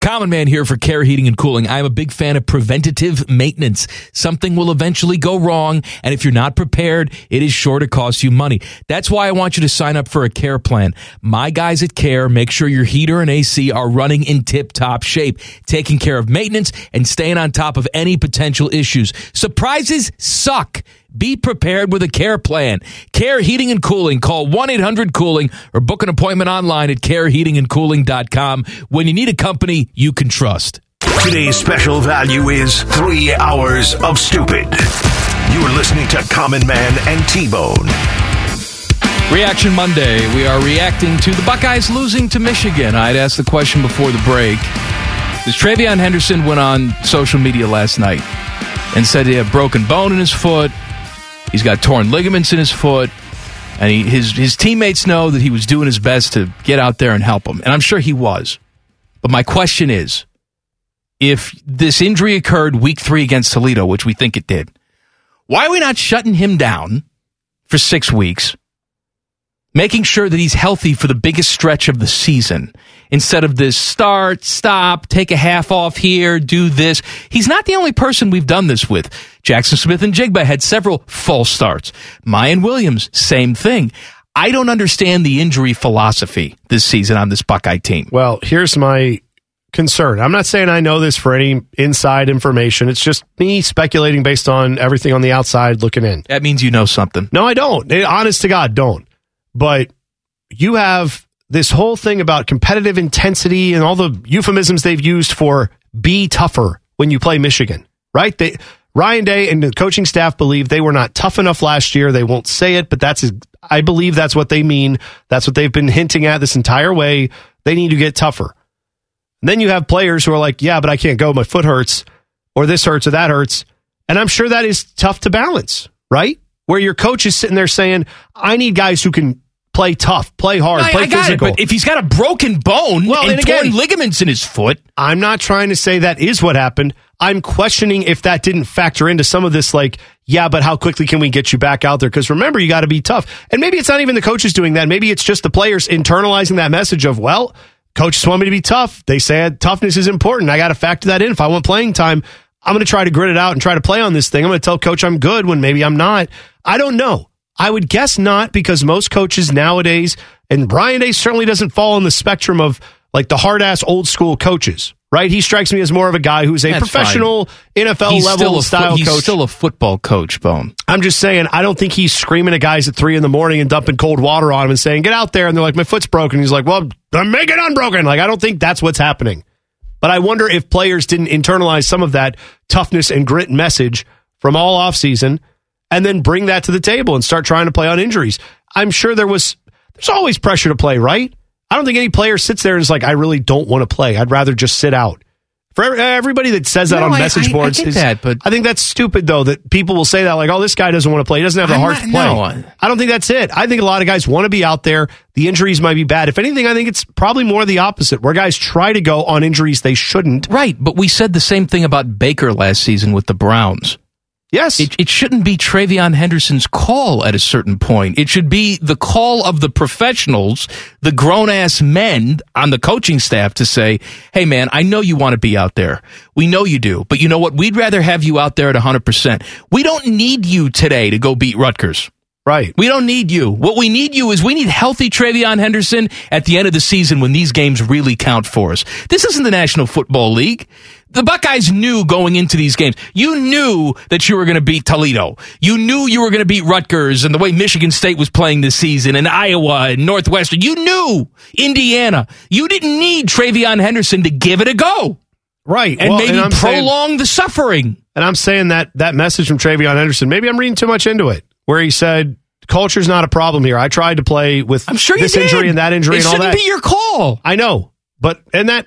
Common Man here for Care Heating and Cooling. I'm a big fan of preventative maintenance. Something will eventually go wrong, and if you're not prepared, it is sure to cost you money. That's why I want you to sign up for a Care plan. My guys at Care make sure your heater and AC are running in tip-top shape, taking care of maintenance and staying on top of any potential issues. Surprises suck. Be prepared with a Care plan. Care Heating and Cooling. Call 1-800-COOLING or book an appointment online at careheatingandcooling.com when you need a company you can trust. Today's special value is 3 hours of stupid. You're listening to Common Man and T-Bone. Reaction Monday. We are reacting to the Buckeyes losing to Michigan. I'd asked the question before the break. This TreVeyon Henderson went on social media last night and said he had a broken bone in his foot. He's got torn ligaments in his foot, and his teammates know that he was doing his best to get out there and help him, and I'm sure he was. But my question is, if this injury occurred week 3 against Toledo, which we think it did, why are we not shutting him down for 6 weeks, making sure that he's healthy for the biggest stretch of the season, instead of this start, stop, take a half off here, do this? He's not the only person we've done this with. Jackson Smith-Njigba had several false starts. Mayan Williams, same thing. I don't understand the injury philosophy this season on this Buckeye team. Well, here's my concern. I'm not saying I know this for any inside information. It's just me speculating based on everything on the outside looking in. That means you know something. No, I don't. Honest to God, don't. But you have this whole thing about competitive intensity and all the euphemisms they've used for be tougher when you play Michigan, right? Ryan Day and the coaching staff believe they were not tough enough last year. They won't say it, but I believe that's what they mean. That's what they've been hinting at this entire way. They need to get tougher. And then you have players who are like, yeah, but I can't go. My foot hurts, or this hurts, or that hurts. And I'm sure that is tough to balance, right? Where your coach is sitting there saying, I need guys who can play tough, play hard, play physical. It, but if he's got a broken bone and torn ligaments in his foot. I'm not trying to say that is what happened. I'm questioning if that didn't factor into some of this, like, yeah, but how quickly can we get you back out there? Because remember, you got to be tough. And maybe it's not even the coaches doing that. Maybe it's just the players internalizing that message of, well, coaches want me to be tough. They say toughness is important. I got to factor that in. If I want playing time, I'm going to try to grit it out and try to play on this thing. I'm going to tell coach I'm good when maybe I'm not. I don't know. I would guess not, because most coaches nowadays, and Ryan Day certainly doesn't fall on the spectrum of like the hard-ass old school coaches, right? He strikes me as more of a guy who's a professional NFL level style coach. He's still a football coach, Bone. I'm just saying, I don't think he's screaming at guys at 3 a.m. and dumping cold water on them and saying, get out there. And they're like, my foot's broken. He's like, well, make it unbroken. Like, I don't think that's what's happening. But I wonder if players didn't internalize some of that toughness and grit message from all offseason and then bring that to the table and start trying to play on injuries. I'm sure there's always pressure to play, right? I don't think any player sits there and is like, I really don't want to play. I'd rather just sit out. For everybody that says that on message boards, but I think that's stupid, though, that people will say that, like, oh, this guy doesn't want to play. He doesn't have the heart to play. No. I don't think that's it. I think a lot of guys want to be out there. The injuries might be bad. If anything, I think it's probably more the opposite, where guys try to go on injuries they shouldn't. Right, but we said the same thing about Baker last season with the Browns. Yes. It shouldn't be TreVeyon Henderson's call at a certain point. It should be the call of the professionals, the grown-ass men on the coaching staff to say, hey, man, I know you want to be out there. We know you do. But you know what? We'd rather have you out there at 100%. We don't need you today to go beat Rutgers. Right. We don't need you. What we need we need healthy TreVeyon Henderson at the end of the season when these games really count for us. This isn't the National Football League. The Buckeyes knew going into these games. You knew that you were going to beat Toledo. You knew you were going to beat Rutgers and the way Michigan State was playing this season, and Iowa and Northwestern. You knew Indiana. You didn't need TreVeyon Henderson to give it a go. Right. And maybe prolong the suffering. And I'm saying that message from TreVeyon Henderson, maybe I'm reading too much into it, where he said, culture's not a problem here. I tried to play with this injury and that injury and all that. It shouldn't be your call. I know. But,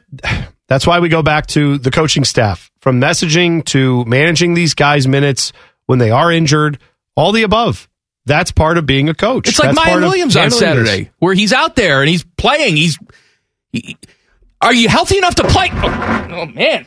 that's why we go back to the coaching staff, from messaging to managing these guys' minutes when they are injured, all the above. That's part of being a coach. It's like Mayan Williams on Saturday, where he's out there and he's playing. Are you healthy enough to play? Oh man.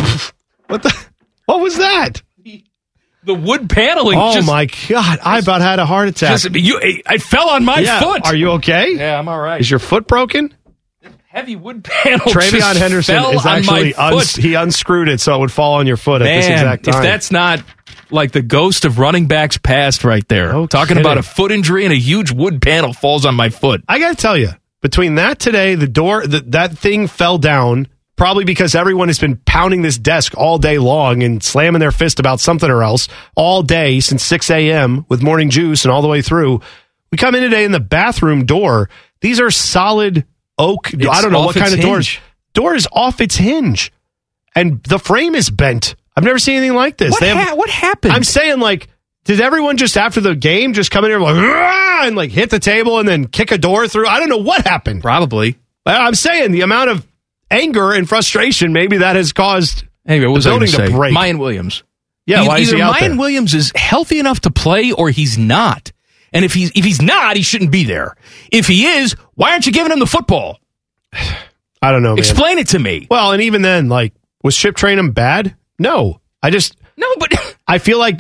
What was that? The wood paneling. Oh, my God. I about had a heart attack. I fell on my foot. Are you okay? Yeah, I'm all right. Is your foot broken? heavy wood panel. Travion Henderson is actually he unscrewed it so it would fall on your foot at this exact time. If that's not like the ghost of running backs past right there. Talking about a foot injury and a huge wood panel falls on my foot. I got to tell you, between that today, the door, that thing fell down, probably because everyone has been pounding this desk all day long and slamming their fist about something or else all day since 6 a.m. with morning juice and all the way through. We come in today in the bathroom door. These are solid oak. I don't know what kind of doors. Door is off its hinge, and the frame is bent. I've never seen anything like this. What happened? I'm saying, like, did everyone just after the game just come in here like and like hit the table and then kick a door through? I don't know what happened. Probably. I'm saying the amount of anger and frustration maybe that has caused anyway, what was the building to break. Mayan Williams. Yeah, why is he out Mayan there? Williams is healthy enough to play or he's not. And if he's not, he shouldn't be there. If he is, why aren't you giving him the football? I don't know, man. Explain it to me. Well, and even then, like, was Chip Trayanum bad? No. But I feel like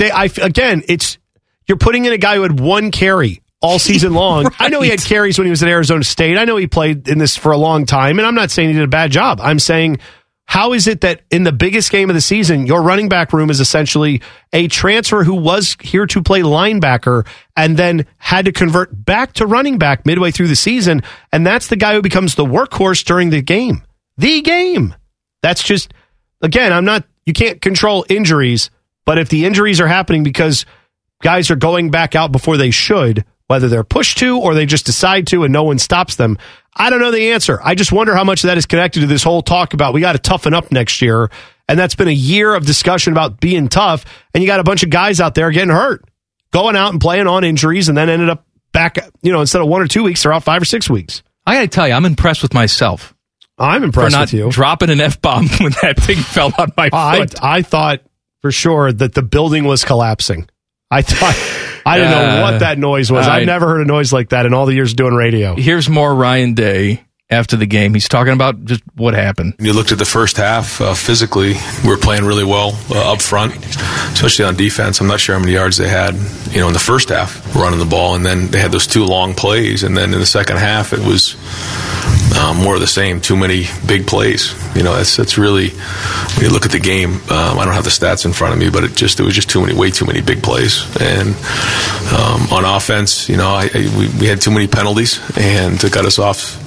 you're putting in a guy who had one carry all season long. Right. I know he had carries when he was at Arizona State. I know he played in this for a long time, and I'm not saying he did a bad job. I'm saying, how is it that in the biggest game of the season, your running back room is essentially a transfer who was here to play linebacker and then had to convert back to running back midway through the season, and that's the guy who becomes the workhorse during the game. The game. That's just, again, you can't control injuries, but if the injuries are happening because guys are going back out before they should, whether they're pushed to or they just decide to and no one stops them, I don't know the answer. I just wonder how much of that is connected to this whole talk about we got to toughen up next year. And that's been a year of discussion about being tough. And you got a bunch of guys out there getting hurt, going out and playing on injuries, and then ended up back, instead of 1 or 2 weeks, they're out 5 or 6 weeks. I got to tell you, I'm impressed with myself. I'm impressed with you. For not dropping an F-bomb when that thing fell on my foot. I thought for sure that the building was collapsing. I didn't know what that noise was. I've never heard a noise like that in all the years doing radio. Here's more Ryan Day after the game. He's talking about just what happened. You looked at the first half, physically, we were playing really well up front, especially on defense. I'm not sure how many yards they had, in the first half running the ball, and then they had those 2 long plays, and then in the second half it was more of the same, too many big plays. That's really, when you look at the game, I don't have the stats in front of me, but it was just way too many big plays. And on offense, we had too many penalties, and it got us off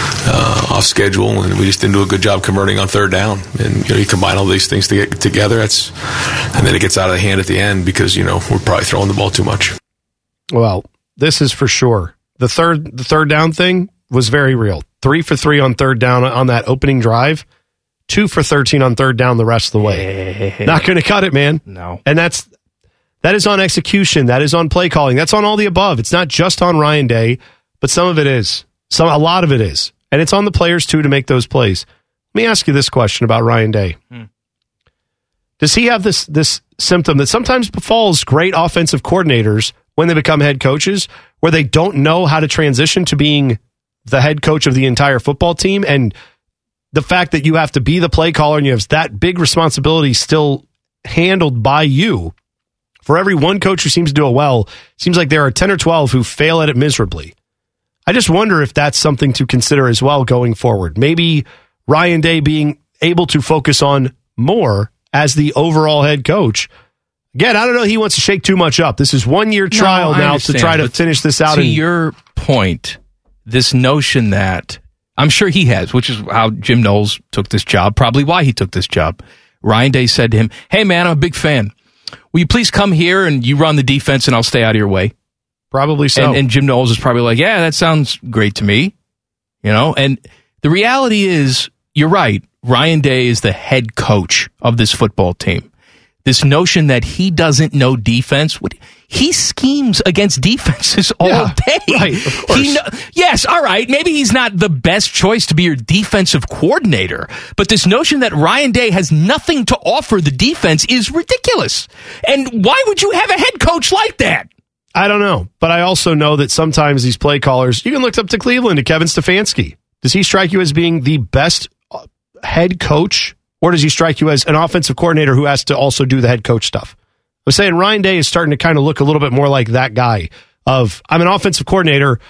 schedule, and we just didn't do a good job converting on third down. And you combine all these things together, and then it gets out of hand at the end because we're probably throwing the ball too much. Well, this is for sure. The third down thing was very real. 3 for 3 on third down on that opening drive. 2 for 13 on third down the rest of the way. Not going to cut it, man. No. And that is on execution. That is on play calling. That's on all the above. It's not just on Ryan Day, but some of it is. A lot of it is. And it's on the players, too, to make those plays. Let me ask you this question about Ryan Day. Does he have this symptom that sometimes befalls great offensive coordinators when they become head coaches, where they don't know how to transition to being the head coach of the entire football team? And the fact that you have to be the play caller and you have that big responsibility still handled by you. For every one coach who seems to do it well, it seems like there are 10 or 12 who fail at it miserably. I just wonder if that's something to consider as well going forward. Maybe Ryan Day being able to focus on more as the overall head coach. Again, I don't know he wants to shake too much up. This is 1 year trial now to try to finish this out. To your point, this notion that I'm sure he has, which is how Jim Knowles took this job, probably why he took this job. Ryan Day said to him, "Hey, man, I'm a big fan. Will you please come here and you run the defense and I'll stay out of your way?" Probably so. And Jim Knowles is probably like, "Yeah, that sounds great to me." And the reality is, you're right. Ryan Day is the head coach of this football team. This notion that he doesn't know defense, he schemes against defenses all day. Right, of course. Yes, all right, maybe he's not the best choice to be your defensive coordinator, but this notion that Ryan Day has nothing to offer the defense is ridiculous. And why would you have a head coach like that? I don't know, but I also know that sometimes these play callers, you can look up to Cleveland, to Kevin Stefanski. Does he strike you as being the best head coach, or does he strike you as an offensive coordinator who has to also do the head coach stuff? I was saying Ryan Day is starting to kind of look a little bit more like that guy of, I'm an offensive coordinator,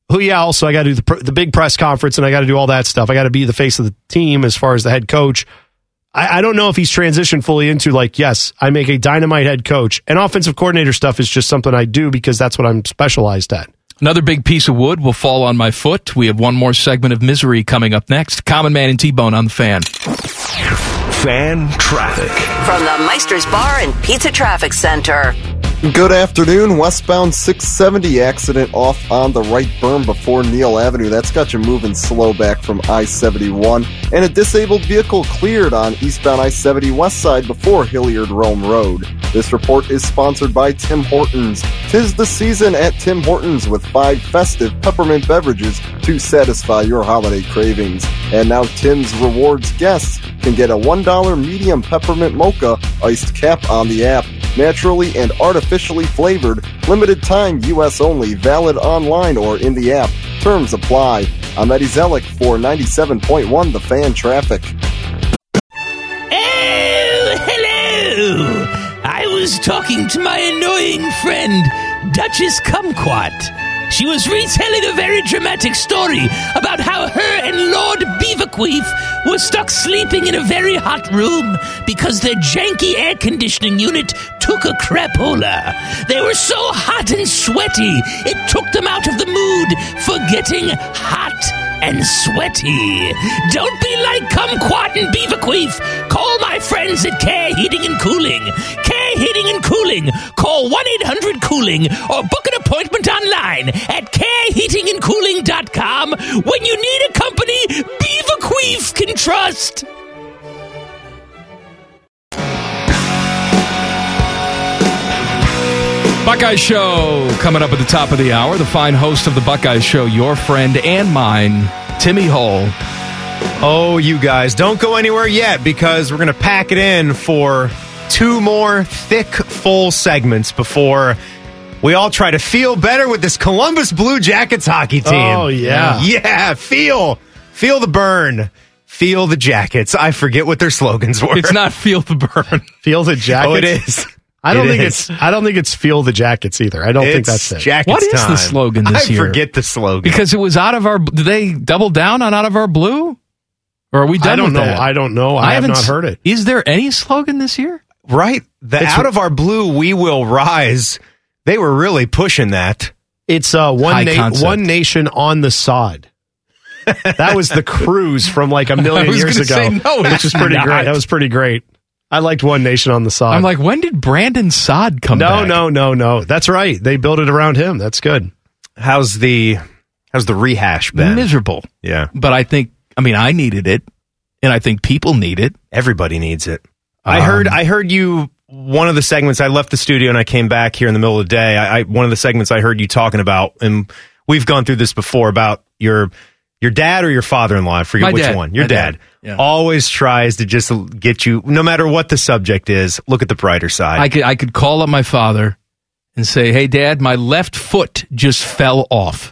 Also, I got to do the big press conference, and I got to do all that stuff. I got to be the face of the team as far as the head coach. I don't know if he's transitioned fully into yes, I make a dynamite head coach. And offensive coordinator stuff is just something I do because that's what I'm specialized at. Another big piece of wood will fall on my foot. We have one more segment of misery coming up next. Common Man and T-Bone on the Fan. Fan traffic. From the Meister's Bar and Pizza Traffic Center. Good afternoon. Westbound 670 accident off on the right berm before Neal Avenue. That's got you moving slow back from I-71. And a disabled vehicle cleared on eastbound I-70 west side before Hilliard-Rome Road. This report is sponsored by Tim Hortons. 'Tis the season at Tim Hortons with 5 festive peppermint beverages to satisfy your holiday cravings. And now Tim's Rewards guests can get a $1 medium peppermint mocha iced cap on the app. Naturally and artificially flavored, limited time U.S. only, valid online or in the app. Terms apply. I'm Eddie Zellick for 97.1 The Fan Traffic. Oh, hello! I was talking to my annoying friend, Duchess Kumquat. She was retelling a very dramatic story about how her and Lord Beaverqueef were stuck sleeping in a very hot room because their janky air conditioning unit took a crapola. They were so hot and sweaty, it took them out of the mood for getting hot and sweaty. Don't be like Kumquat and Beaverqueef. Call my friends at Care Heating and Cooling. Care Heating and Cooling. Call 1-800-COOLING or book an appointment online at careheatingandcooling.com when you need a company Beaverqueef can trust. Buckeye Show coming up at the top of the hour. The fine host of the Buckeye Show, your friend and mine, Timmy Hull. Oh, you guys, don't go anywhere yet because we're going to pack it in for 2 more thick, full segments before we all try to feel better with this Columbus Blue Jackets hockey team. Oh, yeah. Yeah, feel the burn. Feel the Jackets. I forget what their slogans were. It's not feel the burn. Feel the Jackets? Oh, it is. I don't think it's feel the Jackets either. I don't think that's it. Jackets what is time. the slogan this year? I forget the slogan. Because it was out of our... Did they double down on out of our blue? Or are we done with that? I don't know. I have not heard it. Is there any slogan this year? Right. Out of our blue, we will rise. They were really pushing that. It's one nation on the sod. That was the cruise from like a million years ago. Which is pretty great. That was pretty great. I liked One Nation on the Sod. I'm like, when did Brandon Sod come back? No. That's right. They built it around him. That's good. How's the rehash been? Miserable. Yeah. But I needed it, and I think people need it. Everybody needs it. I heard you, one of the segments, I left the studio and I came back here in the middle of the day. One of the segments I heard you talking about, and we've gone through this before, about your dad or your father-in-law, I forget which one. Your dad. Yeah. Always tries to just get you, no matter what the subject is, look at the brighter side. I could call up my father and say, hey, Dad, my left foot just fell off.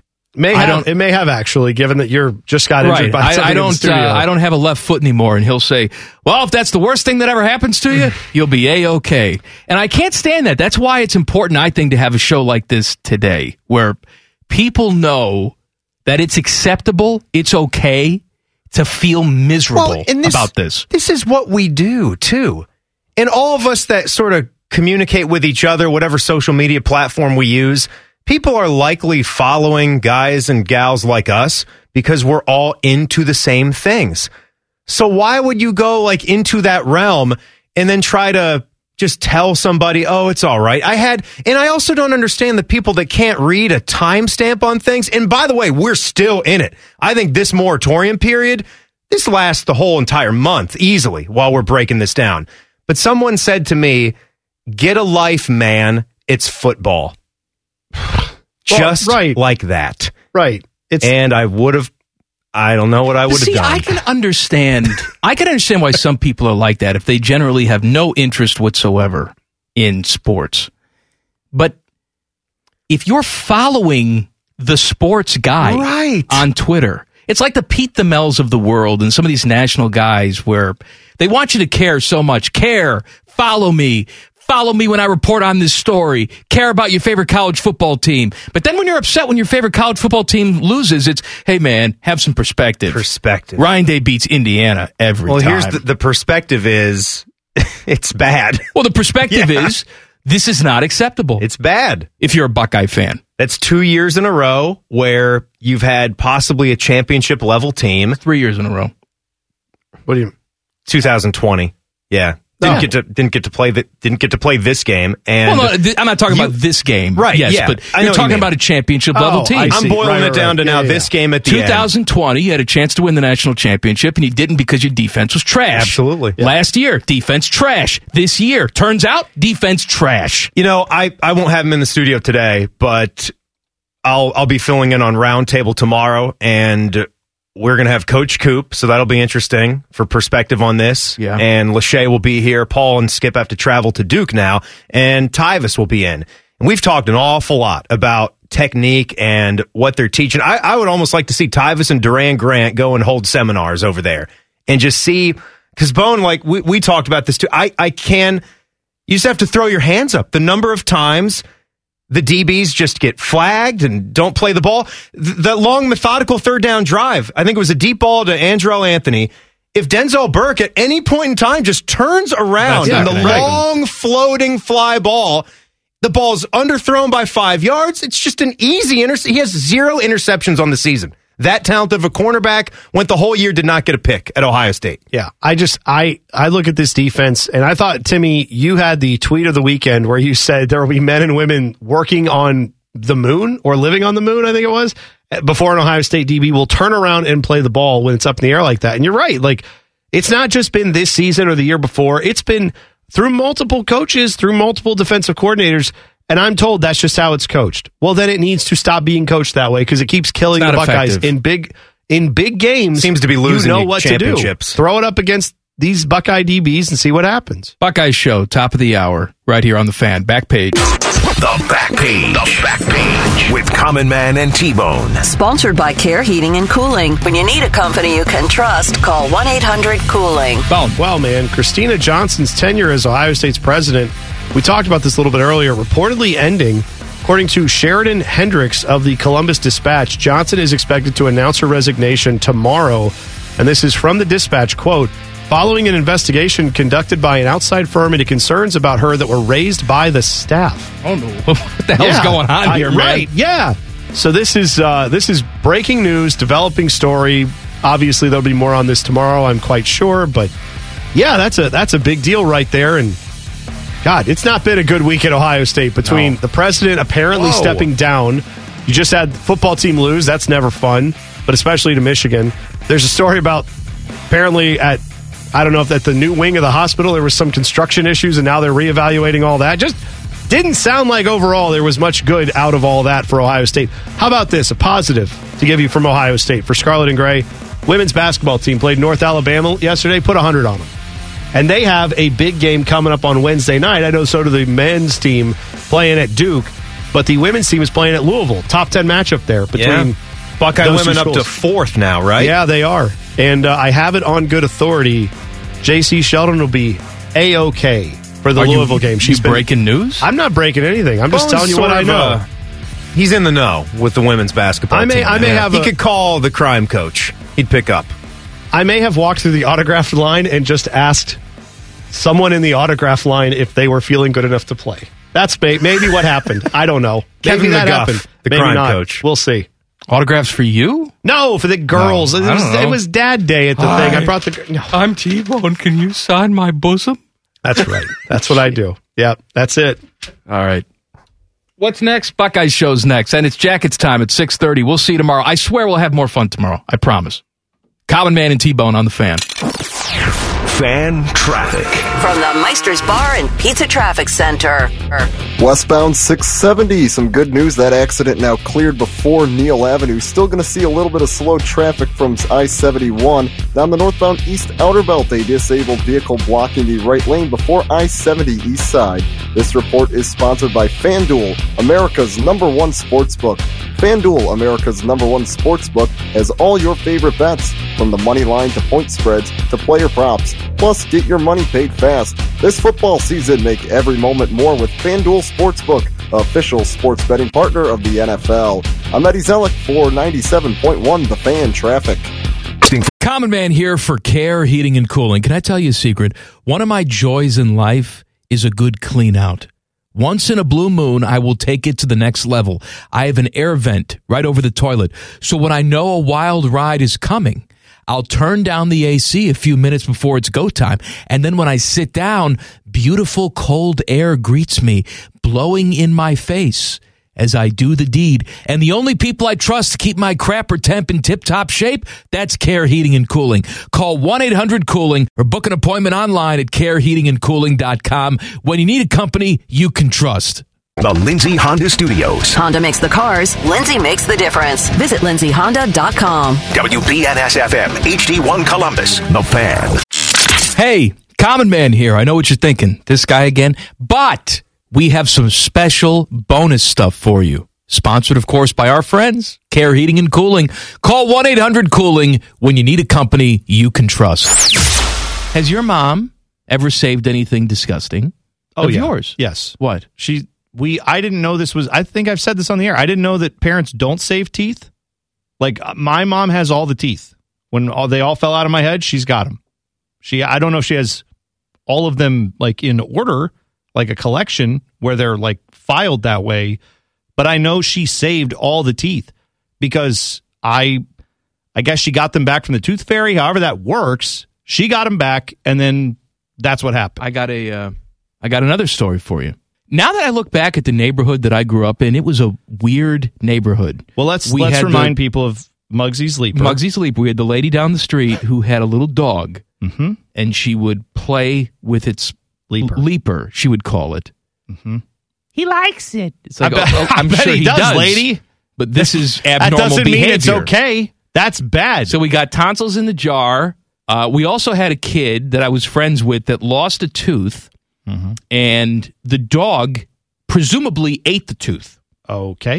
It may have actually, given that you're just got injured by something in the studio. I don't have a left foot anymore. And he'll say, well, if that's the worst thing that ever happens to you, you'll be A-okay. And I can't stand that. That's why it's important, I think, to have a show like this today, where people know that it's acceptable, it's okay to feel miserable about this. This is what we do, too. And all of us that sort of communicate with each other, whatever social media platform we use, people are likely following guys and gals like us because we're all into the same things. So why would you go into that realm and then try to just tell somebody, oh, it's all right? And I also don't understand the people that can't read a timestamp on things. And by the way, we're still in it. I think this moratorium period, this lasts the whole entire month easily while we're breaking this down. But someone said to me, get a life, man. It's football. Just like that. Right. And I don't know what I would have done. I can understand why some people are like that if they generally have no interest whatsoever in sports. But if you're following the sports guy on Twitter, it's like the Pete Thamels of the world and some of these national guys where they want you to care so much. Care, follow me, follow me when I report on this story, care about your favorite college football team. But then when you're upset when your favorite college football team loses, it's, hey, man, have some perspective. Ryan Day beats Indiana every time. Well, here's the perspective is it's bad. Well, the perspective is this is not acceptable. It's bad. If you're a Buckeye fan. That's 2 years in a row where you've had possibly a championship level team. 3 years in a row. What do you 2020. Yeah. Didn't get to play this game. And well, no, I'm not talking about this game, right? Yes, yeah, but you're talking about a championship level team. I'm boiling it down to now. This game at the 2020, you had a chance to win the national championship, and you didn't because your defense was trash. Absolutely. Yeah. Last year, defense trash. This year, turns out, defense trash. You know, I won't have him in the studio today, but I'll be filling in on Roundtable tomorrow, and we're going to have Coach Coop, so that'll be interesting for perspective on this. Yeah. And Lachey will be here. Paul and Skip have to travel to Duke now, and Tyvis will be in. And we've talked an awful lot about technique and what they're teaching. I would almost like to see Tyvis and Duran Grant go and hold seminars over there and just see, because Bone, like we talked about this too. You just have to throw your hands up. The number of times the DBs just get flagged and don't play the ball. That long, methodical third down drive, I think it was a deep ball to Andrell Anthony. If Denzel Burke at any point in time just turns around and the long floating fly ball, the ball's underthrown by 5 yards, it's just an easy interception. He has 0 interceptions on the season. That talented of a cornerback went the whole year, did not get a pick at Ohio State. Yeah, I look at this defense, and I thought, Timmy, you had the tweet of the weekend where you said there will be men and women working on the moon or living on the moon, I think it was, before an Ohio State DB will turn around and play the ball when it's up in the air like that. And you're right. Like, it's not just been this season or the year before. It's been through multiple coaches, through multiple defensive coordinators. And I'm told that's just how it's coached. Well, then it needs to stop being coached that way because it keeps killing the Buckeyes in big games. Seems to be losing. You know what to do. Throw it up against these Buckeye DBs and see what happens. Buckeye Show, top of the hour, right here on the Fan. Back page. The Back Page. The Back Page with Common Man and T-Bone. Sponsored by Care Heating and Cooling. When you need a company you can trust, call 1-800-COOLING. Well, man, Christina Johnson's tenure as Ohio State's president, we talked about this a little bit earlier, reportedly ending. According to Sheridan Hendricks of the Columbus Dispatch, Johnson is expected to announce her resignation tomorrow. And this is from the Dispatch, quote, following an investigation conducted by an outside firm into concerns about her that were raised by the staff. Oh, no. What the hell's going on here, man? Right, yeah. So this is breaking news, developing story. Obviously, there'll be more on this tomorrow, I'm quite sure. But, yeah, that's a big deal right there. And, God, it's not been a good week at Ohio State between the president apparently stepping down. You just had the football team lose. That's never fun, but especially to Michigan. There's a story about apparently at the new wing of the hospital, there was some construction issues, and now they're reevaluating all that. Just didn't sound like overall there was much good out of all that for Ohio State. How about this? A positive to give you from Ohio State for Scarlet and Gray. Women's basketball team played North Alabama yesterday, put 100 on them. And they have a big game coming up on Wednesday night. I know so do the men's team playing at Duke, but the women's team is playing at Louisville. Top 10 matchup there between Buckeye women up to 4th now, right? Yeah, they are. And I have it on good authority. J.C. Sheldon will be A-OK for the Louisville game. She's breaking news? I'm not breaking anything. I'm just telling you what I know. He's in the know with the women's basketball team. He could call the crime coach. He'd pick up. I may have walked through the autograph line and just asked someone in the autograph line if they were feeling good enough to play. That's maybe what happened. I don't know. Kevin maybe that McGuff, happened. the maybe crime not. coach. We'll see. Autographs for you? No, for the girls. It was Dad Day at the thing. I brought I'm T-Bone. Can you sign my bosom? That's right. That's what I do. Yep, that's it. All right. What's next? Buckeye Show's next, and it's Jackets time at 6:30. We'll see you tomorrow. I swear we'll have more fun tomorrow. I promise. Common Man and T-Bone on the Fan. Fan traffic. From the Meister's Bar and Pizza Traffic Center. Westbound 670. Some good news. That accident now cleared before Neal Avenue. Still going to see a little bit of slow traffic from I-71. Down the northbound east outer belt, a disabled vehicle blocking the right lane before I-70 east side. This report is sponsored by FanDuel, America's #1 sportsbook. FanDuel, America's #1 sportsbook, has all your favorite bets, from the money line to point spreads to player props. Plus, get your money paid fast. This football season, make every moment more with FanDuel Sportsbook, official sports betting partner of the NFL. I'm Eddie Zellick for 97.1 The Fan Traffic. Common Man here for Care Heating and Cooling. Can I tell you a secret? One of my joys in life is a good clean out. Once in a blue moon, I will take it to the next level. I have an air vent right over the toilet. So when I know a wild ride is coming, I'll turn down the AC a few minutes before it's go time. And then when I sit down, beautiful cold air greets me, blowing in my face as I do the deed. And the only people I trust to keep my crapper temp in tip-top shape, that's Care Heating and Cooling. Call 1-800-COOLING or book an appointment online at careheatingandcooling.com when you need a company you can trust. The Lindsay Honda Studios. Honda makes the cars. Lindsay makes the difference. Visit lindsayhonda.com. WBNS-FM, HD1 Columbus, The Fan. Hey, Common Man here. I know what you're thinking. This guy again. But we have some special bonus stuff for you. Sponsored, of course, by our friends, Care Heating and Cooling. Call 1-800-COOLING when you need a company you can trust. Has your mom ever saved anything disgusting of yours? Yes. What? I didn't know this was, I think I've said this on the air. I didn't know that parents don't save teeth. Like, my mom has all the teeth. When they all fell out of my head, she's got them. I don't know if she has all of them, like, in order, like a collection where they're, like, filed that way. But I know she saved all the teeth because I guess she got them back from the tooth fairy. However that works, she got them back, and then that's what happened. I got another story for you. Now that I look back at the neighborhood that I grew up in, it was a weird neighborhood. Well, let's remind people of Muggsy's Leaper. Muggsy's Leaper. We had the lady down the street who had a little dog, and she would play with its leaper, she would call it. Mm-hmm. He likes it. It's like, I'm sure he does, lady. But this is abnormal that doesn't behavior. mean it's okay. That's bad. So we got tonsils in the jar. We also had a kid that I was friends with that lost a tooth, and the dog presumably ate the tooth. Okay.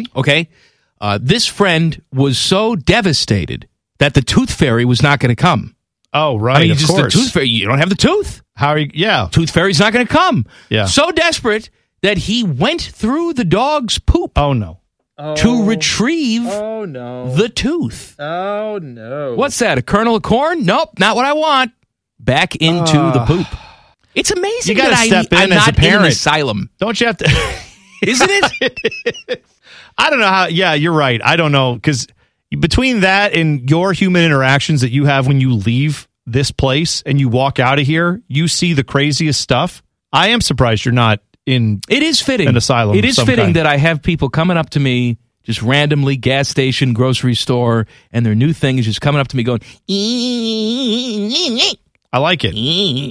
This friend was so devastated that the tooth fairy was not going to come. Oh, right. I mean, of course. The tooth fairy, you don't have the tooth. How are you? Yeah. Tooth fairy's not going to come. Yeah. So desperate that he went through the dog's poop. Oh, no. To retrieve the tooth. Oh, no. What's that, a kernel of corn? Nope, not what I want. Back into the poop. It's amazing you gotta that step in I'm as not a parent. in an asylum. Don't you have to? Isn't it? I don't know how. Yeah, you're right. I don't know, because between that and your human interactions that you have when you leave this place and you walk out of here, you see the craziest stuff. I am surprised you're not in. It is fitting. An asylum. It is fitting that I have people coming up to me just randomly, gas station, grocery store, and their new thing is just coming up to me going, I like it.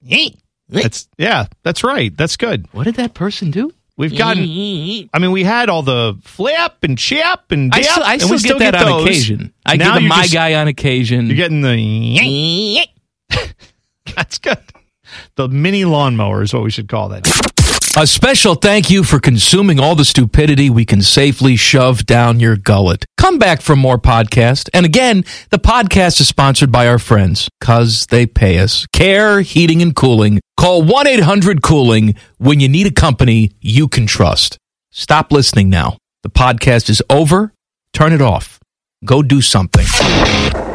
That's right. That's good. What did that person do? We've gotten, I mean, we had all the flip and chip and dip. I still get that on occasion. I give them my guy on occasion. You're getting the That's good. The mini lawnmower is what we should call that. A special thank you for consuming all the stupidity we can safely shove down your gullet. Come back for more podcast. And again, the podcast is sponsored by our friends, because they pay us. Care Heating and Cooling. Call 1-800-COOLING when you need a company you can trust. Stop listening now. The podcast is over. Turn it off. Go do something.